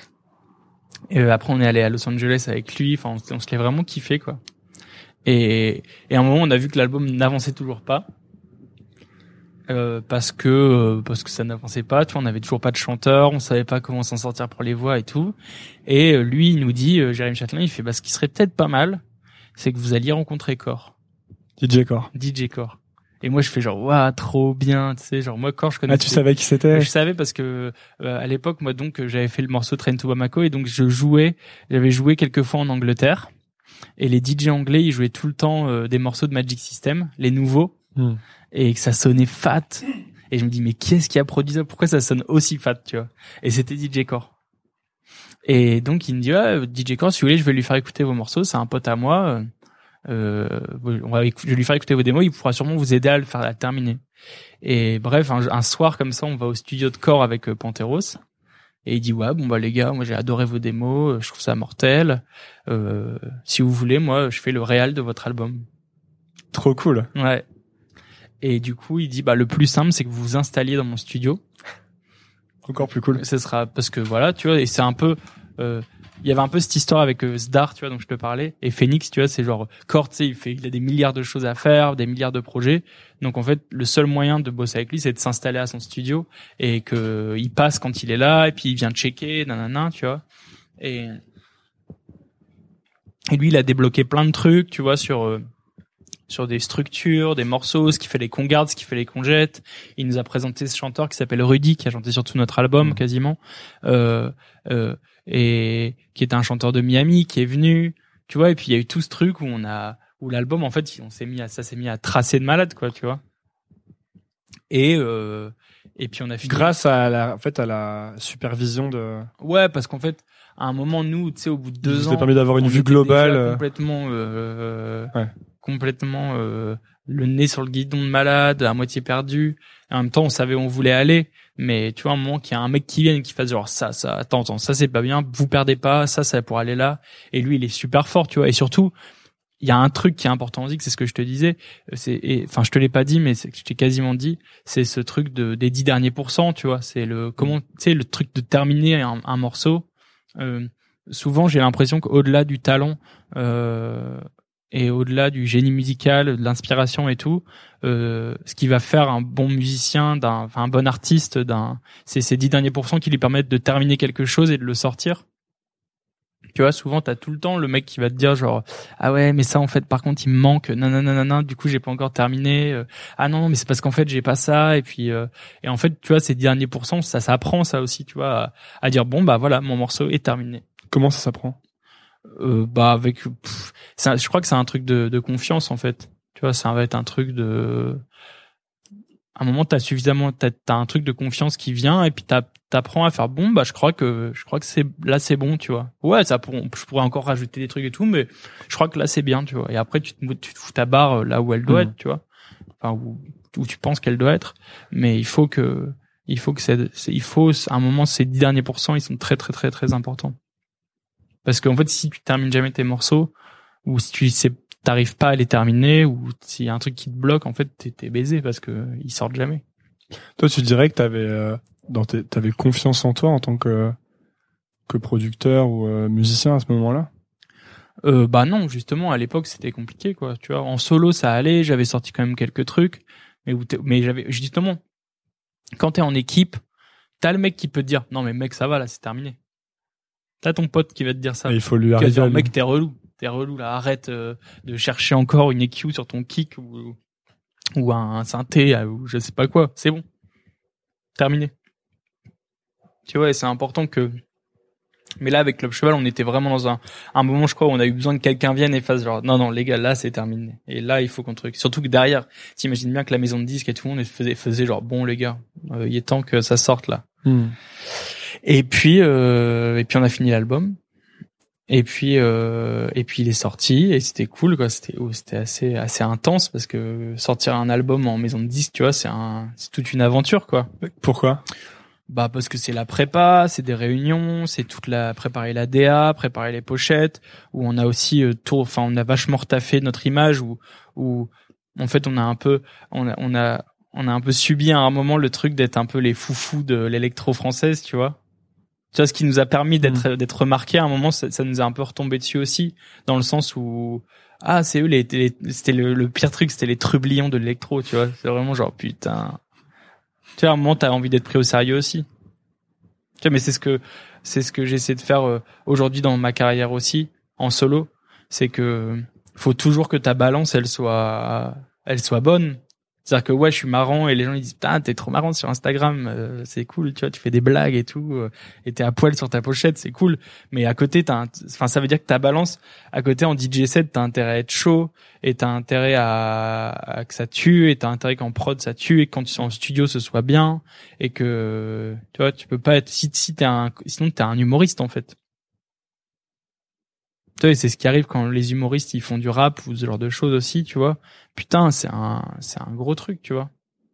et euh, après, on est allé à Los Angeles avec lui. Enfin, on, on se l'est vraiment kiffé, quoi. Et, et à un moment, on a vu que l'album n'avançait toujours pas. Euh, parce que euh, parce que ça n'avançait pas, tu vois, on avait toujours pas de chanteur, on savait pas comment s'en sortir pour les voix et tout. Et euh, lui, il nous dit, euh, Jérémy Châtelain, il fait, bah ce qui serait peut-être pas mal, c'est que vous alliez rencontrer Core. D J Core. D J Core. Et moi, je fais genre, waouh, trop bien, tu sais, genre moi Core, je connais. Ah, tu savais qui c'était? Je savais parce que euh, à l'époque, moi donc, j'avais fait le morceau Train to Bamako et donc je jouais, j'avais joué quelques fois en Angleterre. Et les D J anglais, ils jouaient tout le temps euh, des morceaux de Magic System, les nouveaux. Hmm. Et que ça sonnait fat. Et je me dis, mais qui est-ce qui a produit ça? Pourquoi ça sonne aussi fat, tu vois? Et c'était D J Core. Et donc, il me dit, ah, D J Core, si vous voulez, je vais lui faire écouter vos morceaux. C'est un pote à moi. Euh, on va, je vais lui faire écouter vos démos. Il pourra sûrement vous aider à le faire, à le terminer. Et bref, un, un soir comme ça, on va au studio de Core avec euh, Panteros. Et il dit, ouais, bon, bah, les gars, moi, j'ai adoré vos démos. Je trouve ça mortel. Euh, si vous voulez, moi, je fais le réal de votre album. Trop cool. Ouais. Et du coup, il dit, bah, le plus simple, c'est que vous vous installiez dans mon studio. Encore plus cool. Ce sera, parce que voilà, tu vois, et c'est un peu, euh, il y avait un peu cette histoire avec euh, Zdar, tu vois, dont je te parlais. Et Phoenix, tu vois, c'est genre, Core, tu sais, il fait, il a des milliards de choses à faire, des milliards de projets. Donc, en fait, le seul moyen de bosser avec lui, c'est de s'installer à son studio et que il passe quand il est là, et puis il vient checker, nanana, tu vois. Et, et lui, il a débloqué plein de trucs, tu vois, sur, euh, sur des structures, des morceaux, ce qui fait les qu'on garde, ce qui fait les qu'on jette. Il nous a présenté ce chanteur qui s'appelle Rudy, qui a chanté sur tout notre album, mmh. quasiment, euh, euh, et qui est un chanteur de Miami, qui est venu, tu vois, et puis il y a eu tout ce truc où on a, où l'album, en fait, on s'est mis à, ça s'est mis à tracer de malade, quoi, tu vois. Et, euh, et puis on a fini. Grâce à la, en fait, à la supervision de. Ouais, parce qu'en fait, à un moment, nous, tu sais, au bout de deux ça ans. Ça permis d'avoir une on vue était globale. déjà complètement, euh, ouais. complètement, euh, le nez sur le guidon de malade, à moitié perdu. Et en même temps, on savait où on voulait aller. Mais tu vois, à un moment qu'il y a un mec qui vient et qui fasse genre ça, ça, attends, attends, ça c'est pas bien, vous perdez pas, ça, ça pour aller là. Et lui, il est super fort, tu vois. Et surtout, il y a un truc qui est important aussi, c'est ce que je te disais, c'est, et, enfin, je te l'ai pas dit, mais c'est que je t'ai quasiment dit, c'est ce truc de, des dix derniers pourcents, tu vois. C'est le, comment, tu sais, le truc de terminer un, un morceau. Euh, souvent, j'ai l'impression qu'au-delà du talent, euh, et au-delà du génie musical, de l'inspiration et tout, euh, ce qui va faire un bon musicien, d'un, enfin, un bon artiste, d'un, c'est ces dix derniers pourcents qui lui permettent de terminer quelque chose et de le sortir. Tu vois, souvent, t'as tout le temps le mec qui va te dire genre, ah ouais, mais ça, en fait, par contre, il me manque, nanana, du coup, j'ai pas encore terminé, euh, ah non, mais c'est parce qu'en fait, j'ai pas ça, et puis, euh, et en fait, tu vois, ces dix derniers pourcents, ça, ça apprend ça aussi, tu vois, à, à dire, bon, bah voilà, mon morceau est terminé. Comment ça s'apprend? Euh, bah, avec, pff, ça, je crois que c'est un truc de, de confiance, en fait. Tu vois, ça va être un truc de, à un moment, t'as suffisamment, t'as, t'as un truc de confiance qui vient, et puis t'as, t'apprends à faire bon, bah, je crois que, je crois que c'est, là, c'est bon, tu vois. Ouais, ça pour, je pourrais encore rajouter des trucs et tout, mais je crois que là, c'est bien, tu vois. Et après, tu te, tu te fous ta barre là où elle doit mmh. être, tu vois. Enfin, où, où tu penses qu'elle doit être. Mais il faut que, il faut que c'est, c'est, il faut, à un moment, ces dix derniers pourcents, ils sont très, très, très, très importants. Parce qu'en fait, si tu termines jamais tes morceaux, ou si tu sais, t'arrives pas à les terminer, ou s'il y a un truc qui te bloque, en fait, t'es, t'es baisé parce que ils sortent jamais. Toi, tu dirais que t'avais, euh, dans tes, t'avais confiance en toi en tant que, que producteur ou euh, musicien à ce moment-là? Euh, bah non, justement, à l'époque, c'était compliqué, quoi. Tu vois, en solo, ça allait, j'avais sorti quand même quelques trucs, mais où mais j'avais, justement, quand t'es en équipe, t'as le mec qui peut te dire, non, mais mec, ça va, là, c'est terminé. T'as ton pote qui va te dire ça. Et il faut lui arriver dire, à lui. Mec, t'es relou. T'es relou, là. Arrête euh, de chercher encore une E Q sur ton kick ou, ou un synthé ou je sais pas quoi. C'est bon. Terminé. Tu vois, et c'est important que... Mais là, avec Club Cheval, on était vraiment dans un, un moment, je crois, où on a eu besoin que quelqu'un vienne et fasse genre, non, non, les gars, là, c'est terminé. Et là, il faut qu'on truc. Surtout que derrière, t'imagines bien que la maison de disques et tout le monde faisait, faisait genre, bon, les gars, euh, il est temps que ça sorte, là. Hmm. Et puis, euh, et puis on a fini l'album. Et puis, euh, et puis il est sorti et c'était cool, quoi. C'était, oh, c'était assez, assez intense parce que sortir un album en maison de disques, tu vois, c'est un, c'est toute une aventure, quoi. Pourquoi? Bah parce que c'est la prépa, c'est des réunions, c'est toute la préparer la D A, préparer les pochettes, où on a aussi euh, tout, enfin on a vachement retaffé notre image, où, où en fait on a un peu, on a, on a, on a un peu subi à un moment le truc d'être un peu les foufous de l'électro française, tu vois. Tu vois, ce qui nous a permis d'être mmh. d'être remarqués à un moment, ça, ça nous a un peu retombé dessus aussi, dans le sens où ah c'est eux les, les c'était le, le pire truc, c'était les trublions de l'électro, tu vois. C'est vraiment genre putain. Tu vois, à un moment t'as envie d'être pris au sérieux aussi. Tu vois, mais c'est ce que c'est ce que j'essaie de faire euh, aujourd'hui dans ma carrière aussi en solo, c'est que faut toujours que ta balance elle soit elle soit bonne. C'est-à-dire que ouais, je suis marrant et les gens ils disent putain, t'es trop marrant sur Instagram, euh, c'est cool, tu vois, tu fais des blagues et tout, euh, et t'es à poil sur ta pochette, c'est cool. Mais à côté, t'as, enfin, ça veut dire que ta balance, à côté en D J set, t'as intérêt à être chaud et t'as intérêt à, à que ça tue et t'as intérêt qu'en prod ça tue et que quand tu sois en studio ce soit bien et que tu vois, tu peux pas être si si t'es un, sinon t'es un humoriste en fait. Tu vois, c'est ce qui arrive quand les humoristes ils font du rap ou ce genre de choses aussi, tu vois. Putain, c'est un, c'est un gros truc, tu vois.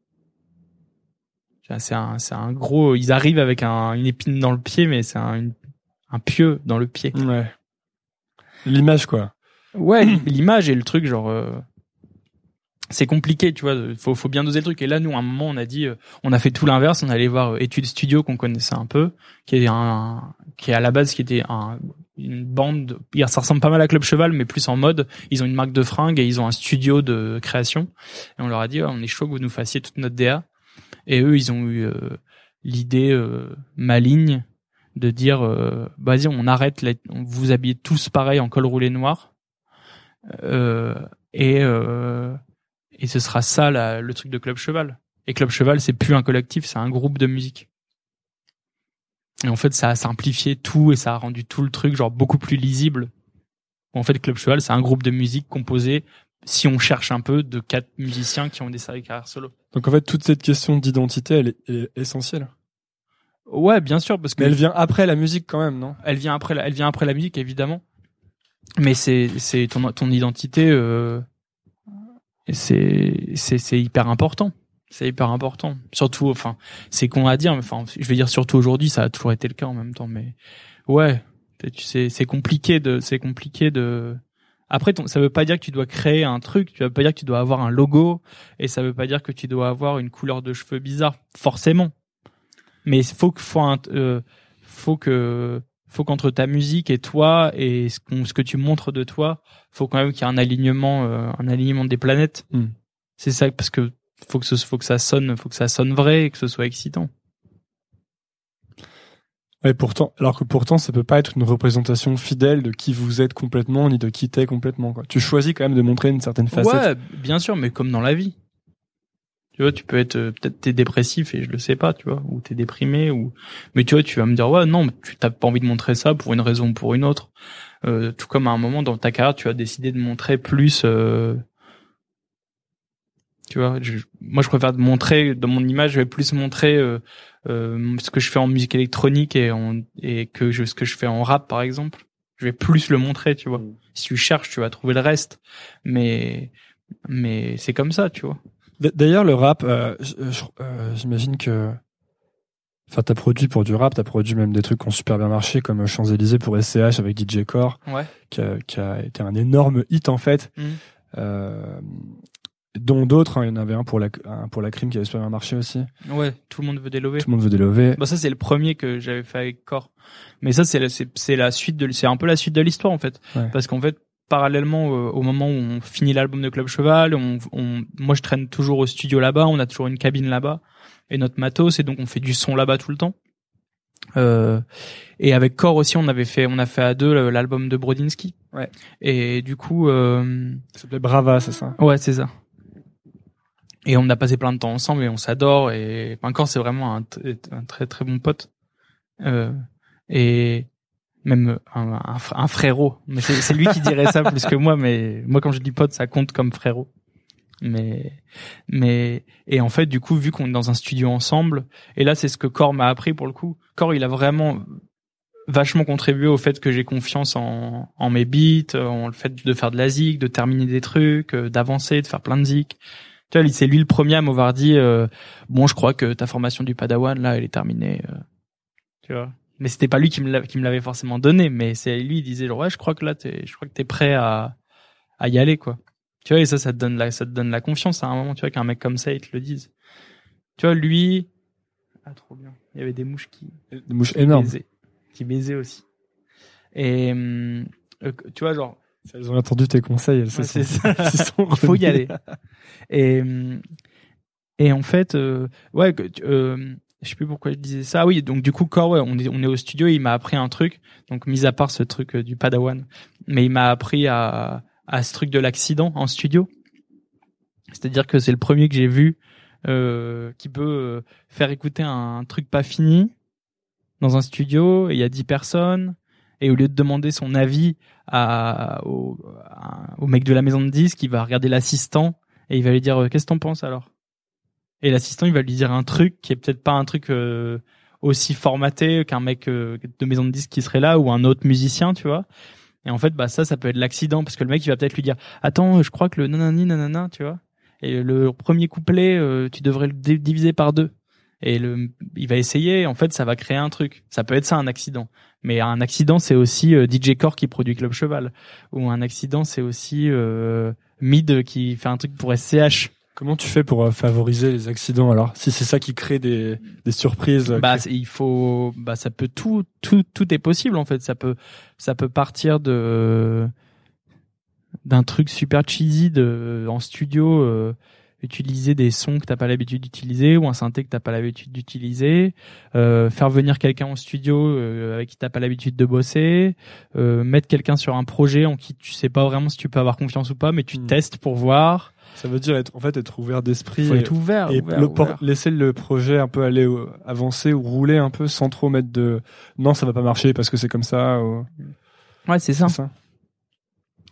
C'est un, c'est un gros. Ils arrivent avec un, une épine dans le pied, mais c'est un, une, un pieu dans le pied. Ouais. L'image, quoi. Ouais, l'image et le truc, genre. Euh, c'est compliqué, tu vois. Faut, faut bien doser le truc. Et là, nous, à un moment, on a dit, euh, on a fait tout l'inverse. On allait voir euh, Études Studio qu'on connaissait un peu, qui est un, qui est à la base, qui était un. une bande, ça ressemble pas mal à Club Cheval, mais plus en mode, ils ont une marque de fringues et ils ont un studio de création. Et on leur a dit, ouais, on est chaud que vous nous fassiez toute notre D A. Et eux, ils ont eu euh, l'idée euh, maligne de dire, euh, bah, vas-y, on arrête, les, on vous habille tous pareil en col roulé noir. Euh, et, euh, et ce sera ça, la, le truc de Club Cheval. Et Club Cheval, c'est plus un collectif, c'est un groupe de musique. Et en fait, ça a simplifié tout et ça a rendu tout le truc genre beaucoup plus lisible. En fait, Club Cheval, c'est un groupe de musique composé, si on cherche un peu, de quatre musiciens qui ont des carrières solo. Donc en fait, toute cette question d'identité, elle est, elle est essentielle. Ouais, bien sûr, parce que mais elle vient après la musique quand même, non? Elle vient après la, elle vient après la musique, évidemment. Mais c'est, c'est ton, ton identité, euh, c'est, c'est, c'est hyper important. C'est hyper important. Surtout, enfin, c'est con à dire, mais enfin, je vais dire surtout aujourd'hui, ça a toujours été le cas en même temps, mais ouais, tu sais, c'est compliqué de, c'est compliqué de. Après, ton, ça veut pas dire que tu dois créer un truc, tu veut pas dire que tu dois avoir un logo, et ça veut pas dire que tu dois avoir une couleur de cheveux bizarre, forcément. Mais faut que, faut, un, euh, faut que, faut qu'entre ta musique et toi et ce, ce que tu montres de toi, faut quand même qu'il y ait un alignement, euh, un alignement des planètes. Mm. C'est ça, parce que faut que ce, faut que ça sonne, faut que ça sonne vrai et que ce soit excitant. Ouais, pourtant, alors que pourtant, ça peut pas être une représentation fidèle de qui vous êtes complètement, ni de qui t'es complètement, quoi. Tu choisis quand même de montrer une certaine facette. Ouais, bien sûr, mais comme dans la vie. Tu vois, tu peux être, euh, peut-être t'es dépressif et je le sais pas, tu vois, ou t'es déprimé, ou, mais tu vois, tu vas me dire, ouais, non, mais tu t'as pas envie de montrer ça pour une raison ou pour une autre. Euh, tout comme à un moment dans ta carrière, tu as décidé de montrer plus, euh, tu vois, je, moi je préfère te montrer, dans mon image, je vais plus montrer, euh, euh, ce que je fais en musique électronique et en, et que je, ce que je fais en rap, par exemple. Je vais plus le montrer, tu vois. Si tu cherches, tu vas trouver le reste. Mais, mais c'est comme ça, tu vois. D'ailleurs, le rap, euh, euh, j'imagine que, enfin, t'as produit pour du rap, t'as produit même des trucs qui ont super bien marché, comme Champs-Élysées pour S C H avec D J Core, ouais. qui, a, qui a été un énorme hit en fait, mmh. euh, dont d'autres. Hein, il y en avait un pour la, un pour la crime qui avait super bien marché aussi. Ouais, tout le monde veut délover. Tout le monde veut délover. Bah ça c'est le premier que j'avais fait avec Core, mais ça c'est c'est c'est la suite de, c'est un peu la suite de l'histoire en fait, ouais. Parce qu'en fait. Parallèlement euh, au moment où on finit l'album de Club Cheval, on, on, moi je traîne toujours au studio là-bas, on a toujours une cabine là-bas et notre matos, et donc on fait du son là-bas tout le temps. Euh, et avec Core aussi, on avait fait, on a fait à deux l'album de Brodinski. Ouais. Et du coup, euh, ça s'appelait Brava, c'est ça? Ouais, c'est ça. Et on a passé plein de temps ensemble et on s'adore. Et enfin, Core, c'est vraiment un, un très très bon pote. Euh, et même un, un, un frérot, mais c'est, c'est lui qui dirait ça plus que moi, mais moi quand je dis pote ça compte comme frérot. Mais mais et en fait du coup vu qu'on est dans un studio ensemble, et là c'est ce que Core m'a appris pour le coup. Core il a vraiment vachement contribué au fait que j'ai confiance en en mes beats, en le fait de faire de la zik, de terminer des trucs, d'avancer, de faire plein de zik. Tu vois, c'est lui le premier à m'avoir dit euh, bon je crois que ta formation du Padawan là elle est terminée. Euh, tu vois. Mais c'était pas lui qui me l'avait, qui me l'avait forcément donné, mais c'est lui, il disait genre, ouais, je crois que là, t'es, je crois que t'es prêt à, à y aller, quoi. Tu vois, et ça, ça te donne la, ça te donne la confiance à un moment, tu vois, qu'un mec comme ça, il te le dise. Tu vois, lui, ah, trop bien. Il y avait des mouches qui, des mouches qui énormes, baisaient, qui baisaient aussi. Et, euh, tu vois, genre. Elles ont entendu tes conseils, elles ouais, se c'est sont, ça. se sont il faut y aller. Et, et en fait, euh, ouais, euh, je sais plus pourquoi je disais ça. Oui, donc du coup, Core, ouais, on est, on est au studio, il m'a appris un truc. Donc, mis à part ce truc euh, du Padawan, mais il m'a appris à, à ce truc de l'accident en studio. C'est-à-dire que c'est le premier que j'ai vu euh, qui peut euh, faire écouter un, un truc pas fini dans un studio, et il y a dix personnes, et au lieu de demander son avis à, au, à, au mec de la maison de disques, il va regarder l'assistant et il va lui dire euh, qu'est-ce que t'en penses alors? Et l'assistant, il va lui dire un truc qui est peut-être pas un truc euh, aussi formaté qu'un mec euh, de maison de disques qui serait là, ou un autre musicien, tu vois. Et en fait, bah ça, ça peut être l'accident, parce que le mec, il va peut-être lui dire « Attends, je crois que le nanani nanana, tu vois. Et le premier couplet, euh, tu devrais le d- diviser par deux. » Et le, il va essayer, en fait, ça va créer un truc. Ça peut être ça, un accident. Mais un accident, c'est aussi euh, D J Core qui produit Club Cheval. Ou un accident, c'est aussi euh, Mid qui fait un truc pour S C H. Comment tu fais pour euh, favoriser les accidents alors, si c'est ça qui crée des des surprises? Bah crée... il faut, bah ça peut tout tout tout est possible en fait. Ça peut ça peut partir de d'un truc super cheesy de en studio, euh, utiliser des sons que t'as pas l'habitude d'utiliser, ou un synthé que t'as pas l'habitude d'utiliser, euh, faire venir quelqu'un en studio euh, avec qui t'as pas l'habitude de bosser, euh, mettre quelqu'un sur un projet en qui tu sais pas vraiment si tu peux avoir confiance ou pas, mais tu mmh. testes pour voir. Ça veut dire être, en fait, être ouvert d'esprit. Faut être ouvert, et ouvert, le, ouvert. laisser le projet un peu aller euh, avancer ou rouler un peu sans trop mettre de non, ça va pas marcher parce que c'est comme ça. Ou... Ouais, c'est ça. c'est ça.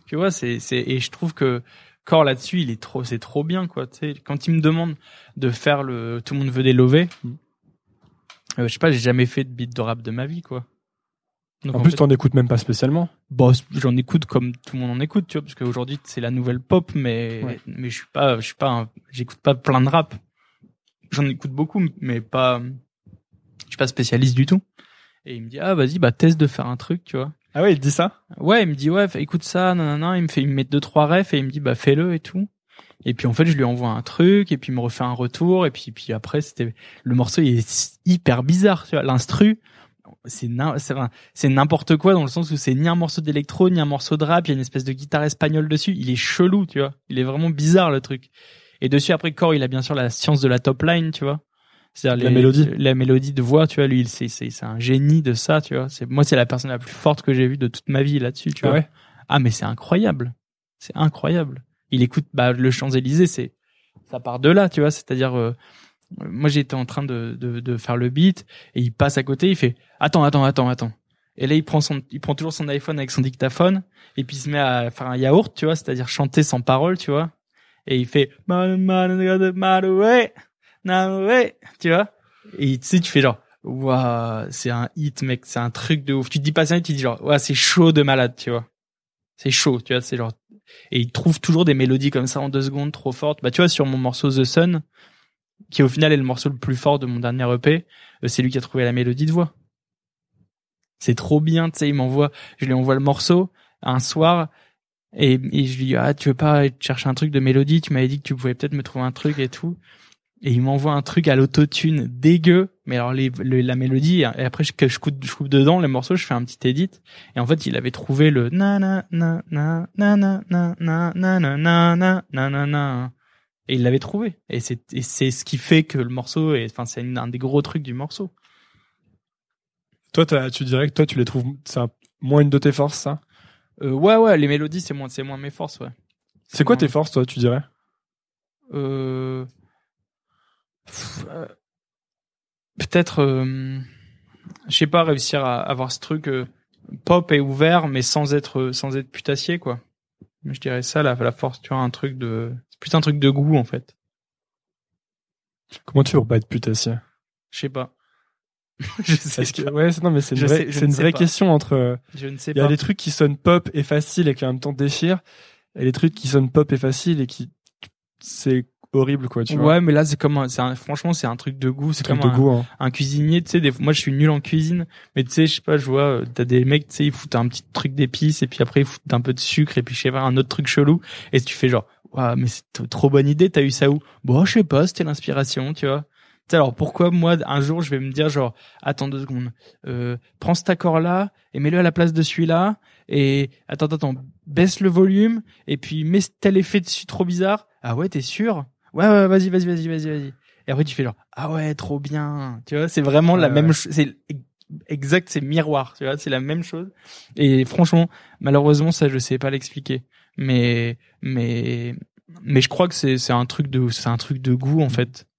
Tu vois, c'est, c'est, et je trouve que Core là-dessus, il est trop, c'est trop bien, quoi. Tu sais, quand il me demande de faire le, tout le monde veut des lovés, euh, je sais pas, j'ai jamais fait de beat de rap de ma vie, quoi. Donc, en, en plus, fait, t'en écoutes même pas spécialement. Bon, j'en écoute comme tout le monde en écoute, tu vois, parce qu'aujourd'hui c'est la nouvelle pop, mais ouais. mais je suis pas, je suis pas, un, j'écoute pas plein de rap. J'en écoute beaucoup, mais pas, je suis pas spécialiste du tout. Et il me dit ah vas-y bah teste de faire un truc, tu vois. Ah ouais, il te dit ça? Ouais, il me dit ouais, écoute ça, non non non, il me fait, il me met deux trois refs et il me dit bah fais-le et tout. Et puis en fait je lui envoie un truc et puis il me refait un retour et puis puis après c'était le morceau il est hyper bizarre, tu vois, l'instru. C'est, c'est, c'est n'importe quoi dans le sens où c'est ni un morceau d'électro ni un morceau de rap, il y a une espèce de guitare espagnole dessus, il est chelou, tu vois, il est vraiment bizarre le truc. Et dessus après Core il a bien sûr la science de la top line, tu vois, c'est-à-dire la les, mélodie la mélodie de voix, tu vois, lui c'est c'est c'est un génie de ça, tu vois. C'est moi c'est la personne la plus forte que j'ai vue de toute ma vie là-dessus, tu ah vois. Ouais. Ah mais c'est incroyable, c'est incroyable. Il écoute bah le Champs-Élysées, c'est ça part de là, tu vois, c'est-à-dire euh, moi j'étais en train de, de de faire le beat et il passe à côté, il fait attends attends attends attends et là il prend son il prend toujours son iPhone avec son dictaphone et puis il se met à faire un yaourt, tu vois, c'est-à-dire chanter sans parole, tu vois, et il fait tu vois, et tu sais tu fais genre waouh c'est un hit mec, c'est un truc de ouf, tu te dis pas ça et tu te dis genre waouh c'est chaud de malade, tu vois, c'est chaud, tu vois, c'est genre, et il trouve toujours des mélodies comme ça en deux secondes trop fortes. Bah tu vois sur mon morceau The Sun qui au final est le morceau le plus fort de mon dernier E P, c'est lui qui a trouvé la mélodie de voix. C'est trop bien, tu sais, il m'envoie, je lui envoie le morceau un soir et, et je lui dis ah tu veux pas aller chercher un truc de mélodie, tu m'avais dit que tu pouvais peut-être me trouver un truc et tout, et il m'envoie un truc à l'autotune dégueu, mais alors les, les la mélodie, et après je, que je coupe je coupe dedans les morceaux, je fais un petit edit et en fait il avait trouvé le na na na na na na na na na na na na na na. Et il l'avait trouvé. Et c'est, et c'est ce qui fait que le morceau est, enfin, c'est un des gros trucs du morceau. Toi, t'as, tu dirais que toi, tu les trouves, c'est un, moins une de tes forces, ça? Euh, ouais, ouais, les mélodies, c'est moins, c'est moins mes forces, ouais. C'est, c'est quoi moins... tes forces, toi, tu dirais? Euh, pff, euh... peut-être, euh... je sais pas, réussir à avoir ce truc, euh, pop et ouvert, mais sans être, sans être putassier, quoi. Je dirais ça, la, la force, tu vois, un truc de, c'est plus un truc de goût, en fait. Comment tu veux pas être putassier? Je sais pas. je sais Est-ce pas. Que, ouais, c'est, non, mais c'est une vraie, sais, c'est une vraie question entre, je ne sais il y a pas. des trucs qui sonnent pop et facile et qui en même temps déchirent, et les trucs qui sonnent pop et facile et qui, c'est horrible, quoi, tu ouais, vois. Ouais, mais là, c'est comme un, c'est un, franchement, c'est un truc de goût. C'est comme de un, goût, hein. un cuisinier, tu sais, des, moi, je suis nul en cuisine, mais tu sais, je sais pas, je vois, t'as des mecs, tu sais, ils foutent un petit truc d'épices, et puis après, ils foutent un peu de sucre, et puis je sais pas, un autre truc chelou, et tu fais genre, waouh, mais c'est trop bonne idée, t'as eu ça où? Bon, je sais pas, c'était l'inspiration, tu vois. Tu sais, alors, pourquoi, moi, un jour, je vais me dire, genre, attends deux secondes, euh, prends cet accord-là, et mets-le à la place de celui-là, et, attends, attends, baisse le volume, et puis mets tel effet dessus trop bizarre. Ah ouais, t'es sûr? Ouais, ouais, vas-y, vas-y, vas-y, vas-y, vas-y. Et après, tu fais genre, ah ouais, trop bien. Tu vois, c'est vraiment ouais, la ouais. même chose. C'est exact, c'est miroir. Tu vois, c'est la même chose. Et franchement, malheureusement, ça, je sais pas l'expliquer. Mais, mais, mais je crois que c'est, c'est un truc de, c'est un truc de goût, en fait.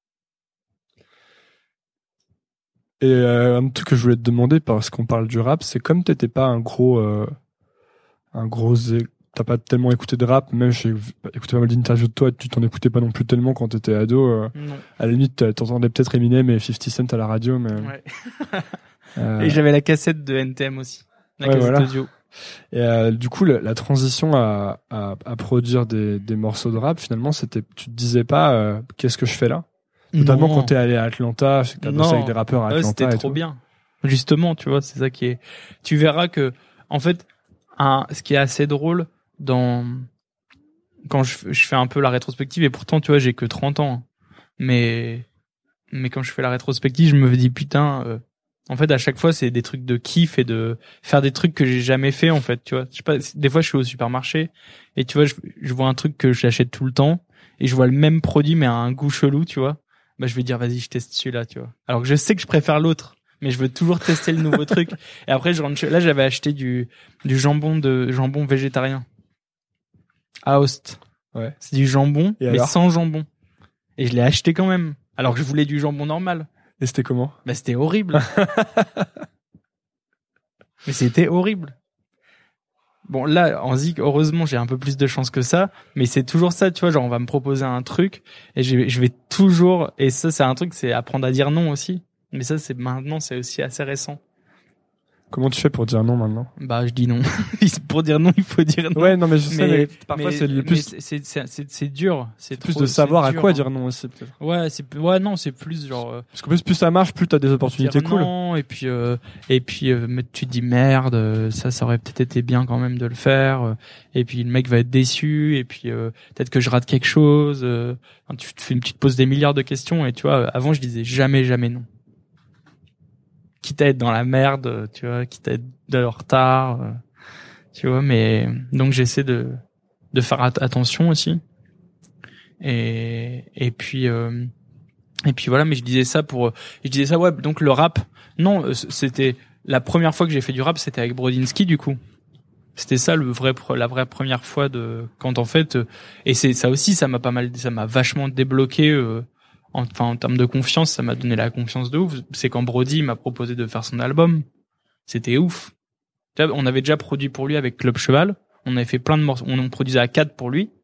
Et euh, un truc que je voulais te demander, parce qu'on parle du rap, c'est comme t'étais pas un gros, euh, un gros, t'as pas tellement écouté de rap, même j'ai écouté pas mal d'interviews de toi, tu t'en écoutais pas non plus tellement quand t'étais ado. Euh, non. À la limite, t'entendais peut-être Eminem et fifty Cent à la radio, mais. Ouais. euh... Et j'avais la cassette de N T M aussi, la ouais, cassette voilà. audio. Et euh, du coup, la, la transition à, à, à produire des, des morceaux de rap, finalement, c'était, tu te disais pas, euh, qu'est-ce que je fais là? Notamment quand t'es allé à Atlanta, t'as bossé avec des rappeurs à Atlanta. Ouais, c'était et trop tout. bien. Justement, tu vois, c'est ça qui est. Tu verras que, en fait, un, ce qui est assez drôle dans quand je, je fais un peu la rétrospective, et pourtant, tu vois, j'ai que trente ans, mais mais quand je fais la rétrospective, je me dis putain. Euh, en fait, à chaque fois, c'est des trucs de kiff et de faire des trucs que j'ai jamais fait, en fait, tu vois. Je sais pas, des fois, je suis au supermarché et tu vois, je, je vois un truc que j'achète tout le temps et je vois le même produit mais à un goût chelou, tu vois. Bah, je vais dire, vas-y, je teste celui-là, tu vois. Alors que je sais que je préfère l'autre, mais je veux toujours tester le nouveau truc. Et après, je rentre chez... là, j'avais acheté du, du jambon de, jambon végétarien. À Host. Ouais. C'est du jambon, et mais alors sans jambon. Et je l'ai acheté quand même. Alors que je voulais du jambon normal. Et c'était comment? Bah, c'était horrible. Mais c'était horrible. Bon, là, en zik, heureusement, j'ai un peu plus de chance que ça, mais c'est toujours ça, tu vois, genre, on va me proposer un truc, et je vais, je vais toujours, et ça, c'est un truc, c'est apprendre à dire non aussi. Mais ça, c'est maintenant, c'est aussi assez récent. Comment tu fais pour dire non maintenant? Bah, je dis non. Pour dire non, il faut dire non. Ouais, non, mais je sais, mais, mais parfois mais, c'est le plus. C'est, c'est, c'est, c'est dur. C'est plus trop, de savoir à dur, quoi hein. dire non aussi, peut-être. Ouais, c'est, ouais, non, c'est plus genre. Euh, Parce qu'en plus, plus ça marche, plus t'as des opportunités dire cool. Non, et puis, euh, et puis, euh, mais tu te dis merde, ça, ça aurait peut-être été bien quand même de le faire. Et puis le mec va être déçu, et puis euh, peut-être que je rate quelque chose. Euh, tu te fais une petite pose des milliards de questions, et tu vois, avant je disais jamais, jamais non. Quitte à être dans la merde, tu vois, quitte à être de retard, euh, tu vois, mais donc j'essaie de de faire at- attention aussi. Et et puis euh, et puis voilà, mais je disais ça pour je disais ça ouais, donc le rap, non, c'était la première fois que j'ai fait du rap, c'était avec Brodinski du coup. C'était ça le vrai la vraie première fois de quand en fait et c'est ça aussi ça m'a pas mal ça m'a vachement débloqué euh, enfin en termes de confiance, ça m'a donné la confiance de ouf. C'est quand Brody m'a proposé de faire son album, c'était ouf. On avait déjà produit pour lui avec Club Cheval, on avait fait plein de morceaux, on en produisait à quatre pour lui,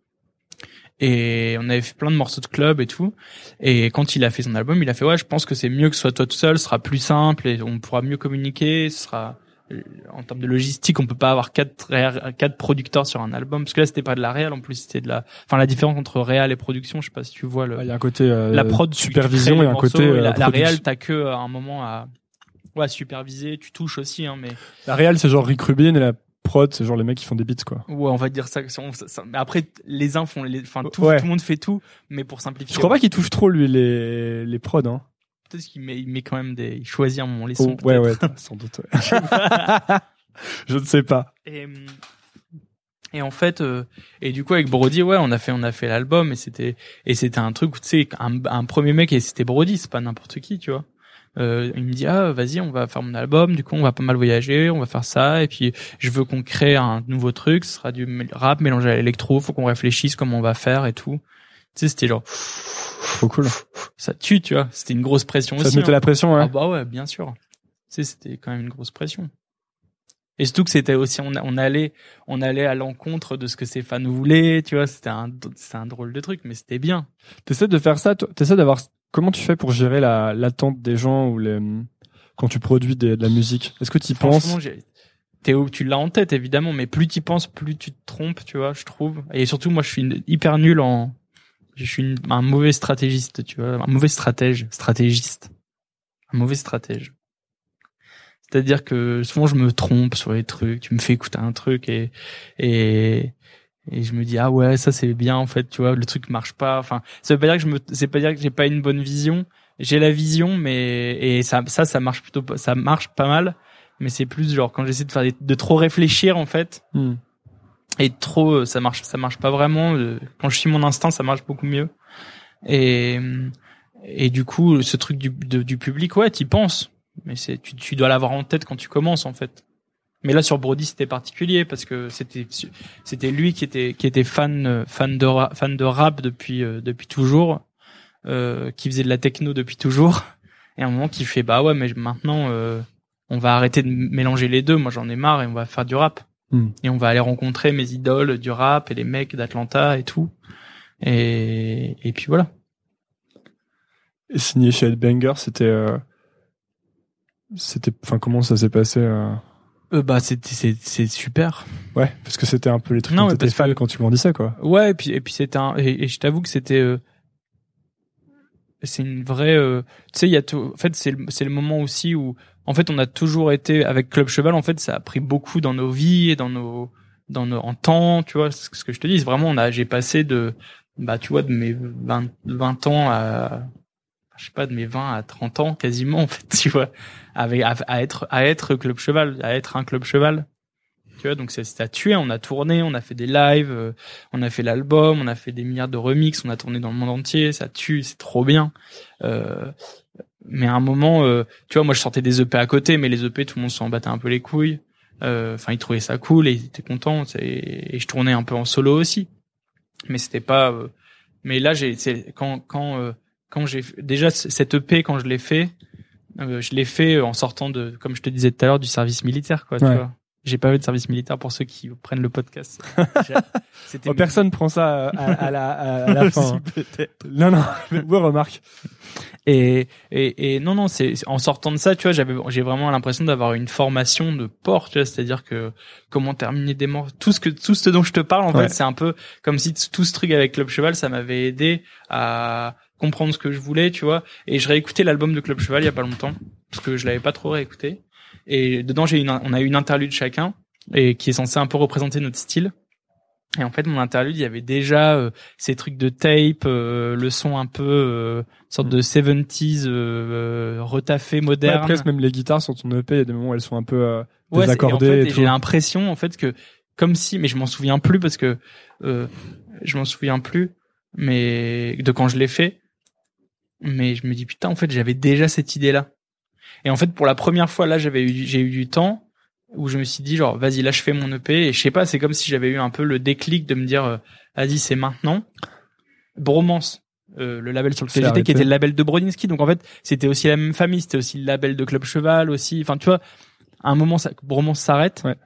et on avait fait plein de morceaux de club et tout. Et quand il a fait son album, il a fait ouais, je pense que c'est mieux que ce soit toi tout seul, ce sera plus simple et on pourra mieux communiquer. Ce sera en termes de logistique, on peut pas avoir quatre quatre producteurs sur un album parce que là c'était pas de la réal en plus, c'était de la enfin la différence entre réal et production, je sais pas si tu vois le il y a un côté euh, la prod supervision et un côté euh, la, la, la réal t'as que à un moment à ouais superviser, tu touches aussi hein, mais la réal c'est genre Rick Rubin et la prod c'est genre les mecs qui font des beats quoi. Ouais, on va dire ça, ça, ça mais après les uns font les enfin tout ouais. tout le monde fait tout mais pour simplifier. Je crois pas qu'il touche trop lui les les prods hein. Peut-être qu'il met il met quand même des il choisit un moment les sons. Oh, ouais ouais, sans doute. Ouais. Je ne sais pas. Et, et en fait, euh, et du coup avec Brody, ouais, on a fait, on a fait l'album et c'était, et c'était un truc, tu sais, un, un premier mec et c'était Brody, c'est pas n'importe qui, tu vois. Euh, il me dit ah vas-y, on va faire mon album, du coup on va pas mal voyager, on va faire ça et puis je veux qu'on crée un nouveau truc, ce sera du rap mélangé à l'électro, faut qu'on réfléchisse comment on va faire et tout. Tu sais, c'était genre trop cool. Ça tue, tu vois. C'était une grosse pression ça aussi. Ça te mettait hein. la pression, ouais. Ah bah ouais, bien sûr. Tu sais, c'était quand même une grosse pression. Et surtout que c'était aussi, on, on allait, on allait à l'encontre de ce que ses fans voulaient, tu vois. C'était un, c'était un drôle de truc, mais c'était bien. T'essaies de faire ça, toi, t'essaies d'avoir, comment tu fais pour gérer la, l'attente des gens ou les, quand tu produis des, de la musique? Est-ce que tu y penses? T'es, tu l'as en tête, évidemment, mais plus tu penses, plus tu te trompes, tu vois, je trouve. Et surtout, moi, je suis une, hyper nul en, je suis une, un mauvais stratégiste, tu vois, un mauvais stratège, stratégiste, un mauvais stratège. C'est-à-dire que souvent je me trompe sur les trucs, tu me fais écouter un truc et et et je me dis ah ouais ça c'est bien en fait, tu vois, le truc marche pas. Enfin, ça veut pas dire que je me, c'est pas dire que j'ai pas une bonne vision. J'ai la vision, mais et ça ça ça marche plutôt, ça marche pas mal. Mais c'est plus genre quand j'essaie de faire des, de trop réfléchir en fait. Mm. Et trop ça marche ça marche pas vraiment. Quand je suis mon instinct ça marche beaucoup mieux. Et et du coup ce truc du de, du public ouais t'y penses. Mais c'est tu, tu dois l'avoir en tête quand tu commences en fait. Mais là sur Brody c'était particulier parce que c'était c'était lui qui était qui était fan fan de rap, fan de rap depuis euh, depuis toujours, euh, qui faisait de la techno depuis toujours. Et à un moment qui fait bah ouais mais maintenant euh, on va arrêter de mélanger les deux. Moi j'en ai marre et on va faire du rap. Mm. Et on va aller rencontrer mes idoles du rap et les mecs d'Atlanta et tout. Et et puis voilà. Et signé chez Headbanger, c'était euh... C'était, enfin, comment ça s'est passé euh... Euh, bah c'est c'est c'est super. Ouais, parce que c'était un peu les trucs non, dont t'étais fan que... quand tu grandissais quoi. Ouais, et puis et puis c'était un et, et je t'avoue que c'était euh... c'est une vraie euh... tu sais il y a tout en fait c'est le, c'est le moment aussi où en fait on a toujours été avec Club Cheval, en fait ça a pris beaucoup dans nos vies et dans nos dans nos en temps, tu vois, c'est ce que je te dis, c'est vraiment on a j'ai passé de bah tu vois de mes vingt, vingt ans à je sais pas de mes vingt à trente ans quasiment en fait, tu vois, avec à, à être à être Club Cheval, à être un Club Cheval. Tu vois, donc c'est ça a tué, on a tourné, on a fait des lives, euh, on a fait l'album, on a fait des milliards de remixes, on a tourné dans le monde entier, ça tue, c'est trop bien. Euh, mais à un moment euh, tu vois, moi je sortais des E P à côté, mais les E P tout le monde s'en battait un peu les couilles. Euh enfin, ils trouvaient ça cool et ils étaient contents, et, et je tournais un peu en solo aussi. Mais c'était pas euh, mais là j'ai c'est quand quand euh, quand j'ai déjà cette E P quand je l'ai fait, euh, je l'ai fait en sortant de, comme je te disais tout à l'heure, du service militaire quoi, ouais. tu vois. j'ai pas fait de service militaire pour ceux qui prennent le podcast. C'était oh, personne prend ça à, à la, à, à la fin. Si, peut-être. Non, non. Ouais, remarque. Et, et, et non, non, c'est, en sortant de ça, tu vois, j'avais, j'ai vraiment l'impression d'avoir une formation de porc, tu vois, c'est-à-dire que comment terminer des morceaux, tout ce que, tout ce dont je te parle, en ouais. fait, c'est un peu comme si tout ce truc avec Club Cheval, ça m'avait aidé à comprendre ce que je voulais, tu vois. Et je réécoutais l'album de Club Cheval il y a pas longtemps, parce que je l'avais pas trop réécouté. Et dedans, j'ai une, on a eu une interlude chacun, et qui est censé un peu représenter notre style. Et en fait, mon interlude, il y avait déjà euh, ces trucs de tape, euh, le son un peu euh, sorte de soixante-dix euh, retaffé moderne. Ouais, presque même les guitares sur ton E P, il y a des moments où elles sont un peu euh, ouais, désaccordées. Et en fait, et et tout. J'ai l'impression en fait que comme si, mais je m'en souviens plus parce que euh, je m'en souviens plus, mais de quand je l'ai fait. Mais je me dis putain, en fait, j'avais déjà cette idée-là. Et en fait, pour la première fois là, j'avais eu, j'ai eu du temps. Où je me suis dit genre vas-y là je fais mon E P et je sais pas, c'est comme si j'avais eu un peu le déclic de me dire euh, vas-y c'est maintenant. Bromance, euh, le label sur lequel j'étais, qui était le label de Brodinski, donc en fait c'était aussi la même famille, c'était aussi le label de Club Cheval aussi, enfin tu vois, à un moment ça, Bromance s'arrête. Ouais.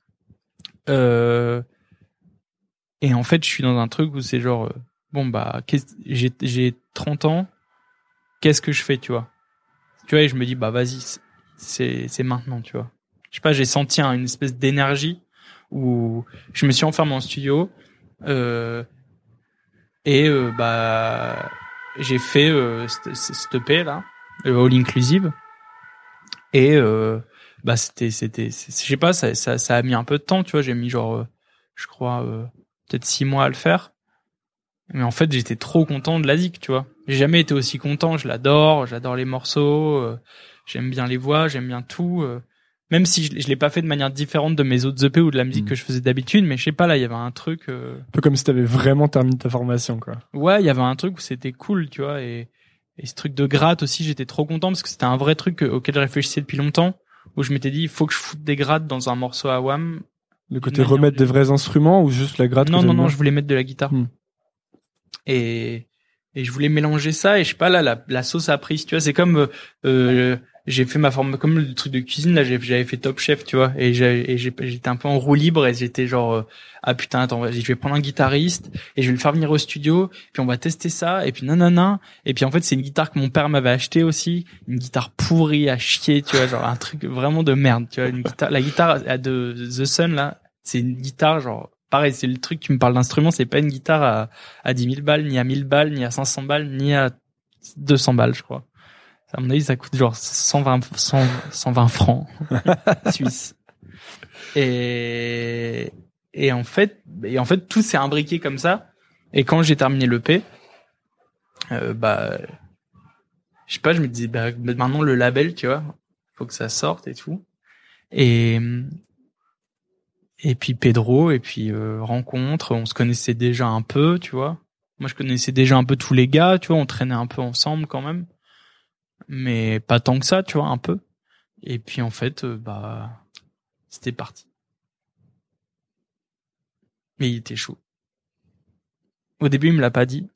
Euh, et en fait je suis dans un truc où c'est genre euh, bon bah j'ai j'ai trente ans, qu'est-ce que je fais, tu vois. Tu vois, et je me dis bah vas-y c'est c'est maintenant, tu vois. Je sais pas, j'ai senti une espèce d'énergie où je me suis enfermé en studio euh, et euh, bah j'ai fait euh, cette E P là, euh, all inclusive, et euh, bah c'était c'était je sais pas, ça, ça ça a mis un peu de temps, tu vois, j'ai mis genre euh, je crois euh, peut-être six mois à le faire, mais en fait j'étais trop content de la zik, tu vois. J'ai jamais été aussi content, je l'adore, j'adore les morceaux, euh, j'aime bien les voix, j'aime bien tout. Euh, Même si je, je l'ai pas fait de manière différente de mes autres E P ou de la musique mmh. que je faisais d'habitude, mais je sais pas, là, il y avait un truc... Euh... Un peu comme si t'avais vraiment terminé ta formation, quoi. Ouais, il y avait un truc où c'était cool, tu vois, et, et ce truc de gratte aussi, j'étais trop content parce que c'était un vrai truc auquel je réfléchissais depuis longtemps, où je m'étais dit, il faut que je foute des grattes dans un morceau à Wham. Le côté remettre de... des vrais instruments ou juste la gratte? Non, non, non, bien? Je voulais mettre de la guitare. Mmh. Et, et je voulais mélanger ça, et je sais pas, là, la, la sauce a pris, tu vois, c'est comme... Euh, euh, j'ai fait ma forme comme le truc de cuisine là, j'avais fait Top Chef, tu vois, et j'ai, et j'ai, j'étais un peu en roue libre et j'étais genre euh, ah putain attends, je vais prendre un guitariste et je vais le faire venir au studio, puis on va tester ça, et puis nanana, et puis en fait c'est une guitare que mon père m'avait acheté aussi, une guitare pourrie à chier, tu vois, genre un truc vraiment de merde, tu vois, une guitare, la guitare de The Sun là, c'est une guitare genre pareil, c'est le truc, tu me parles d'instrument, c'est pas une guitare à à dix mille balles, ni à mille balles, ni à cinq cents balles, ni à deux cents balles, je crois. À mon avis, ça coûte genre cent vingt, cent, cent vingt francs suisses. Et, et en fait, et en fait, tout s'est imbriqué comme ça. Et quand j'ai terminé l'E P, euh, bah, je sais pas, je me disais, bah, maintenant le label, tu vois, faut que ça sorte et tout. Et, et puis Pedro, et puis, euh, rencontre, on se connaissait déjà un peu, tu vois. Moi, je connaissais déjà un peu tous les gars, tu vois, on traînait un peu ensemble quand même. Mais pas tant que ça, tu vois, un peu. Et puis en fait, euh, bah, c'était parti. Mais il était chaud. Au début, il me l'a pas dit.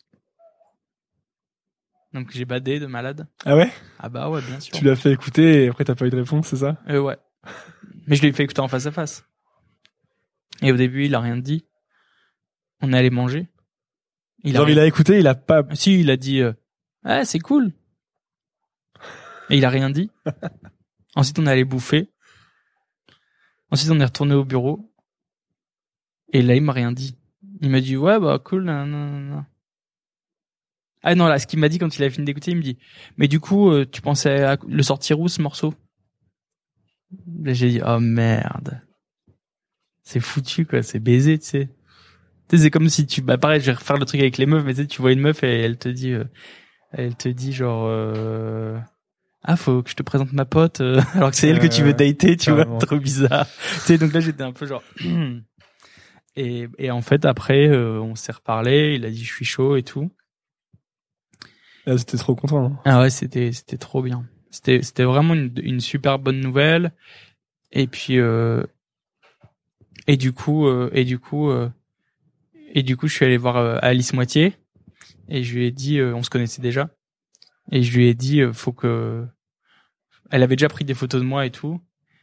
Donc j'ai badé de malade. Ah ouais? Ah bah ouais, bien sûr. Tu l'as fait écouter et après t'as pas eu de réponse, c'est ça? Euh, ouais. Mais je l'ai fait écouter en face à face. Et au début, il a rien dit. On est allé manger. Il Genre a il a écouté, il a pas... Si, il a dit, euh, ah, c'est cool. Et il a rien dit. Ensuite, on est allé bouffer. Ensuite, on est retourné au bureau. Et là, il m'a rien dit. Il m'a dit, ouais, bah, cool, nan, nan, nan. Ah non, là, ce qu'il m'a dit quand il a fini d'écouter, il me dit, mais du coup, euh, tu pensais à le sortir où, ce morceau? Là, j'ai dit, oh merde. C'est foutu, quoi, c'est baisé, tu sais. Tu sais, c'est comme si tu, bah, pareil, je vais refaire le truc avec les meufs, mais tu sais, tu vois une meuf et elle te dit, euh, elle te dit genre, euh, ah, faut que je te présente ma pote, euh, alors que c'est elle que tu veux dater, tu vois, trop bizarre. Tu sais, donc là, j'étais un peu genre, et, et en fait, après, euh, on s'est reparlé, il a dit, je suis chaud et tout. Ah, c'était trop content, hein. Ah ouais, c'était, c'était trop bien. C'était, c'était vraiment une, une super bonne nouvelle. Et puis, euh, et du coup, euh, et du coup, euh, et du coup, je suis allé voir euh, Alice Moitié et je lui ai dit, euh, on se connaissait déjà, et je lui ai dit, euh, faut que, elle avait déjà pris des photos de moi et tout,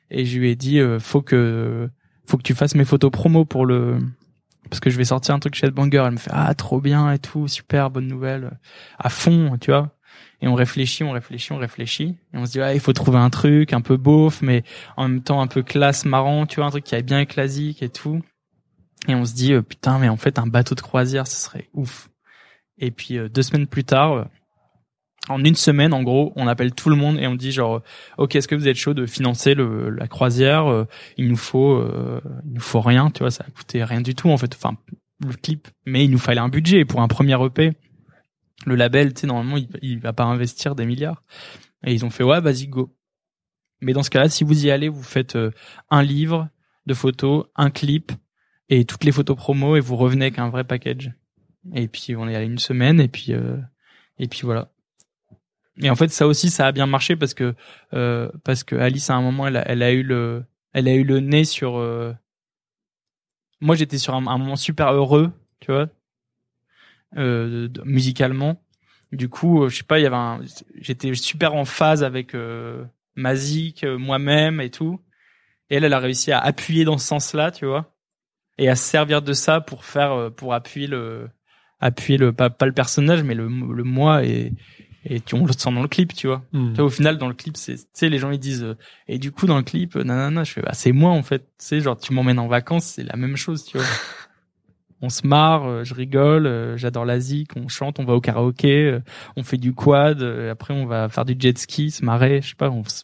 et je lui ai dit euh, faut que faut que tu fasses mes photos promo pour le parce que je vais sortir un truc chez Headbanger. Elle me fait ah trop bien et tout, super, bonne nouvelle, à fond, tu vois. Et on réfléchit, on réfléchit, on réfléchit, et on se dit ah il faut trouver un truc un peu beauf mais en même temps un peu classe, marrant, tu vois, un truc qui aille bien avec classique et tout. Et on se dit euh, putain mais en fait un bateau de croisière ce serait ouf. Et puis euh, deux semaines plus tard, euh, en une semaine en gros, on appelle tout le monde et on dit genre ok est-ce que vous êtes chaud de financer le la croisière, euh, il nous faut euh, il nous faut rien, tu vois, ça a coûté rien du tout en fait, enfin le clip, mais il nous fallait un budget pour un premier E P. Le label, tu sais, normalement il, il va pas investir des milliards. Et ils ont fait ouais vas-y go. Mais dans ce cas-là, si vous y allez, vous faites euh, un livre de photos, un clip et toutes les photos promo et vous revenez avec un vrai package. Et puis on est allé une semaine et puis euh, et puis voilà. Et en fait ça aussi ça a bien marché parce que euh, parce que Alice à un moment elle a, elle a eu le elle a eu le nez sur euh... moi j'étais sur un, un moment super heureux, tu vois, euh, de, musicalement. Du coup euh, je sais pas, il y avait un j'étais super en phase avec euh, Mazik, euh, moi-même et tout. Et elle elle a réussi à appuyer dans ce sens-là, tu vois. Et à se servir de ça pour faire pour appuyer le appuyer le pas pas le personnage mais le le moi et et tu on le sent dans le clip, tu vois. Mmh. Tu vois au final dans le clip c'est tu sais les gens ils disent euh, et du coup dans le clip nanana je fais bah c'est moi en fait, tu sais genre tu m'emmènes en vacances, c'est la même chose, tu vois. On se marre, euh, je rigole, euh, j'adore la zik, on chante, on va au karaoké, euh, on fait du quad, euh, après on va faire du jet ski, se marrer, je sais pas, on se...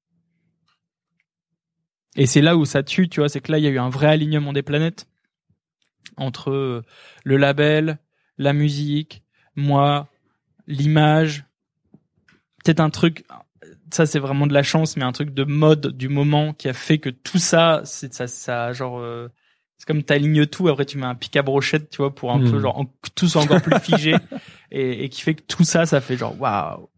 Et c'est là où ça tue, tu vois, c'est que là il y a eu un vrai alignement des planètes entre euh, le label, la musique, moi, l'image, peut-être un truc, ça c'est vraiment de la chance, mais un truc de mode du moment qui a fait que tout ça, c'est ça, ça genre, euh, c'est comme t'alignes tout, après tu mets un pic à brochette, tu vois, pour un mmh. peu genre en, tout soit encore plus figé, et, et qui fait que tout ça, ça fait genre waouh.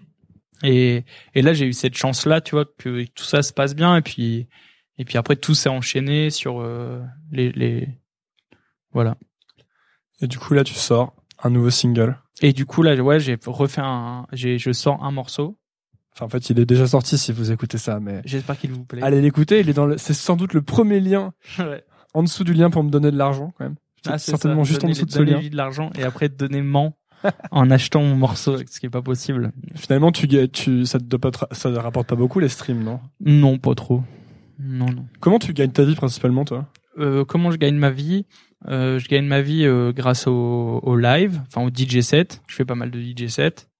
Et et là j'ai eu cette chance là, tu vois, que tout ça se passe bien, et puis et puis après tout s'est enchaîné sur euh, les les voilà. Et du coup là tu sors un nouveau single. Et du coup là ouais j'ai refait un j'ai je sors un morceau. Enfin en fait il est déjà sorti si vous écoutez ça, mais j'espère qu'il vous plaît. Allez l'écouter, il est dans le... c'est sans doute le premier lien ouais. En dessous du lien pour me donner de l'argent quand même. Ah, c'est certainement ça. juste donner, en dessous de ce lien. Donner de l'argent et après donner ment en achetant mon morceau, ce qui est pas possible. Finalement tu tu ça te doit pas tra... ça ne rapporte pas beaucoup les streams, non? Non, pas trop. Non non. Comment tu gagnes ta vie principalement toi? Euh, comment je gagne ma vie? Euh, je gagne ma vie euh, grâce au, au live, enfin au D J set. Je fais pas mal de D J set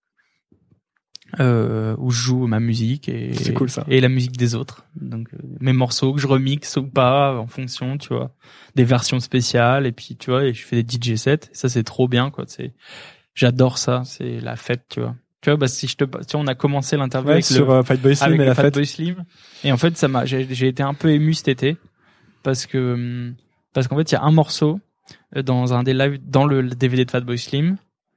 euh, où je joue ma musique et, c'est cool, ça. Et la musique des autres. Donc euh, mes morceaux que je remixe ou pas en fonction, tu vois, des versions spéciales et puis tu vois, et je fais des D J sets. Ça c'est trop bien quoi. C'est j'adore ça. C'est la fête, tu vois. Tu vois, bah si je te, tu vois, on a commencé l'interview ouais, avec sur le, uh, Fatboy Slim avec et la Fatboy fête. Slim. Et en fait, ça m'a, j'ai, j'ai été un peu ému cet été parce que parce qu'en fait, il y a un morceau dans un des lives dans le D V D de Fatboy Slim.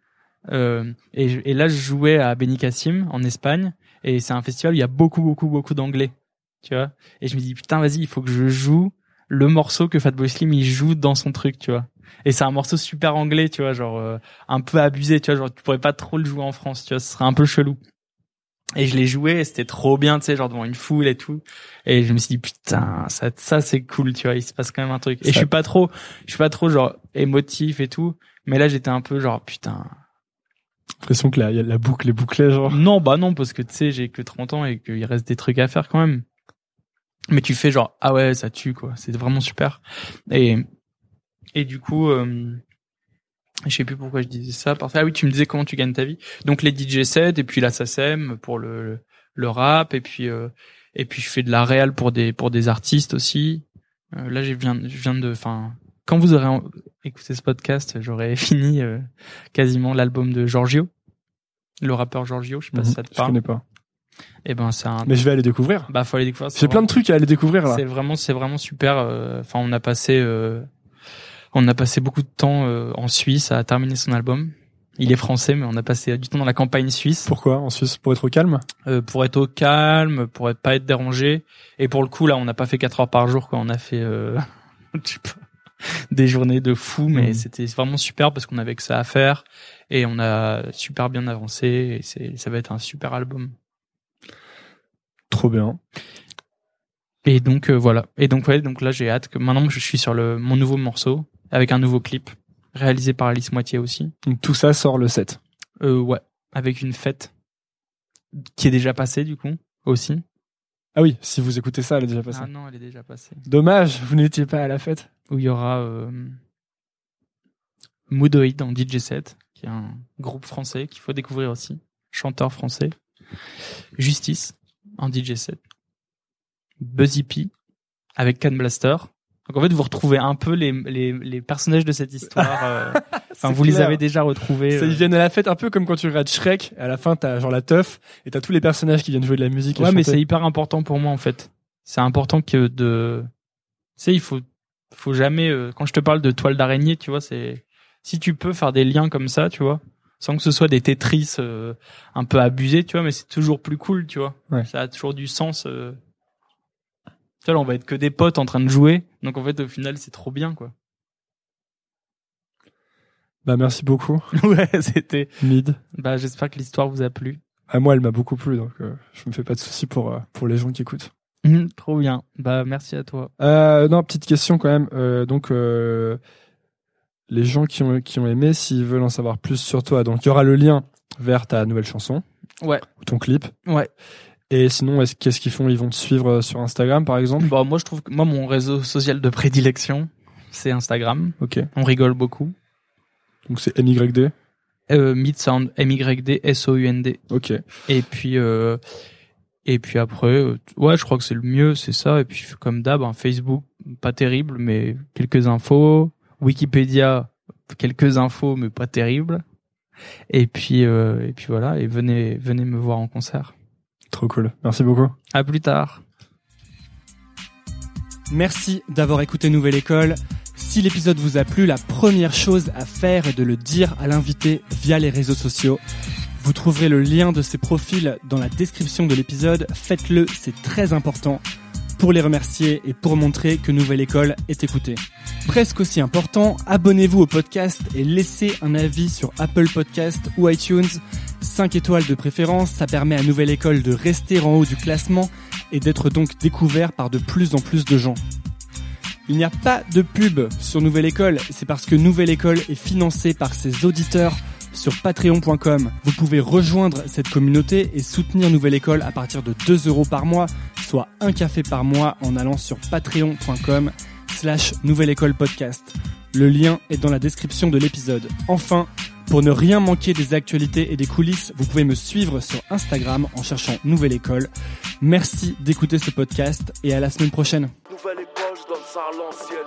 Euh, et, et là, je jouais à Benicassim en Espagne et c'est un festival où il y a beaucoup, beaucoup, beaucoup d'anglais. Tu vois. Et je me dis putain, vas-y, il faut que je joue le morceau que Fatboy Slim il joue dans son truc, tu vois. Et c'est un morceau super anglais, tu vois, genre euh, un peu abusé, tu vois, genre tu pourrais pas trop le jouer en France, tu vois, ce serait un peu chelou. Et je l'ai joué, et c'était trop bien, tu sais, genre devant une foule et tout. Et je me suis dit putain, ça, ça c'est cool, tu vois, il se passe quand même un truc. Et ça... je suis pas trop, je suis pas trop genre émotif et tout, mais là j'étais un peu genre putain. L'impression que la, la boucle est bouclée, genre. Non, bah non, parce que tu sais, j'ai que trente ans et qu'il reste des trucs à faire quand même. Mais tu fais genre ah ouais, ça tue quoi, c'est vraiment super. Et Et du coup, euh, je sais plus pourquoi je disais ça. Parce que, ah oui, tu me disais comment tu gagnes ta vie. Donc les D J sets et puis la S A C E M pour le le rap et puis euh, et puis je fais de la réal pour des pour des artistes aussi. Euh, là, je viens je viens de, enfin, quand vous aurez en, écouté ce podcast, j'aurai fini euh, quasiment l'album de Giorgio, le rappeur Giorgio. Je sais pas mmh, si ça te parle. Je connais pas. Et ben c'est un. Mais je vais aller découvrir. Bah faut aller découvrir. J'ai plein de trucs à aller découvrir là. C'est vraiment c'est vraiment super. Enfin, euh, on a passé. Euh, On a passé beaucoup de temps euh, en Suisse à terminer son album. Il est français, mais on a passé du temps dans la campagne suisse. Pourquoi en Suisse? Pour être au calme? euh, Pour être au calme, pour être, pas être dérangé. Et pour le coup, là, on n'a pas fait quatre heures par jour quand on a fait euh, je sais pas, des journées de fou, mais mmh. c'était vraiment super parce qu'on avait que ça à faire et on a super bien avancé. Et c'est, ça va être un super album. Trop bien. Et donc euh, voilà. Et donc ouais, donc là j'ai hâte que maintenant je suis sur le mon nouveau morceau avec un nouveau clip réalisé par Alice Moitié aussi. Donc tout ça sort le sept. Euh, ouais, avec une fête qui est déjà passée du coup aussi. Ah oui, si vous écoutez ça, elle est déjà passée. Ah non, elle est déjà passée. Dommage, vous n'étiez pas à la fête. Où il y aura euh, Moodoid en D J set, qui est un groupe français qu'il faut découvrir aussi, chanteur français. Justice en D J set. Buzzy P avec Can Blaster. Donc en fait, vous retrouvez un peu les les, les personnages de cette histoire. Euh, enfin, vous clair. Les avez déjà retrouvés. Ça, euh... Ils viennent à la fête un peu comme quand tu regardes Shrek. À la fin, t'as genre la teuf et t'as tous les personnages qui viennent jouer de la musique. Et ouais, chanter. Mais c'est hyper important pour moi en fait. C'est important que de, tu sais, il faut faut jamais. Euh, quand je te parle de toile d'araignée, tu vois, c'est si tu peux faire des liens comme ça, tu vois, sans que ce soit des Tetris euh, un peu abusés, tu vois, mais c'est toujours plus cool, tu vois. Ouais. Ça a toujours du sens. Euh... Tu vois, là, on va être que des potes en train de jouer. Donc, en fait, au final, c'est trop bien, quoi. Bah, merci beaucoup. Ouais, c'était... Mid. Bah, j'espère que l'histoire vous a plu. À moi, elle m'a beaucoup plu, donc euh, je me fais pas de soucis pour, euh, pour les gens qui écoutent. Mmh, trop bien. Bah, merci à toi. Euh, non, petite question quand même. Euh, donc, euh, les gens qui ont, qui ont aimé, s'ils veulent en savoir plus sur toi, donc il y aura le lien vers ta nouvelle chanson. Ouais. Ou ton clip. Ouais. Et sinon, est-ce, qu'est-ce qu'ils font? Ils vont te suivre sur Instagram, par exemple? Bah, moi, je trouve que moi, mon réseau social de prédilection, c'est Instagram. Ok. On rigole beaucoup. Donc, c'est M Y D? Euh, Midsound, M Y D S O U N D. Ok. Et puis, euh, et puis après, euh, ouais, je crois que c'est le mieux, c'est ça. Et puis, comme d'hab, hein, Facebook, pas terrible, mais quelques infos. Wikipédia, quelques infos, mais pas terrible. Et puis, euh, et puis voilà. Et venez, venez me voir en concert. Trop cool. Merci beaucoup. À plus tard. Merci d'avoir écouté Nouvelle École. Si l'épisode vous a plu, la première chose à faire est de le dire à l'invité via les réseaux sociaux. Vous trouverez le lien de ses profils dans la description de l'épisode. Faites-le, c'est très important pour les remercier et pour montrer que Nouvelle École est écoutée. Presque aussi important, abonnez-vous au podcast et laissez un avis sur Apple Podcast ou iTunes. cinq étoiles de préférence, ça permet à Nouvelle École de rester en haut du classement et d'être donc découvert par de plus en plus de gens. Il n'y a pas de pub sur Nouvelle École, c'est parce que Nouvelle École est financée par ses auditeurs sur patreon point com. Vous pouvez rejoindre cette communauté et soutenir Nouvelle École à partir de deux euros par mois, soit un café par mois en allant sur patreon point com slash Nouvelle École Podcast. Le lien est dans la description de l'épisode. Enfin, pour ne rien manquer des actualités et des coulisses, vous pouvez me suivre sur Instagram en cherchant Nouvelle École. Merci d'écouter ce podcast et à la semaine prochaine. Nouvelle École, je donne ça à l'ancienne.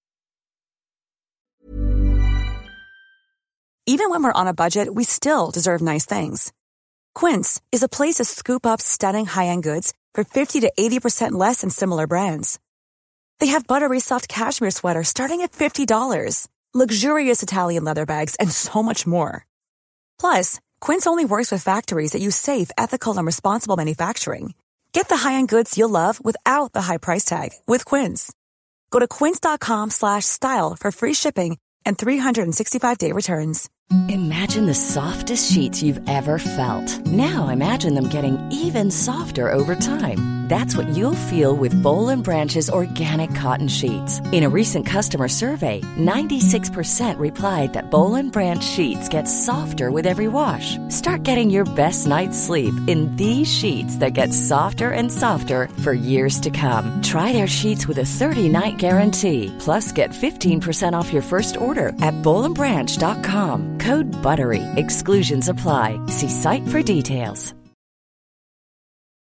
Even when we're on a budget, we still deserve nice things. Quince is a place to scoop up stunning high-end goods for fifty to eighty percent less than similar brands. They have buttery soft cashmere sweaters starting at fifty dollars, luxurious Italian leather bags, and so much more. Plus, Quince only works with factories that use safe, ethical, and responsible manufacturing. Get the high-end goods you'll love without the high price tag with Quince. Go to quince.com slash style for free shipping and three sixty-five day returns. Imagine the softest sheets you've ever felt. Now imagine them getting even softer over time. That's what you'll feel with Boll and Branch's organic cotton sheets. In a recent customer survey, ninety-six percent replied that Boll and Branch sheets get softer with every wash. Start getting your best night's sleep in these sheets that get softer and softer for years to come. Try their sheets with a thirty-night guarantee. Plus, get fifteen percent off your first order at boll and branch dot com. Code BUTTERY. Exclusions apply. See site for details.